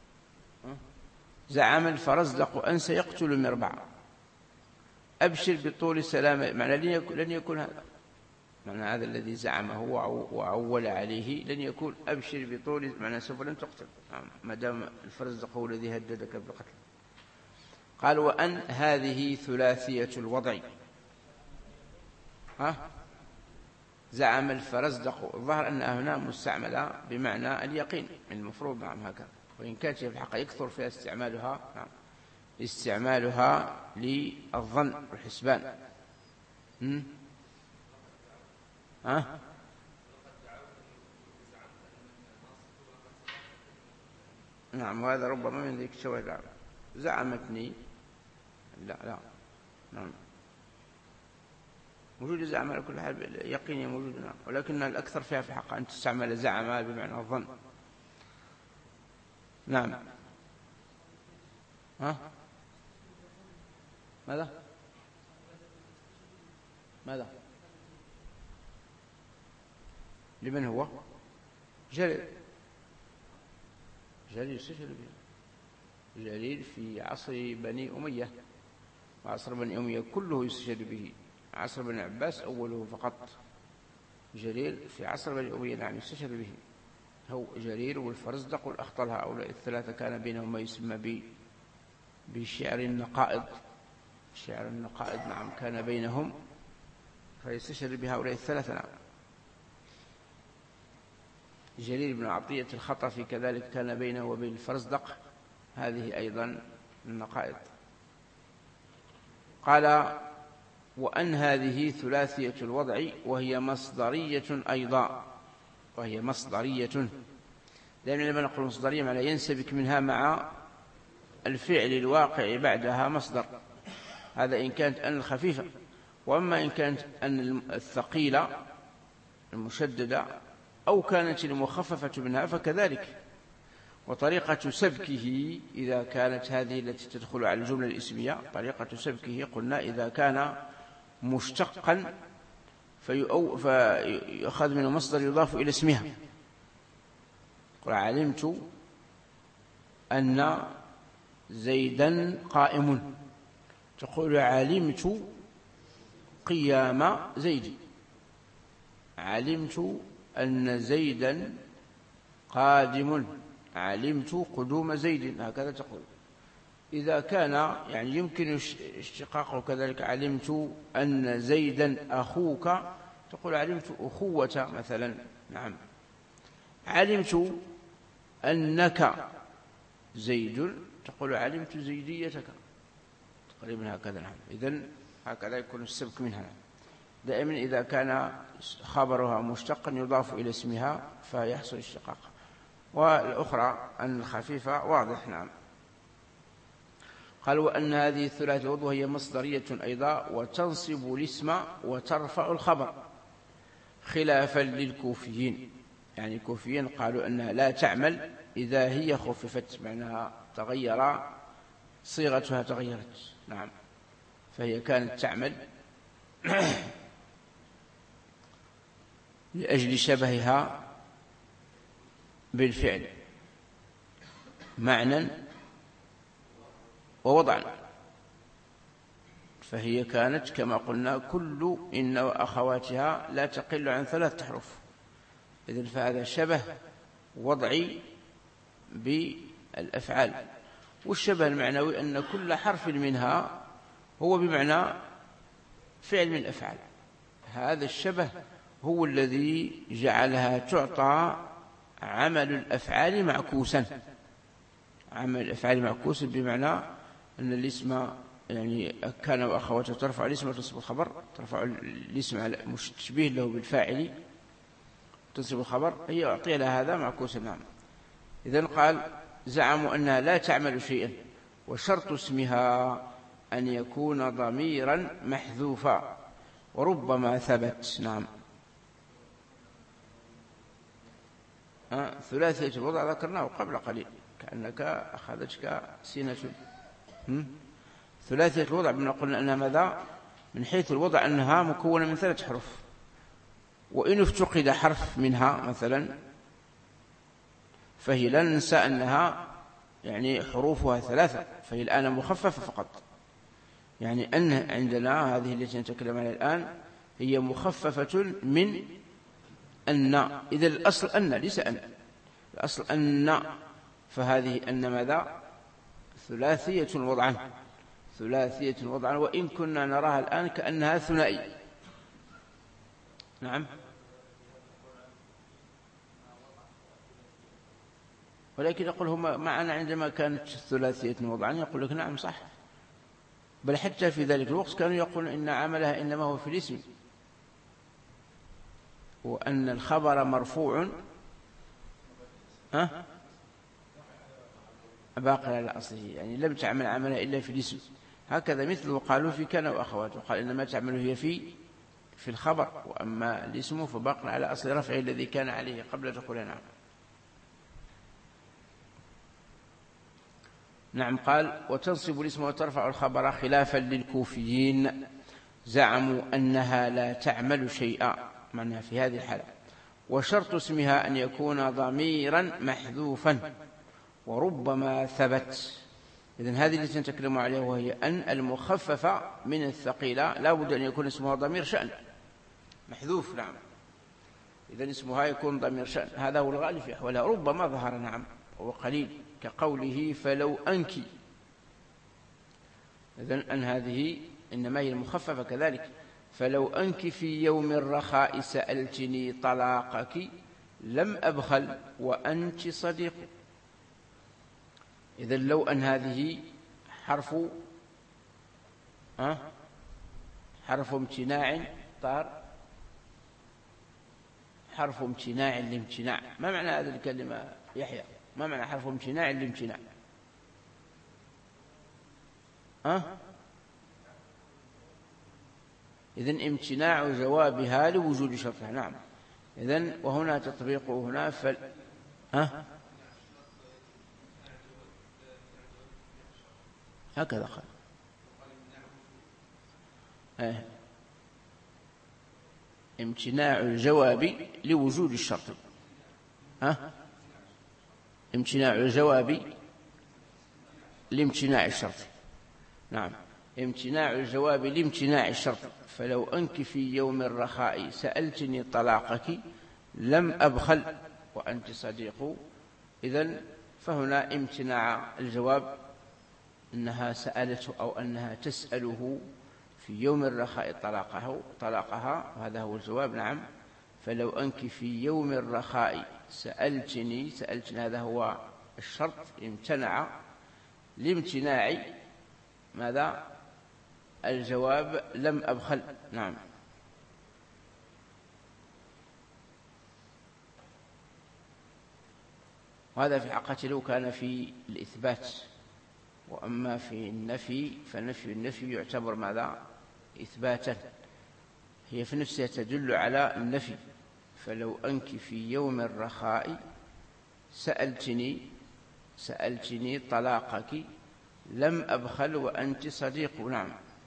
زعم الفرزدق أن سيقتل مربعا أبشر بطول سلامة، معنى لن يكون هذا معنى هذا الذي زعمه وعول عليه، لن يكون أبشر بطول معنى سوف لن تقتل ما دام الفرزدق هو الذي هددك بالقتل. قال وأن هذه ثلاثية الوضع. زعم الفرزدق، الظاهر أنها هنا مستعملة بمعنى اليقين المفروض. نعم هكذا، وإن كانت في الحق يكثر فيها استعمالها للظن والحسبان. نعم. وهذا ربما من ذلك الشواهد. زعمتني لا نعم موجود زعم على كل حال يقيني موجود. نعم. ولكن الأكثر فيها في الحق أن تستعمل زعم بمعنى الظن. نعم. ماذا لمن هو جرير استشهد به. جرير في عصر بني أمية، وعصر بني أمية كله يستشهد به. عصر بني عباس أوله فقط. جرير في عصر بني أمية نعم يستشهد به. هو جرير والفرزدق والأخطل، هؤلاء الثلاثة كان بينهم ما يسمى بشعر النقائض. شعر النقائض نعم كان بينهم، فيستشهد بهؤلاء الثلاثة. نعم. جرير بن عطية الخطفي كذلك كان بينه وبين الفرزدق، هذه أيضا النقائض. قال وأن هذه ثلاثية الوضع وهي مصدرية أيضا، وهي مصدرية، لأن لما نقول مصدرية معنى ينسبك منها مع الفعل الواقع بعدها مصدر، هذا إن كانت أن الخفيفة. وأما إن كانت أن الثقيلة المشددة أو كانت المخففة منها فكذلك. وطريقة سبكه إذا كانت هذه التي تدخل على الجملة الاسمية، طريقة سبكه قلنا إذا كان مشتقا فيؤخذ منه مصدر يضاف إلى اسمها. قل علمت أن زيدا قائم، تقول علمت قيام زيد، علمت أن زيدا قادم، علمت قدوم زيد، هكذا تقول. إذا كان يعني يمكن اشتقاقه كذلك، علمت أن زيدا أخوك، تقول علمت أخوة مثلا. نعم. علمت أنك زيد، تقول علمت زيديتك، تقريبا هكذا. نعم. إذن هكذا يكون السبك منها دائما إذا كان خبرها مشتقا يضاف إلى اسمها فيحصل اشتقاق. والأخرى أن الخفيفة واضح. نعم. قال وأن هذه الثلاث الوضع هي مصدرية أيضا وتنصب الاسم وترفع الخبر، خلافا للكوفيين. يعني الكوفيين قالوا أنها لا تعمل إذا هي خففت، معناها تغير صيغتها، تغيرت. نعم. فهي كانت تعمل لأجل شبهها بالفعل معنى ووضعا، فهي كانت كما قلنا كل إن وأخواتها لا تقل عن 3 أحرف. إذن فهذا شبه وضعي بالأفعال. والشبه المعنوي أن كل حرف منها هو بمعنى فعل من الأفعال. هذا الشبه هو الذي جعلها تعطى عمل الأفعال معكوسا. عمل الأفعال معكوسا بمعنى أن الاسم يعني كان وأخواته ترفع الاسم وتنصب الخبر، ترفع الاسم على مشبه له بالفاعل، تنصب الخبر، هي أعطي لها هذا معكوسا. نعم. إذن قال زعموا أنها لا تعمل شيئا، وشرط اسمها أن يكون ضميرا محذوفا وربما ثبت. نعم. ثلاثية الوضع ذكرناه قبل قليل، كأنك أخذتك سنة. ثلاثية الوضع بما قلنا أنها ماذا؟ من حيث الوضع أنها مكونة من 3 حروف، وإن افتقد حرف منها مثلا فهي لا ننسى أنها يعني حروفها 3، فهي الآن مخففة فقط. يعني أن عندنا هذه التي نتكلم عنها الآن هي مخففة من أن. إذا الأصل أن ليس أن، الأصل أن، فهذه أن ماذا؟ ثلاثية وضعا، ثلاثية وضعا، وإن كنا نراها الآن كأنها ثنائي. نعم. ولكن يقول هم معنا عندما كانت ثلاثية وضعا يقول لك نعم صح، بل حتى في ذلك الوقت كانوا يقولون إن عملها إنما هو في الاسم، وأن الخبر مرفوع باقي على أصله، يعني لم تعمل عملها إلا في الاسم. هكذا مثل قالوا في كان وأخواته، قال إنما تعمل هي في الخبر، وأما الاسم فباقي على أصل رفعه الذي كان عليه قبل دخول. نعم. نعم. قال وتنصب الاسم وترفع الخبر خلافا للكوفيين، زعموا أنها لا تعمل شيئا، معناها في هذه الحالة. وشرط اسمها أن يكون ضميرا محذوفا وربما ثبت. إذن هذه التي نتكلم عليها وهي أن المخففة من الثقيلة لا بد أن يكون اسمها ضمير شأن محذوف. نعم. إذن اسمها يكون ضمير شأن، هذا هو الغالب في أحوالها. ربما ظهر نعم وهو قليل، كقوله فلو أنك. إذن أن هذه إنما هي المخففة كذلك. فلو أنك في يوم الرخاء سألتني طلاقك لم أبخل وأنت صديق. إذن لو أن هذه حرف امتناع طار، حرف امتناع لامتناع. ما معنى هذه الكلمة يحيى؟ ما معنى حرف امتناع لامتناع؟ إذن امتناع جوابها لوجود شرطها. نعم. إذن وهنا تطبيقه هنا هكذا قال. امتناع الجواب لوجود الشرط. امتناع الجواب لامتناع الشرط. نعم. امتناع الجواب لامتناع الشرط. فلو أنك في يوم الرخاء سألتني طلاقك لم أبخل وأنت صديق. إذن فهنا امتناع الجواب أنها سألته أو أنها تسأله في يوم الرخاء طلاقها، وهذا هو الجواب. نعم. فلو أنك في يوم الرخاء سألتني هذا هو الشرط، امتنع لامتناع ماذا؟ الجواب لم أبخل. نعم. وهذا في حقيقة لو كان في الإثبات. وأما في النفي النفي يعتبر ماذا؟ إثباتا. هي في نفسها تدل على النفي. فلو أنك في يوم الرخاء سألتني طلاقك لم أبخل وأنت صديق. نعم.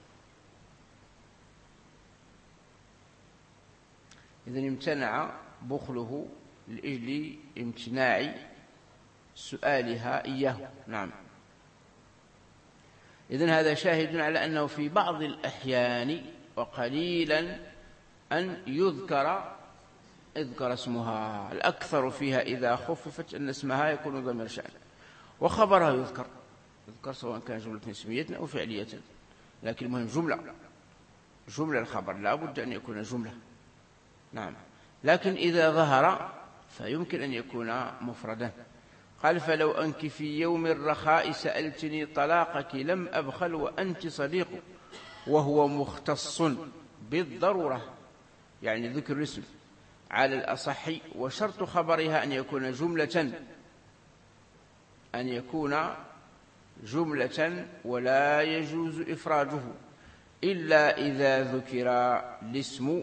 إذن امتنع بخله لأجل امتناع سؤالها إياه. نعم. إذن هذا شاهد على أنه في بعض الأحيان وقليلا أن يذكر اسمها. الأكثر فيها إذا خففت أن اسمها يكون ضمير شأن، وخبرها يذكر سواء كان جملة اسمية أو فعلية. لكن المهم جملة الخبر لا بد أن يكون جملة. نعم. لكن إذا ظهر فيمكن أن يكون مفردا. قال فلو أنك في يوم الرخاء سألتني طلاقك لم أبخل وأنت صديق، وهو مختص بالضرورة، يعني ذكر الاسم على الأصح. وشرط خبرها أن يكون جملة ولا يجوز إفراده إلا إذا ذكر الاسم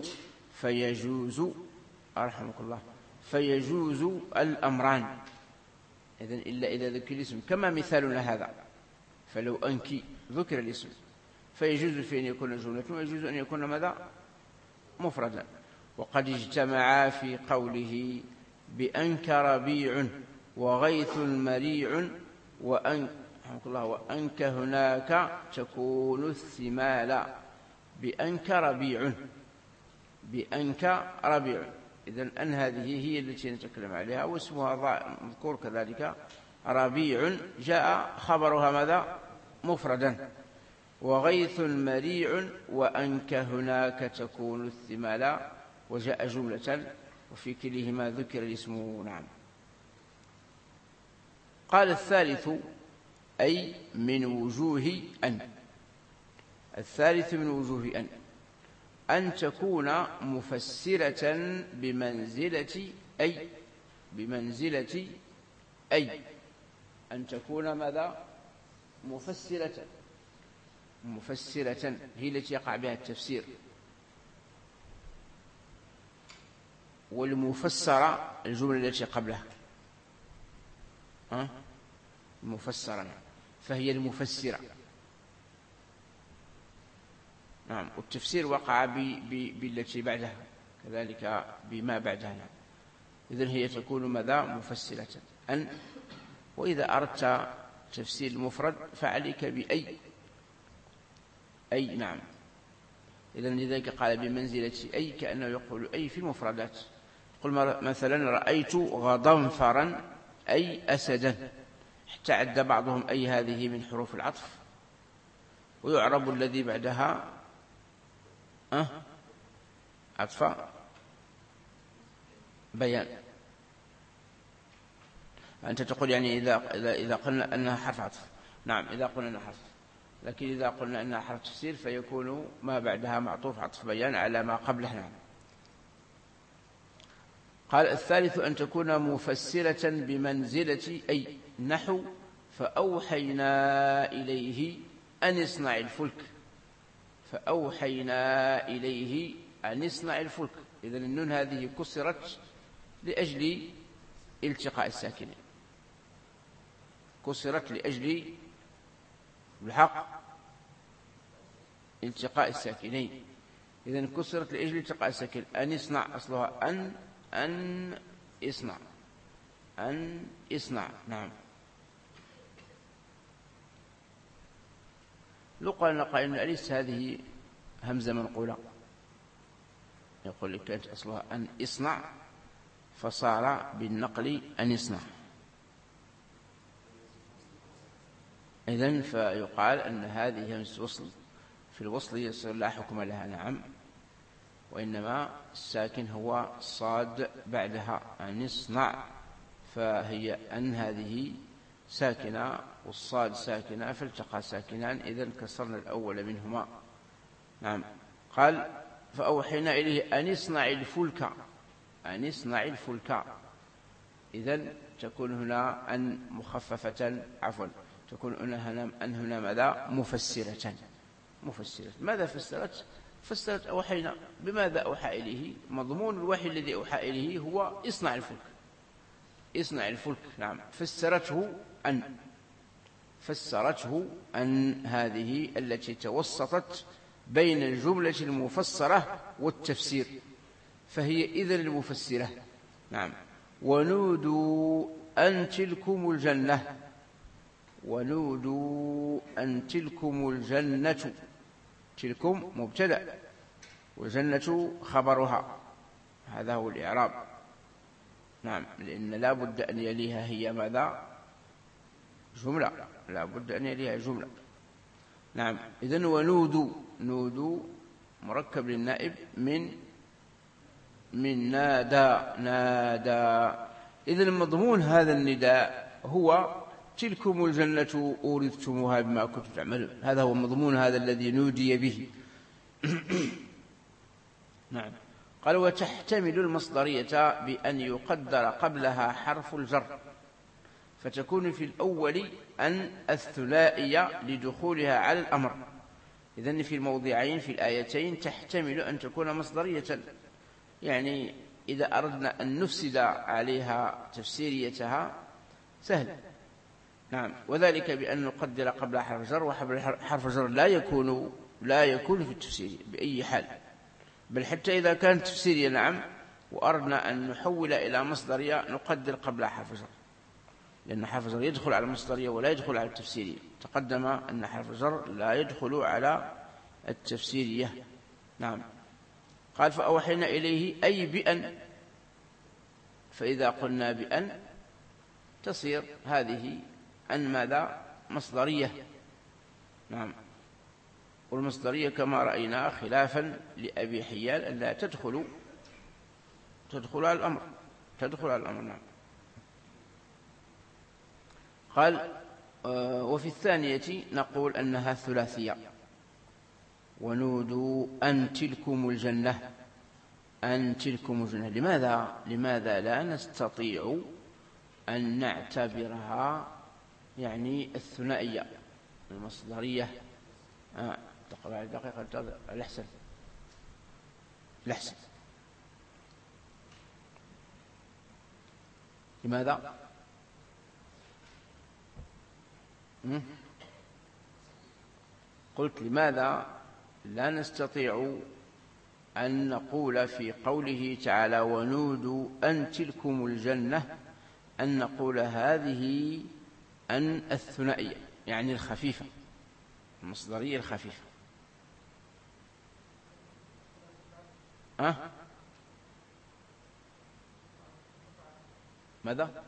فيجوز الأمران. إذن إلا إذا ذكر الاسم، كما مثالنا هذا. فلو أنك ذكر الاسم فيجوز في أن يكون جملة ويجوز أن يكون ماذا؟ مفردا. وقد اجتمعا في قوله بأنك ربيع وغيث مريع وأنك هناك تكون الثمال. بأنك ربيع. إذن أن هذه هي التي نتكلم عليها، واسمها مذكور كذلك ربيع، جاء خبرها ماذا؟ مفردا. وغيث مريع وأنك هناك تكون الثمال، وجاء جملة، وفي كليهما ذكر الاسم. نعم. قال الثالث أي من وجوه أن. الثالث من وجوه أن تكون مفسرة بمنزلة أي. أن تكون ماذا؟ مفسرة هي التي يقع بها التفسير. والمفسرة الجملة التي قبلها مفسرة، فهي المفسرة. نعم. والتفسير وقع بالتي بعدها، كذلك بما بعدها. إذن هي تكون ماذا؟ مفسرة أن. وإذا أردت تفسير المفرد فعليك بأي. نعم. إذن لذلك قال بمنزلة أي، كأنه يقول أي في المفردات. قل مثلا رأيت غضنفرا أي أسدا، حتى عد بعضهم أي هذه من حروف العطف، ويعرب الذي بعدها عطف بيان. أنت تقول يعني إذا قلنا أنها حرف عطف. نعم إذا قلنا أنها حرف، لكن إذا قلنا أنها حرف تفسير فيكون ما بعدها معطوف عطف بيان على ما قبله. نعم. قال الثالث أن تكون مفسرة بمنزلة أي نحو فأوحينا إليه أن اصنع الفلك. فأوحينا إليه أن اصنع الفلك. إذن النون هذه كسرت لأجل التقاء الساكنين، كسرت لأجل الحق التقاء الساكنين. إذن كسرت لأجل التقاء الساكنين. أن يصنع أصلها أن يصنع، أن يصنع. نعم. لو قال قائل أن أليس هذه همزة منقولة؟ يقول لك كانت أصلها أن يصنع فصار بالنقل أن يصنع. إذن فيقال أن هذه همزة وصل، في الوصل يصير لا حكم لها. نعم. وإنما الساكن هو صاد بعدها أن يصنع، فهي أن هذه ساكنة والصاد ساكنة فالتقى ساكنان، إذن كسرنا الأول منهما. نعم. قال فأوحينا إليه أن يصنع الفلك، أن يصنع الفلك. إذن تكون هنا أن مخففة، عفوا تكون أن هنا ماذا؟ مفسرة. مفسرة. ماذا فسرت؟ فسرت أوحينا. بماذا أوحى إليه؟ مضمون الوحي الذي أوحى إليه هو اصنع الفلك، اصنع الفلك. نعم. فسرته أن هذه التي توسطت بين الجملة المفسرة والتفسير، فهي إذن المفسرة. نعم. ونودوا أن تلكم الجنة، ونودوا أن تلكم الجنة. تلكم مبتدأ والجنة خبرها، هذا هو الإعراب. نعم. لأن لا بد أن يليها هي ماذا؟ جملة، لا بد أن يليها جملة. نعم. إذن ونودوا، نودوا مركب للنائب من نادى. إذن مضمون هذا النداء هو تلكم الجنة أورثتموها بما كنتم تعملون. هذا هو مضمون هذا الذي نودي به. نعم. قال وتحتمل المصدرية بأن يقدر قبلها حرف الجر، فتكون في الأول أن الثنائية لدخولها على الأمر. إذن في الموضعين في الآيتين تحتمل أن تكون مصدرية، يعني إذا أردنا أن نفسد عليها تفسيريتها سهل. نعم. وذلك بأن نقدر قبل حرف جر، وحرف جر لا يكون في التفسير بأي حال، بل حتى إذا كانت تفسيرية. نعم. وأردنا أن نحول إلى مصدرية نقدر قبل حرف جر، لأن حرف جر يدخل على المصدرية ولا يدخل على التفسيرية. تقدم أن حرف جر لا يدخل على التفسيرية. نعم. قال فأوحينا إليه أي بأن، فإذا قلنا بأن تصير هذه أن ماذا؟ مصدرية. نعم. والمصدرية كما رأينا خلافا لأبي حيان أن لا تدخل على الأمر، تدخل على الأمر. نعم. قال وفي الثانية نقول أنها ثلاثية. ونودوا أن تلكم الجنة، أن تلكم الجنة. لماذا لا نستطيع أن نعتبرها يعني الثنائية المصدرية؟ دقيقة الأحسن. لماذا؟ قلت لماذا لا نستطيع أن نقول في قوله تعالى ونودوا أن تلكم الجنة أن نقول هذه أن الثنائية يعني الخفيفة، المصدرية الخفيفة. ماذا؟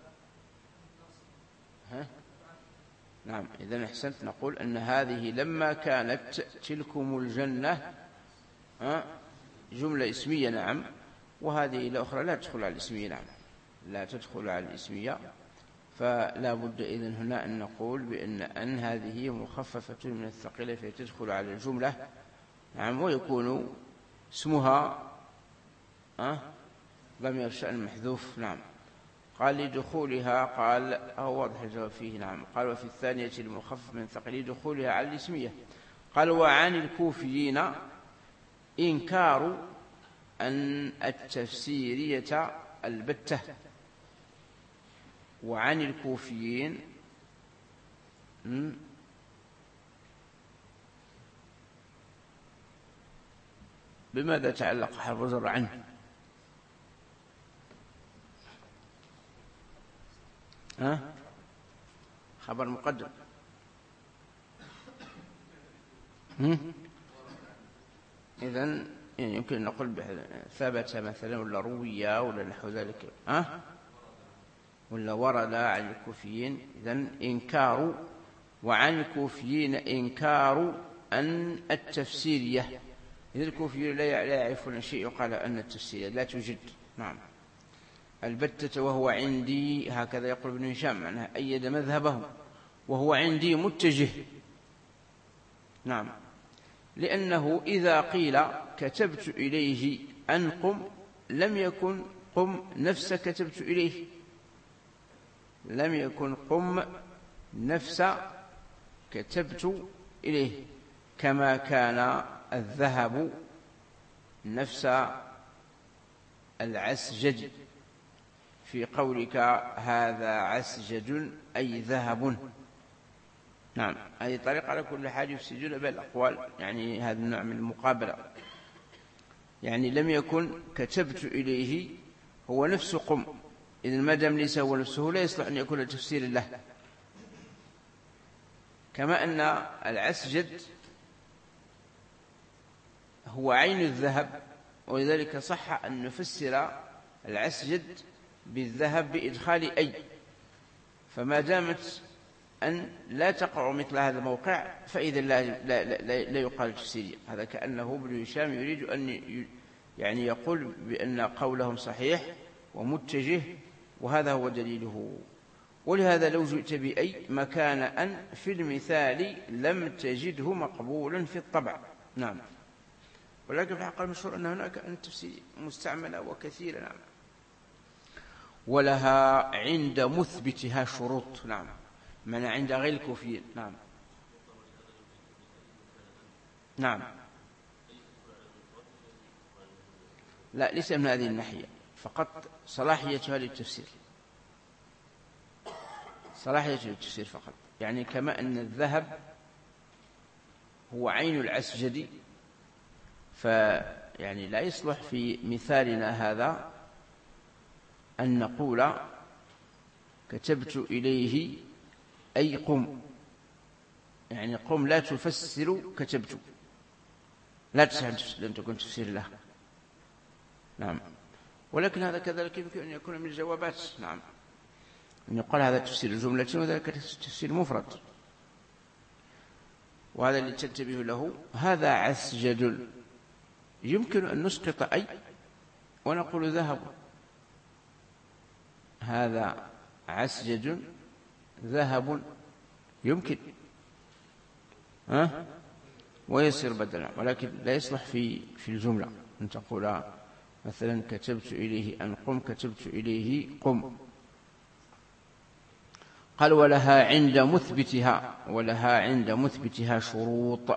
نعم. إذن أحسنت. نقول أن هذه لما كانت تلكم الجنة جملة اسمية. نعم. وهذه الأخرى لا تدخل على الاسمية. نعم. لا تدخل على الاسمية، فلا بد إذن هنا أن نقول بأن أن هذه مخففة من الثقيلة فتدخل على الجملة. نعم. ويكون اسمها ضمير شأن محذوف. نعم. قال لدخولها، قال هو واضح الجواب فيه. نعم. قال وفي الثانية المخفف من الثقيل لدخولها على الاسمية. قال وعن الكوفيين إنكار أن التفسيرية البتة. وعن الكوفيين بماذا تعلق حرف جر عنه؟ خبر مقدم. إذن يعني يمكن أن نقول ثبت مثلا ولا روية ولا نحو ذلك، ولا ورد عن الكوفيين. إذن إنكار وعن الكوفيين إنكار أن التفسيرية. إذن الكوفيين لا يعرفون شيء يقال أن التفسيرية لا توجد. نعم. البتة وهو عندي، هكذا يقول ابن هشام، معناها أيد مذهبه وهو عندي متجه. نعم. لأنه إذا قيل كتبت إليه أن قم لم يكن قم نفس كتبت إليه، لم يكن قم نفس كتبت إليه، كما كان الذهب نفس العسجج في قولك هذا عسجج أي ذهب. نعم. هذه طريقة على كل حال يفسدون بها الأقوال، يعني هذا النوع من المقابلة. يعني لم يكن كتبت إليه هو نفس قم، إذن ما دام ليس هو نفسه لا يصلح أن يكون تفسير له. كما أن العسجد هو عين الذهب، ولذلك صح أن نفسر العسجد بالذهب بإدخال أي، فما دامت أن لا تقع مثل هذا الموقع فإذا لا يقال تفسيريا. هذا كأنه ابن هشام يريد أن يعني يقول بأن قولهم صحيح ومتجه، وهذا هو دليله. ولهذا لو جئت بأي مكان أن في المثال لم تجده مقبولا في الطبع. نعم. ولكن في الحق المشهور أن هناك أن تفسير مستعملة وكثيرة. نعم. ولها عند مثبتها شروط. نعم. من عند غير الكوفيين. نعم. نعم. لا، ليس من هذه الناحية، فقط صلاحيتها للتفسير، صلاحيتها للتفسير فقط. يعني كما أن الذهب هو عين العسجد، فيعني لا يصلح في مثالنا هذا أن نقول كتبت إليه أي قم، يعني قم لا تفسر كتبت، لا تصح لن تكون تفسير له. نعم. ولكن هذا كذلك يمكن أن يكون من الجوابات. نعم. أن يقال هذا تفسير جملة وذلك تفسير مفرد، وهذا اللي تنتبه له. هذا عسجد يمكن أن نسقط أي ونقول ذهب، هذا عسجد ذهب يمكن ويصير بدلا، ولكن لا يصلح في الجملة أن تقول مثلا كتبت إليه أن قم، كتبت إليه قم. قال ولها عند مثبتها شروط،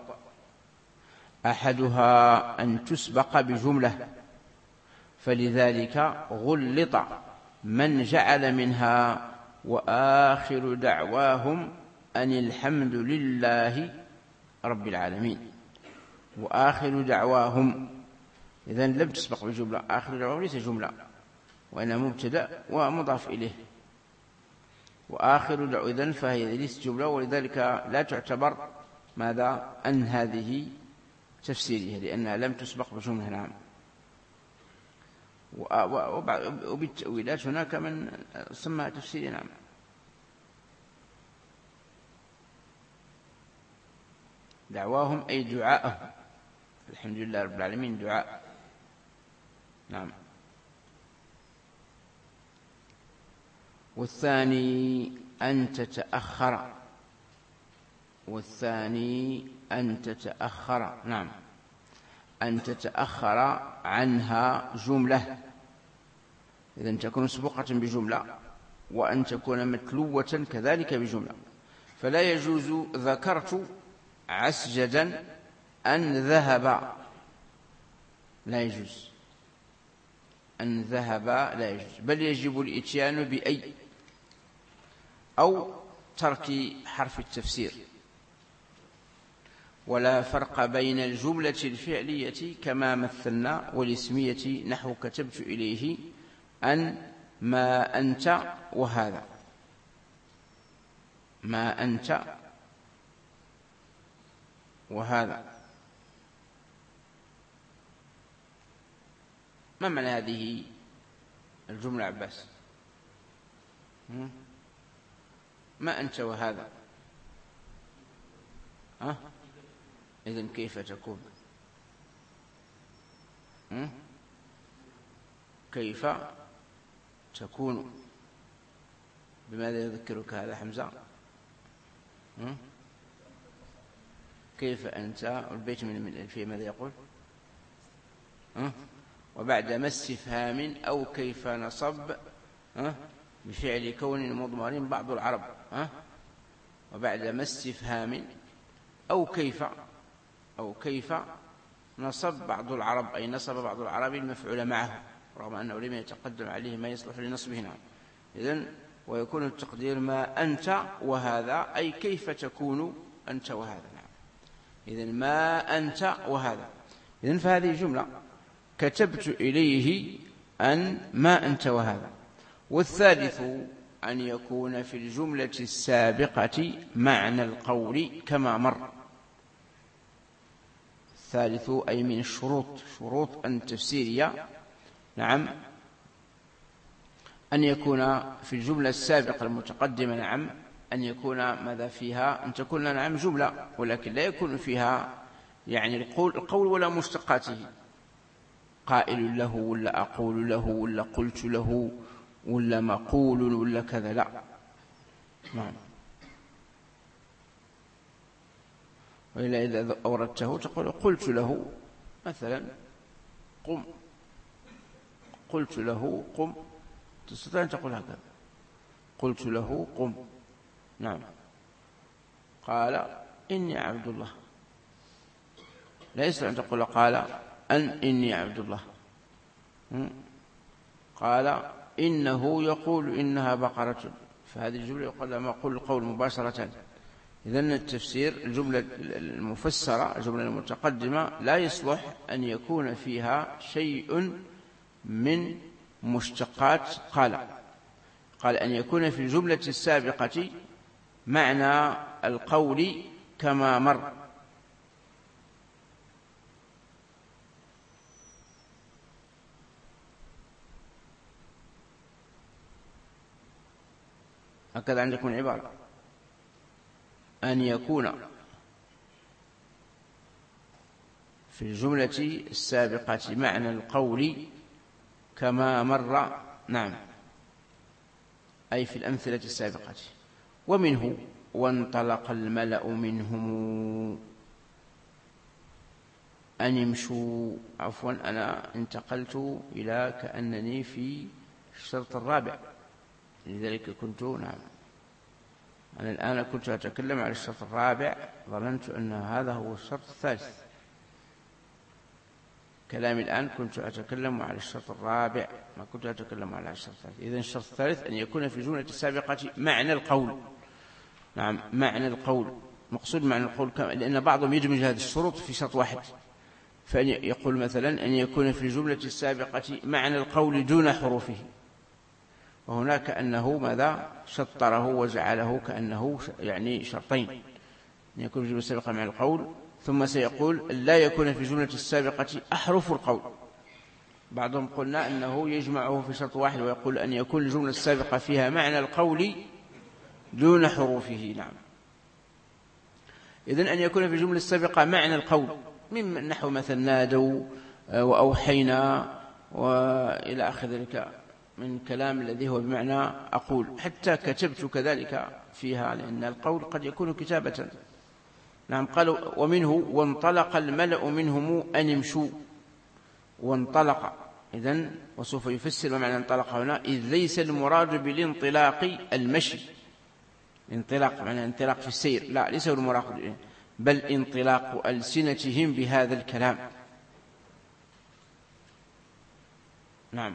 أحدها أن تسبق بجملة، فلذلك غلط من جعل منها وآخر دعواهم أن الحمد لله رب العالمين. وآخر دعواهم إذن لم تسبق بجملة، آخر دعواهم ليس جملة وإنما مبتدأ ومضاف إليه. وآخر دعوة إذن فهي ليست جملة، ولذلك لا تعتبر ماذا أن هذه تفسيرها لأنها لم تسبق بجملة. نعم. وبالتأويلات هناك من سمى تفسير. نعم. دعواهم أي دعاءهم، الحمد لله رب العالمين دعاء. نعم. والثاني أن تتأخر، والثاني أن تتأخر، نعم، أن تتأخر عنها جملة، إذن تكون مسبوقة بجملة، وأن تكون متلوة كذلك بجملة. فلا يجوز ذكرت عسجدا أن ذهب، لا يجوز، أن ذهب لا يجوز، بل يجب الإتيان بأي أو ترك حرف التفسير. ولا فرق بين الجملة الفعلية كما مثلنا والاسمية، نحو كتبت إليه أن ما أنت وهذا، ما أنت وهذا. ما معنى هذه الجملة عباس؟ ما أنت وهذا، إذن كيف تكون؟ كيف تكون؟ بماذا يذكرك هذا حمزة؟ كيف أنت؟ البيت من الألفية ماذا يقول؟ وبعد ما استفهام أو كيف نصب بفعل كون مضمر بعض العرب، وبعد ما استفهام أو كيف نصب بعض العرب، أي نصب بعض العرب المفعول معه رغم أنه لم يتقدم عليه ما يصلح لنصبه. نعم. إذن ويكون التقدير ما أنت وهذا، أي كيف تكون أنت وهذا. نعم. إذن ما أنت وهذا. إذن فهذه جملة كتبت إليه أن ما أنت وهذا. والثالث أن يكون في الجملة السابقة معنى القول كما مر. الثالث أي من الشروط، شروط التفسيرية، نعم، أن يكون في الجملة السابقة المتقدمة، نعم، أن يكون ماذا فيها؟ أن تكون نعم جملة، ولكن لا يكون فيها يعني القول ولا مشتقاته، قائل له ولا أقول له ولا قلت له ولا مقول ولا كذا، لا. نعم. وإلا إذا أوردته تقول قلت له مثلا قم، قلت له قم، تستطيع أن تقول هكذا، قلت له قم. نعم. قال إني عبد الله، لا يستطيع أن تقول قال أن إني عبد الله. قال إنه يقول إنها بقرة، فهذه الجملة يقول لما أقول القول مباشرة. إذن التفسير الجملة المفسرة، الجملة المتقدمة، لا يصلح أن يكون فيها شيء من مشتقات قال أن يكون في الجملة السابقة معنى القول كما مر. هكذا عندكم عبارة أن يكون في الجملة السابقة معنى القول كما مر. نعم. أي في الأمثلة السابقة. ومنه وانطلق الملأ منهم أن يمشوا، عفوا أنا انتقلت إلى كأنني في الشرط الرابع، لذلك كنت نعم أنا الآن كنت أتكلم عن الشرط الرابع، ظننت أن هذا هو الشرط الثالث. كلامي الآن كنت أتكلم عن الشرط الرابع، ما كنت أتكلم عن الشرط الثالث. إذن الشرط الثالث أن يكون في الجملة السابقة معنى القول. نعم، معنى القول. مقصود معنى القول لأن بعضهم يدمج هذه الشروط في شرط واحد، فأن يقول مثلا أن يكون في الجملة السابقة معنى القول دون حروفه، وهناك أنه ماذا شطره وجعله كأنه يعني شرطين، أن يكون في الجملة السابقة معنى القول، ثم سيقول لا يكون في الجملة السابقة أحرف القول. بعضهم قلنا أنه يجمعه في شرط واحد ويقول أن يكون الجملة السابقة فيها معنى القول دون حروفه. نعم. إذن أن يكون في الجملة السابقة معنى القول من نحو مثل نادوا وأوحينا وإلى آخر ذلك، من كلام الذي هو بمعنى أقول، حتى كتبت كذلك فيها، لأن القول قد يكون كتابة. نعم. قالوا ومنه وانطلق الملأ منهم أن امشوا، وانطلق إذن، وسوف يفسر معنى انطلق هنا، إذ ليس المراد بالانطلاق المشي، انطلاق معنى انطلاق في السير، لا ليس المراد، بل انطلاق ألسنتهم بهذا الكلام. نعم.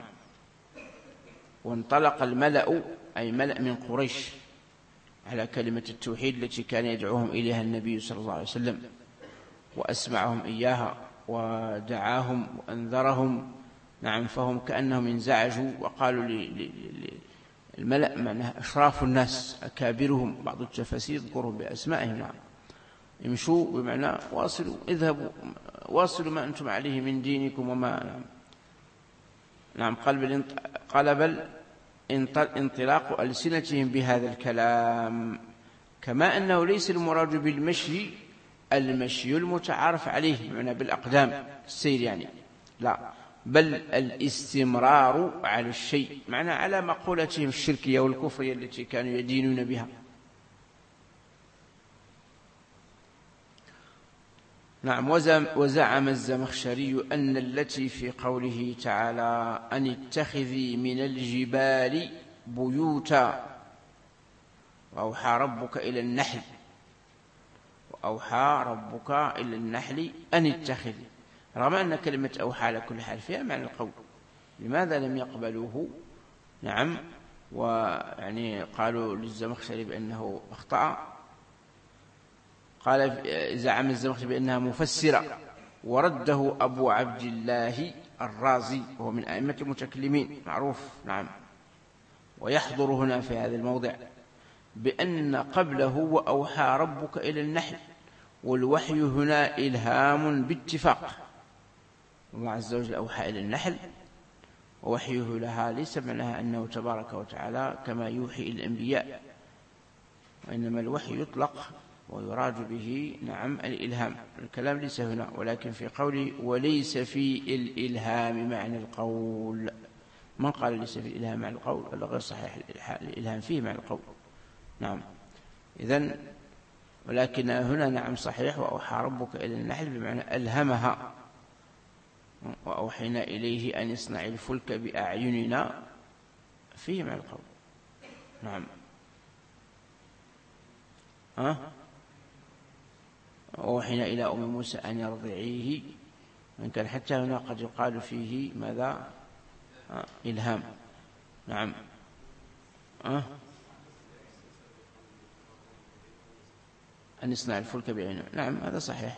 وانطلق الملأ أي ملأ من قريش على كلمة التوحيد التي كان يدعوهم إليها النبي صلى الله عليه وسلم، وأسمعهم إياها ودعاهم وأنذرهم. نعم. فهم كأنهم انزعجوا وقالوا الملأ معناها أشراف الناس أكابرهم، بعض التفاسير يذكرهم بأسمائهم. نعم. امشوا بمعنى واصلوا، اذهبوا واصلوا ما أنتم عليه من دينكم وما. نعم. قال بل انطلاق ألسنتهم بهذا الكلام، كما أنه ليس المراد بالمشي المشي المتعارف عليه بمعنى بالأقدام السير يعني، لا، بل الاستمرار على الشيء، معنى على مقولتهم الشركية والكفرية التي كانوا يدينون بها. نعم. وزعم الزمخشري أن التي في قوله تعالى أن اتخذي من الجبال بيوتا وأوحى ربك إلى النحل، وأوحى ربك إلى النحل أن اتخذي، رغم أن كلمة أوحى على كل حال فيها معنى القول، لماذا لم يقبلوه؟ نعم. ويعني قالوا للزمخشري بأنه أخطأ. قال زعم الزمخشري بأنها مفسرة، ورده أبو عبد الله الرازي وهو من أئمة المتكلمين معروف. نعم. ويحضر هنا في هذا الموضع بأن قبله وأوحى ربك إلى النحل، والوحي هنا إلهام باتفاق، الله عز وجل أوحى إلى النحل ووحيه لها ليس معناها أنه تبارك وتعالى كما يوحي إلى الأنبياء، وإنما الوحي يطلق ويراد به نعم الإلهام. الكلام ليس هنا، ولكن في قوله وليس في الإلهام معنى القول. من قال ليس في الإلهام معنى القول؟ هذا غير صحيح، الإلهام فيه معنى القول. نعم. إذن ولكن هنا نعم صحيح وأوحى ربك إلى النحل بمعنى ألهمها، وأوحينا إليه أن يصنع الفلك بأعيننا فيه معنى القول. نعم. وأوحينا إلى أم موسى أن يرضعيه، وإن كان حتى هنا قد يقال فيه ماذا؟ إلهام. نعم. أن يصنع الفلك بعينه، نعم هذا صحيح.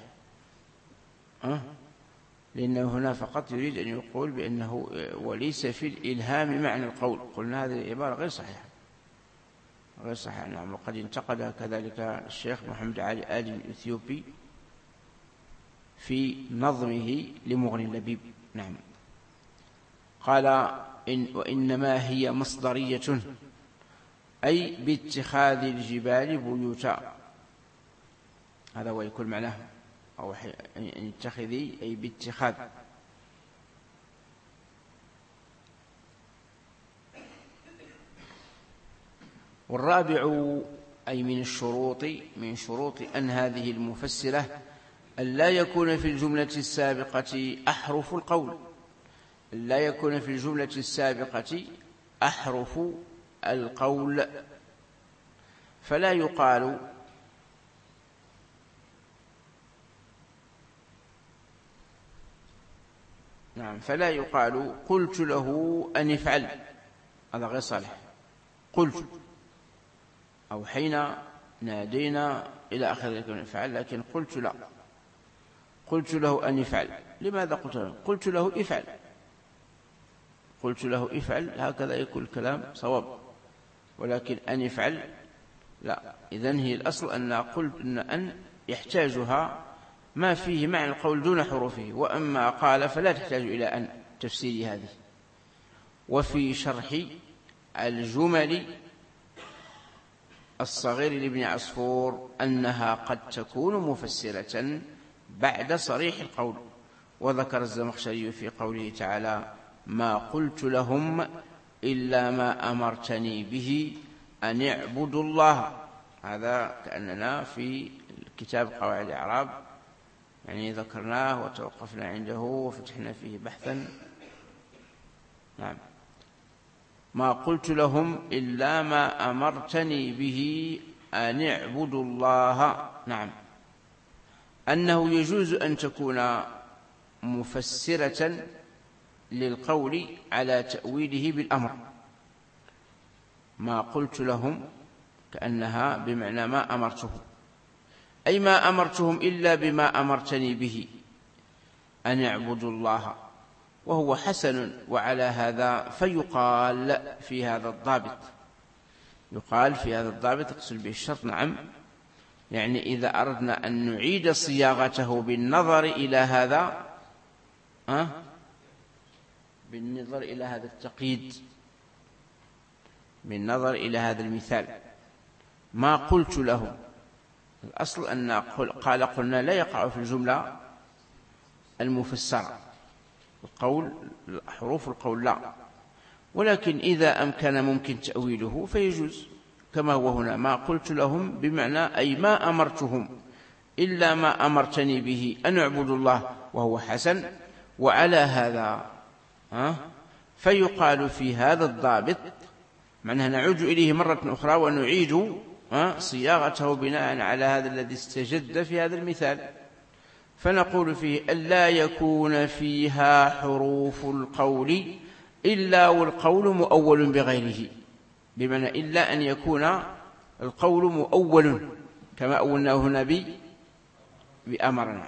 لأنه هنا فقط يريد أن يقول بأنه وليس في الإلهام معنى القول. قلنا هذه العبارة غير صحيحة، غير صحيح. نعم. وقد انتقدها كذلك الشيخ محمد علي آدم الإثيوبي في نظمه لمغني اللبيب. نعم. قال وإنما هي مصدرية أي باتخاذ الجبال بيوتا، هذا هو يكون معناه، أو أن اتخذي أي باتخاذ. والرابع أي من شروط أن هذه المفسرة أن لا يكون في الجملة السابقة أحرف القول، لا يكون في الجملة السابقة أحرف القول، فلا يقال نعم فلا يقال قلت له أن يفعل، هذا غير صالح. قلت أو حين نادينا إلى آخر يفعل، لكن قلت لا، قلت له أن يفعل. لماذا قلت له؟ قلت له افعل، قلت له افعل، هكذا يكون الكلام صواب. ولكن أن يفعل لا. إذن هي الأصل أن قلت أن يحتاجها ما فيه معنى القول دون حروفه، وأما قال فلا تحتاج إلى أن تفسير هذه. وفي شرح الجمل الصغير لابن عصفور أنها قد تكون مفسرة بعد صريح القول. وذكر الزمخشري في قوله تعالى ما قلت لهم إلا ما أمرتني به أن اعبدوا الله. هذا كأننا في كتاب قواعد الإعراب، يعني ذكرناه وتوقفنا عنده وفتحنا فيه بحثا. نعم. ما قلت لهم إلا ما أمرتني به أن اعبدوا الله. نعم. أنه يجوز أن تكون مفسرة للقول على تأويله بالأمر. ما قلت لهم كأنها بمعنى ما أمرتهم، أي ما أمرتهم إلا بما أمرتني به أن يعبدوا الله، وهو حسن. وعلى هذا فيقال في هذا الضابط، يقال في هذا الضابط اقصد به الشرط. نعم، يعني إذا أردنا أن نعيد صياغته بالنظر إلى هذا بالنظر إلى هذا التقييد، بالنظر إلى هذا المثال، ما قلت لهم. الأصل أن قلنا لا يقع في الجملة المفسرة القول، حروف القول لا، ولكن إذا أمكن ممكن تأويله فيجوز، كما هو هنا ما قلت لهم بمعنى أي ما أمرتهم إلا ما أمرتني به أن اعبدوا الله، وهو حسن. وعلى هذا فيقال في هذا الضابط، معناها نعود إليه مرة أخرى ونعيد صياغته بناء على هذا الذي استجد في هذا المثال، فنقول فيه ألا يكون فيها حروف القول إلا والقول مؤول بغيره، بمعنى إلا أن يكون القول مؤول كما أولناه هنا بأمرنا.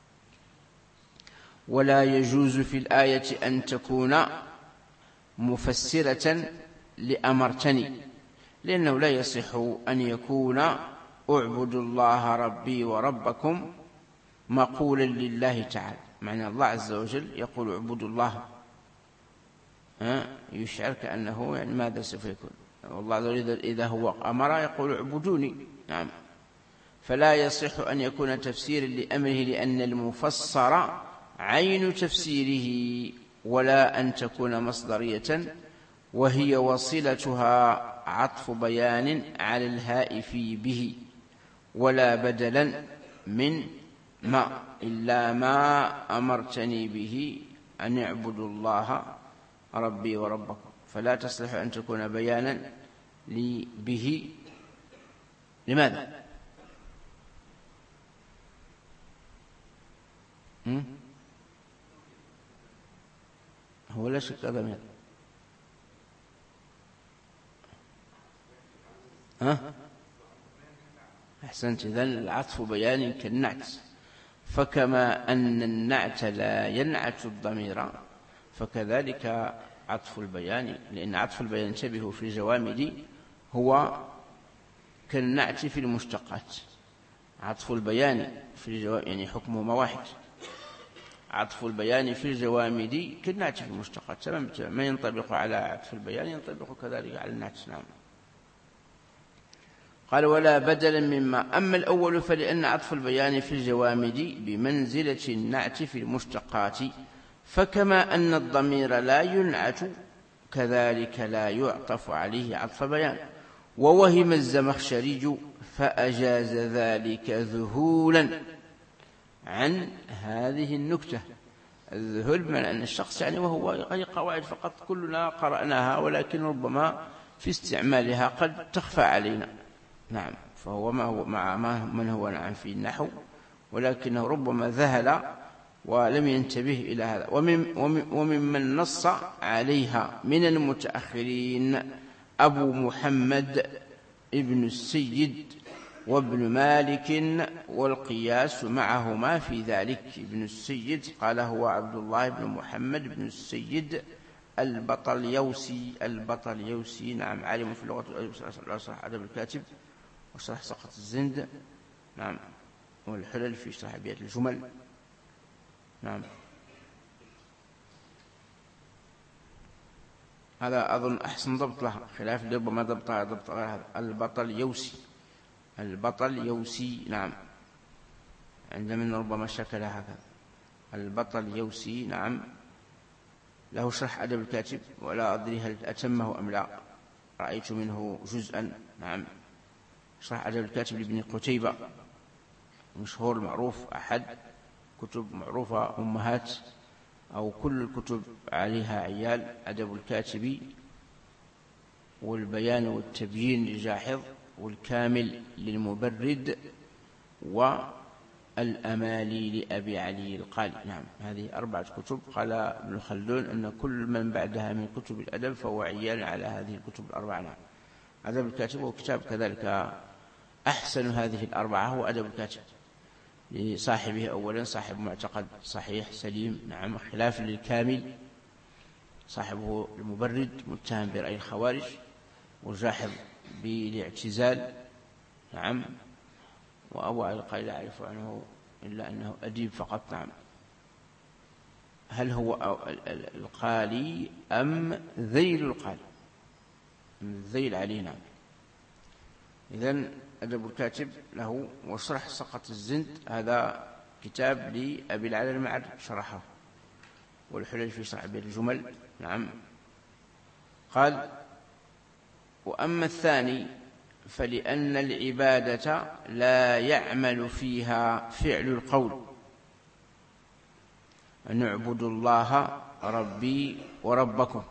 ولا يجوز في الآية أن تكون مفسرة لأمرتني، لأنه لا يصح أن يكون اعبدوا الله ربي وربكم مقولا لله تعالى، معنى الله عز وجل يقول اعبدوا الله، يشعر كأنه يعني ماذا سوف يكون؟ والله عز وجل إذا هو أمر يقول اعبدوني. نعم. فلا يصح أن يكون تفسيرا لأمره، لأن المفسر عين تفسيره، ولا أن تكون مصدرية وهي وصلتها عطف بيان على الهاء في به، ولا بدلا من ما إلا ما أمرتني به أن اعبدوا الله ربي وربكم، فلا تصلح أن تكون بيانا به. لماذا؟ هو لا شك ضمير. أحسنت. إذن العطف بيان كالنعت، فكما أن النعت لا ينعت الضمير فكذلك عطف البيان، لأن عطف البيان انتبهوا في الجوامد هو كالنعت في المشتقات. عطف البيان في الجوامد يعني حكمهما واحد، عطف البيان في الجوامد كالنعت في المشتقات، تمام. ما ينطبق على عطف البيان ينطبق كذلك على النعت. نعم. قال ولا بدلا مما. أما الأول فلأن عطف البيان في الجوامد بمنزلة النعت في المشتقات، فكما أن الضمير لا ينعت كذلك لا يعطف عليه عطف بيان. ووهم الزمخشري فأجاز ذلك ذهولا عن هذه النكتة. الذهول بمعنى أن الشخص يعني وهو أي قواعد فقط كلنا قرأناها، ولكن ربما في استعمالها قد تخفى علينا. نعم. فهو ما هو مع من هو نعم في النحو، ولكنه ربما ذهل ولم ينتبه إلى هذا. وممن نص عليها من المتأخرين أبو محمد ابن السيد وابن مالك، والقياس معهما في ذلك. ابن السيد قال هو عبد الله بن محمد بن السيد البطليوسي. نعم. عالم في اللغة والشرح، أدب الكاتب، وشرح سقط الزند. نعم. والحلل في شرح أبيات الجمل. نعم. هذا أظن أحسن ضبط له، خلاف ربما ضبط غير هذا. البطليوسي. نعم. عندما ربما شكل هذا البطليوسي. نعم. له شرح أدب الكاتب، ولا أدري هل أتمه أم لا، رأيت منه جزءا. نعم، شرح أدب الكاتب لابن قتيبة، مشهور معروف، أحد كتب معروفة أمهات أو كل الكتب عليها عيال، أدب الكاتب، والبيان والتبيين لجاحظ، والكامل للمبرد، والأمالي لأبي علي القالي. نعم، هذه 4 كتب. قال ابن خلدون أن كل من بعدها من كتب الأدب فهو عيال على هذه الكتب ال4. نعم، أدب الكاتب وكتاب كذلك أحسن هذه ال4 هو أدب الكاتب، لصاحبه أولا صاحب معتقد صحيح سليم. نعم، خلاف للكامل صاحبه المبرد متهم برأي الخوارج، وجاحظ بالاعتزال. نعم، وأبو علي القالي لا أعرف عنه إلا أنه أديب فقط. نعم، هل هو القالي أم ذيل القالي؟ الذيل عليه. نعم، إذن أدب الكاتب له. وشرح سقط الزند هذا كتاب لأبي العلا المعري شرحه، والحلل في شرح بير الجمل. نعم، قال: وأما الثاني فلأن العبادة لا يعمل فيها فعل القول، أن اعبدوا الله ربي وربكم،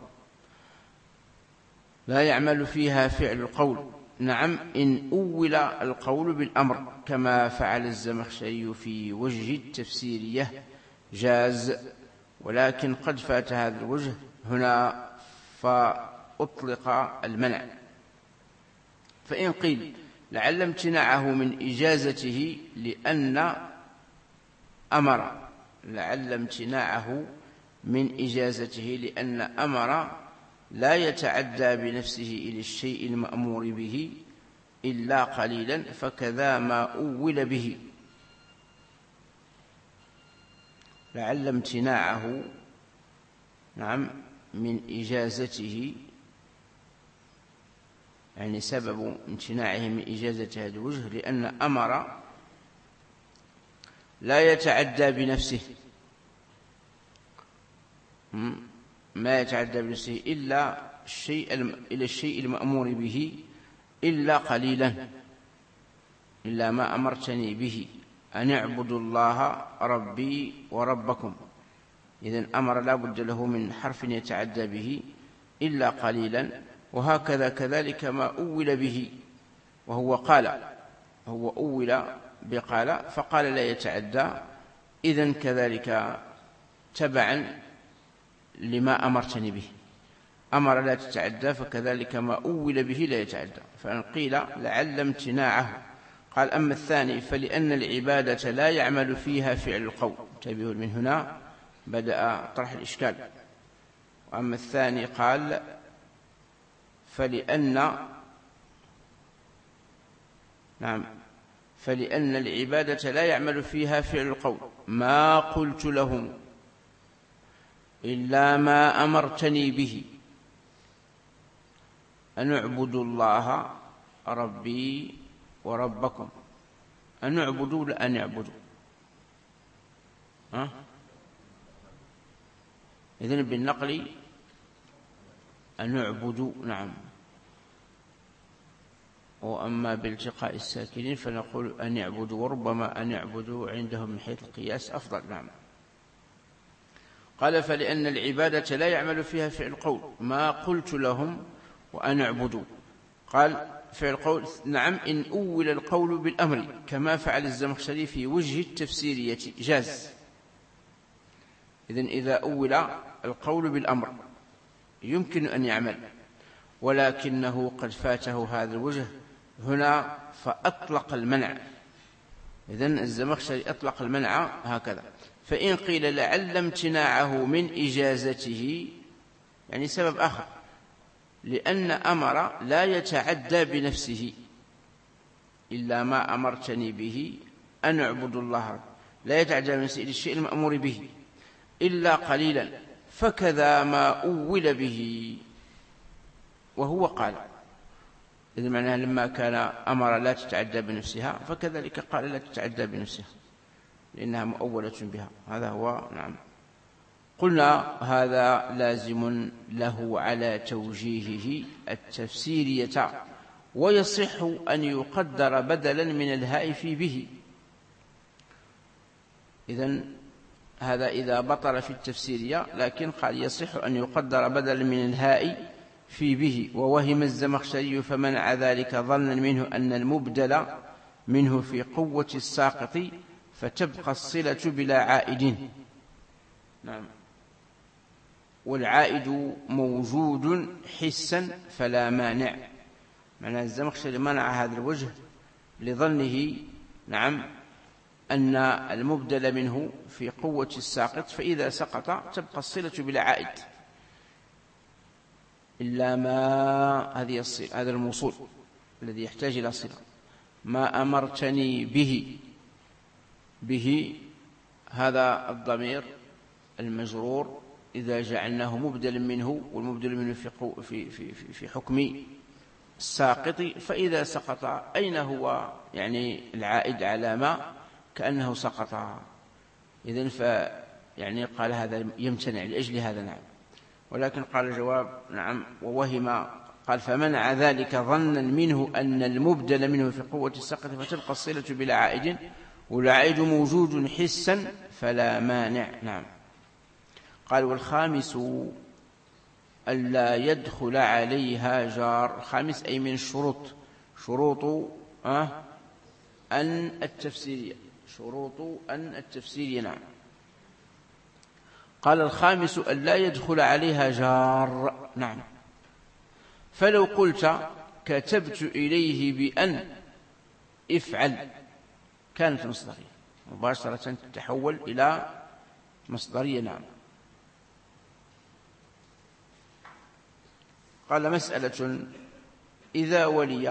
لا يعمل فيها فعل القول. نعم، إن أول القول بالأمر كما فعل الزمخشري في وجه التفسيرية جاز، ولكن قد فات هذا الوجه هنا فأطلق المنع. فإن قيل لعل امتناعه من إجازته لأن أمر لا يتعدى بنفسه إلى الشيء المأمور به إلا قليلا، فكذا ما أول به. لعل امتناعه، نعم، من إجازته، يعني سبب امتناعه من إجازة هذا الوجه لأن أمر لا يتعدى بنفسه، ما يتعدى بنفسه إلى الشيء المأمور به إلا قليلا، إلا ما أمرتني به، أن اعبدوا الله ربي وربكم. إذن أمر لا بد له من حرف يتعدى به إلا قليلا. وهكذا كذلك ما أول به، وهو قال، هو أول بقال، فقال لا يتعدى، إذن كذلك تبعا لما أمرتني به، أمر لا تتعدى، فكذلك ما أول به لا يتعدى. فإن قيل لعل امتناعه، قال: أما الثاني فلأن العبادة لا يعمل فيها فعل القول. انتبهوا، من هنا بدأ طرح الإشكال. وأما الثاني قال: فلأن العبادة لا يعمل فيها فعل القول، ما قلت لهم إلا ما أمرتني به، أن اعبدوا الله ربي وربكم. أن اعبدوا لا أن يعبدوا. إذن بالنقل أن اعبدوا. نعم، وأما بالتقاء الساكنين فنقول أن يعبدوا، وربما أن يعبدوا عندهم من حيث القياس أفضل. نعم، قال: فلأن العبادة لا يعمل فيها فعل القول، ما قلت لهم وأن اعبدوا. قال: فعل القول، نعم، إن أول القول بالأمر كما فعل الزمخشري في وجه التفسيرية جاز. إذن إذا أول القول بالأمر يمكن أن يعمل، ولكنه قد فاته هذا الوجه هنا فأطلق المنع. إذن الزمخشري أطلق المنع هكذا. فإن قيل لعل امتناعه من إجازته، يعني سبب آخر، لأن أمر لا يتعدى بنفسه إلا ما أمرتني به، أن اعبدوا الله، لا يتعدى بنفسه إلى الشيء المأمور به إلا قليلا، فكذا ما أول به، وهو قال. إذن معناها لما كان أمر لا تتعدى بنفسها، فكذلك قال لا تتعدى بنفسها، لأنها مؤولة بها. هذا هو. نعم، قلنا هذا لازم له على توجيهه التفسيرية، ويصح أن يقدر بدلا من الهاء في به. إذن هذا إذا بطل في التفسيرية، لكن قال يصح أن يقدر بدلا من الهاء في به. ووهم الزمخشري فمنع ذلك ظنا منه أن المبدل منه في قوة الساقط فتبقى الصلة بلا عائد. نعم. والعائد موجود حسا فلا مانع. معنى الزمخشري منع هذا الوجه لظنه نعم أن المبدل منه في قوة الساقط، فإذا سقط تبقى الصلة بلا عائد إلا ما هذه الصلة، هذا الموصول الذي يحتاج إلى صلة. ما أمرتني به هذا الضمير المجرور إذا جعلناه مبدلا منه، والمبدل منه في حكم الساقط، فإذا سقط أين هو يعني العائد على ما كأنه سقط. إذن يعني قال هذا يمتنع لأجل هذا. نعم. ولكن قال الجواب نعم ووهم، قال فمنع ذلك ظنا منه أن المبدل منه في قوة السقط فتبقى الصلة بلا عائد، والعائد موجود حسا فلا مانع. نعم. قال والخامس ألا يدخل عليها جار. خامس أي من الشروط، شروط أن التفسيرية، شروط أن التفسيرية. نعم. قال الخامس ألا يدخل عليها جار. نعم. فلو قلت كتبت إليه بأن افعل كانت مصدرية مباشرة تتحول إلى مصدرية. نعم. قال مسألة إذا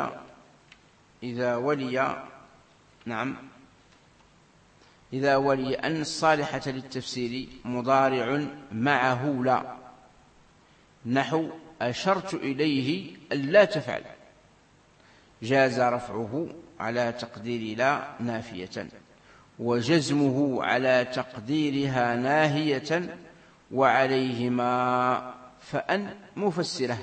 ولي أن الصالحة للتفسير مضارع معه لا، نحو أشرت إليه ألا تفعل، جاز رفعه على تقدير لا نافية، وجزمه على تقديرها ناهية، وعليهما فأن مفسرة،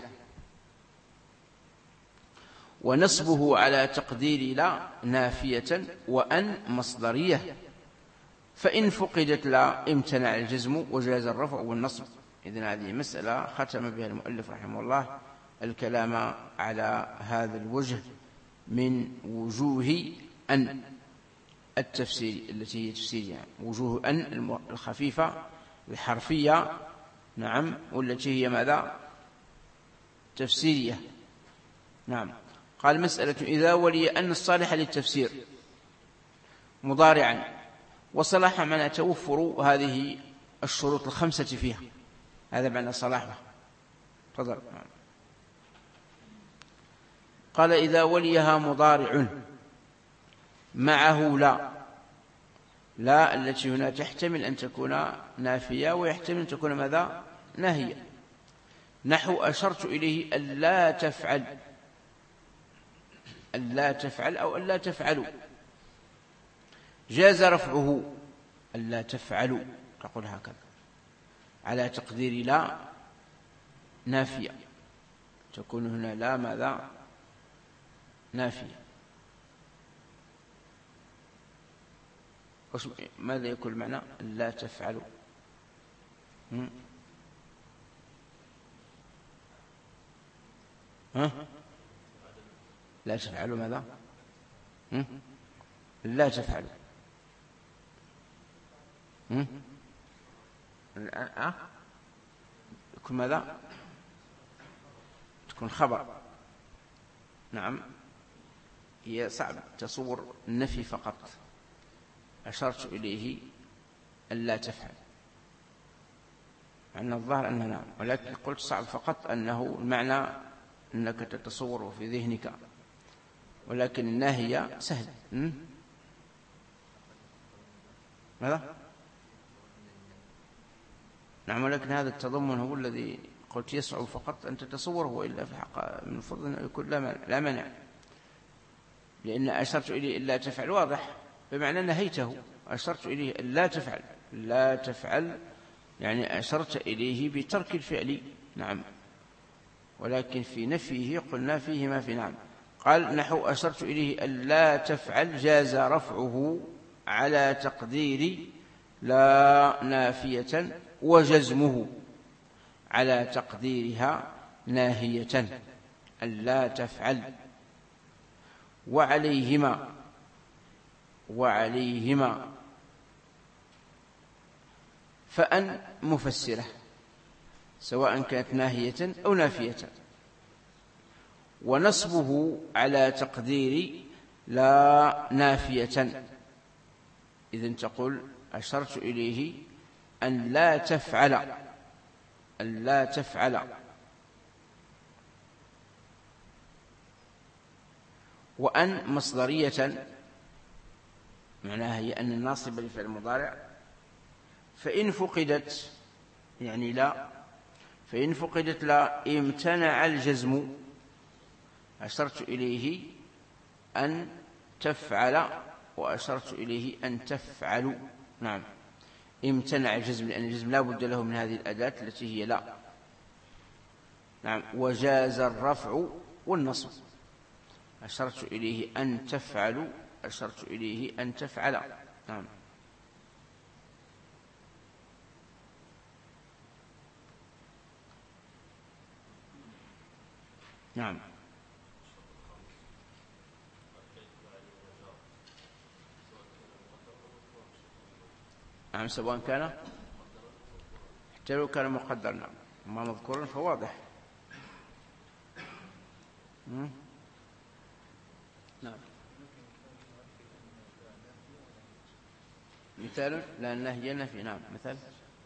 ونصبه على تقدير لا نافية وأن مصدرية. فإن فقدت لا امتنع الجزم وجاز الرفع والنصب. إذن هذه مسألة ختم بها المؤلف رحمه الله الكلام على هذا الوجه من وجوه أن التفسير التي هي تفسيرها، وجوه أن الخفيفة الحرفية. نعم. والتي هي ماذا؟ تفسيرية. نعم. قال مسألة إذا ولي أن الصالح للتفسير مضارعا، وصلاح معنى توفر هذه الشروط الخمسة فيها، هذا معنى صلاحه. تفضل. قال إذا وليها مضارع معه لا التي هنا تحتمل أن تكون نافية ويحتمل أن تكون ماذا؟ ناهية. نحو أشرت إليه ألا تفعل، ألا تفعل أو ألا تفعلوا، جاز رفعه ألا تفعلوا، تقول هكذا على تقدير لا نافية، تكون هنا لا ماذا؟ نافية. ماذا يكون المعنى؟ لا تفعلوا. لا تفعلوا ماذا؟ لا تفعلوا. يكون ماذا؟ تكون خبر. نعم. هي صعب تصور النفي فقط، أشرت إليه ألا تفعل، مع أن الظاهر أنه نعم، ولكن قلت صعب فقط أنه المعنى أنك تتصوره في ذهنك، ولكن الناهية سهل. ماذا؟ نعم. ولكن هذا التضمن هو الذي قلت يصعب فقط أن تتصوره، وإلا في الحق من فضل أن يكون لا منع، لأن أشرت إليه إلا تفعل واضح بمعنى نهيته. أشرت إليه لا تفعل، لا تفعل يعني أشرت إليه بترك الفعل، نعم، ولكن في نفيه قلنا فيه ما في، نعم. قال نحو أشرت إليه ألا تفعل جاز رفعه على تقدير لا نافية، وجزمه على تقديرها ناهية، ألا تفعل. وعليهما فأن مفسرة سواء كانت ناهية أو نافية، ونصبه على تقدير لا نافية. إذن تقول أشرت إليه أن لا تفعل، وأن مصدرية معناها هي أن الناصب لفعل المضارع، فإن فقدت يعني لا، فإن فقدت لا امتنع الجزم. أشرت إليه أن تفعل وأشرت إليه أن تفعل، نعم، امتنع الجزم لأن الجزم لا بد له من هذه الأداة التي هي لا، نعم. وجاز الرفع والنصب. أشرت إليه أن تفعل، أشرت إليه أن تفعل، نعم. نعم. نعم سواء كان حتى لو كان مقدر، نعم، ما مذكورا فواضح. نعم. مثال لا النهي نفي، نعم، مثال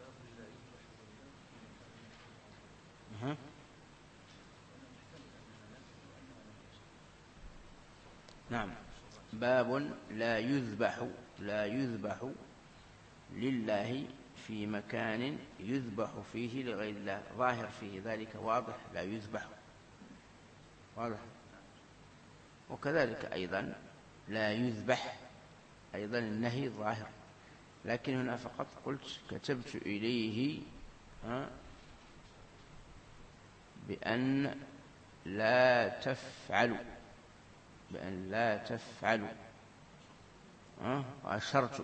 نعم. باب لا يذبح لله في مكان يذبح فيه لغير الله. ظاهر فيه ذلك واضح، لا يذبح واضح. وكذلك أيضا لا يذبح أيضا النهي ظاهر، لكن هنا فقط قلت كتبت إليه بأن لا تفعل، وأشرت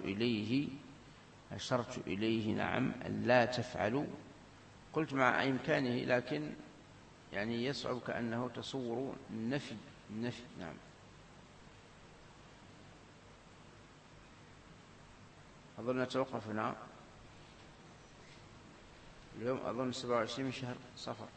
إليه نعم أن لا تفعلوا. قلت مع إمكانه، لكن يعني يصعب كأنه تصور النفي، نعم. أظن نتوقف هنا اليوم، أظن 27 من شهر صفر.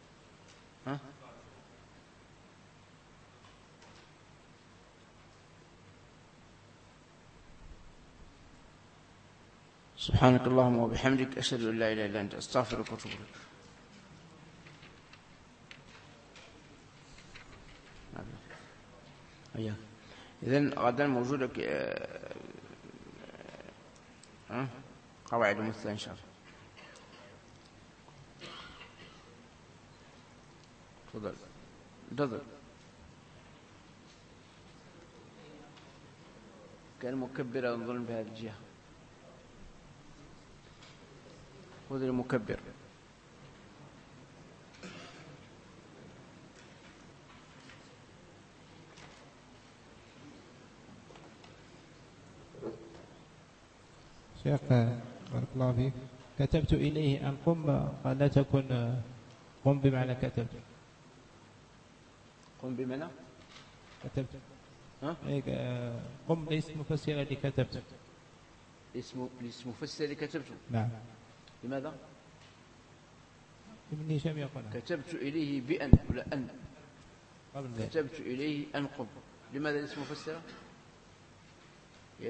سبحانك اللهم وبحمدك، أشهد أن لا إله إلا أنت، أستغفرك وأتوب إليك. إذن غدا موجودة قواعد مثلى إن شاء الله. تفضل. كان مكبر أظن بهذه الجهة. خذ المكبر. شيخ بارك الله فيك، كتبت إليه أن قم، قال لا تكن قم بمعنى كتبت. قم بمعنى كتبت. قم ليس مفسرا لكتبت. ليس مفسر لكتبت. نعم. لماذا؟ ابن هشام يقول كتبت إليه بأن ولا أن. كتبت إليه أن قم. لماذا ليس مفسرا؟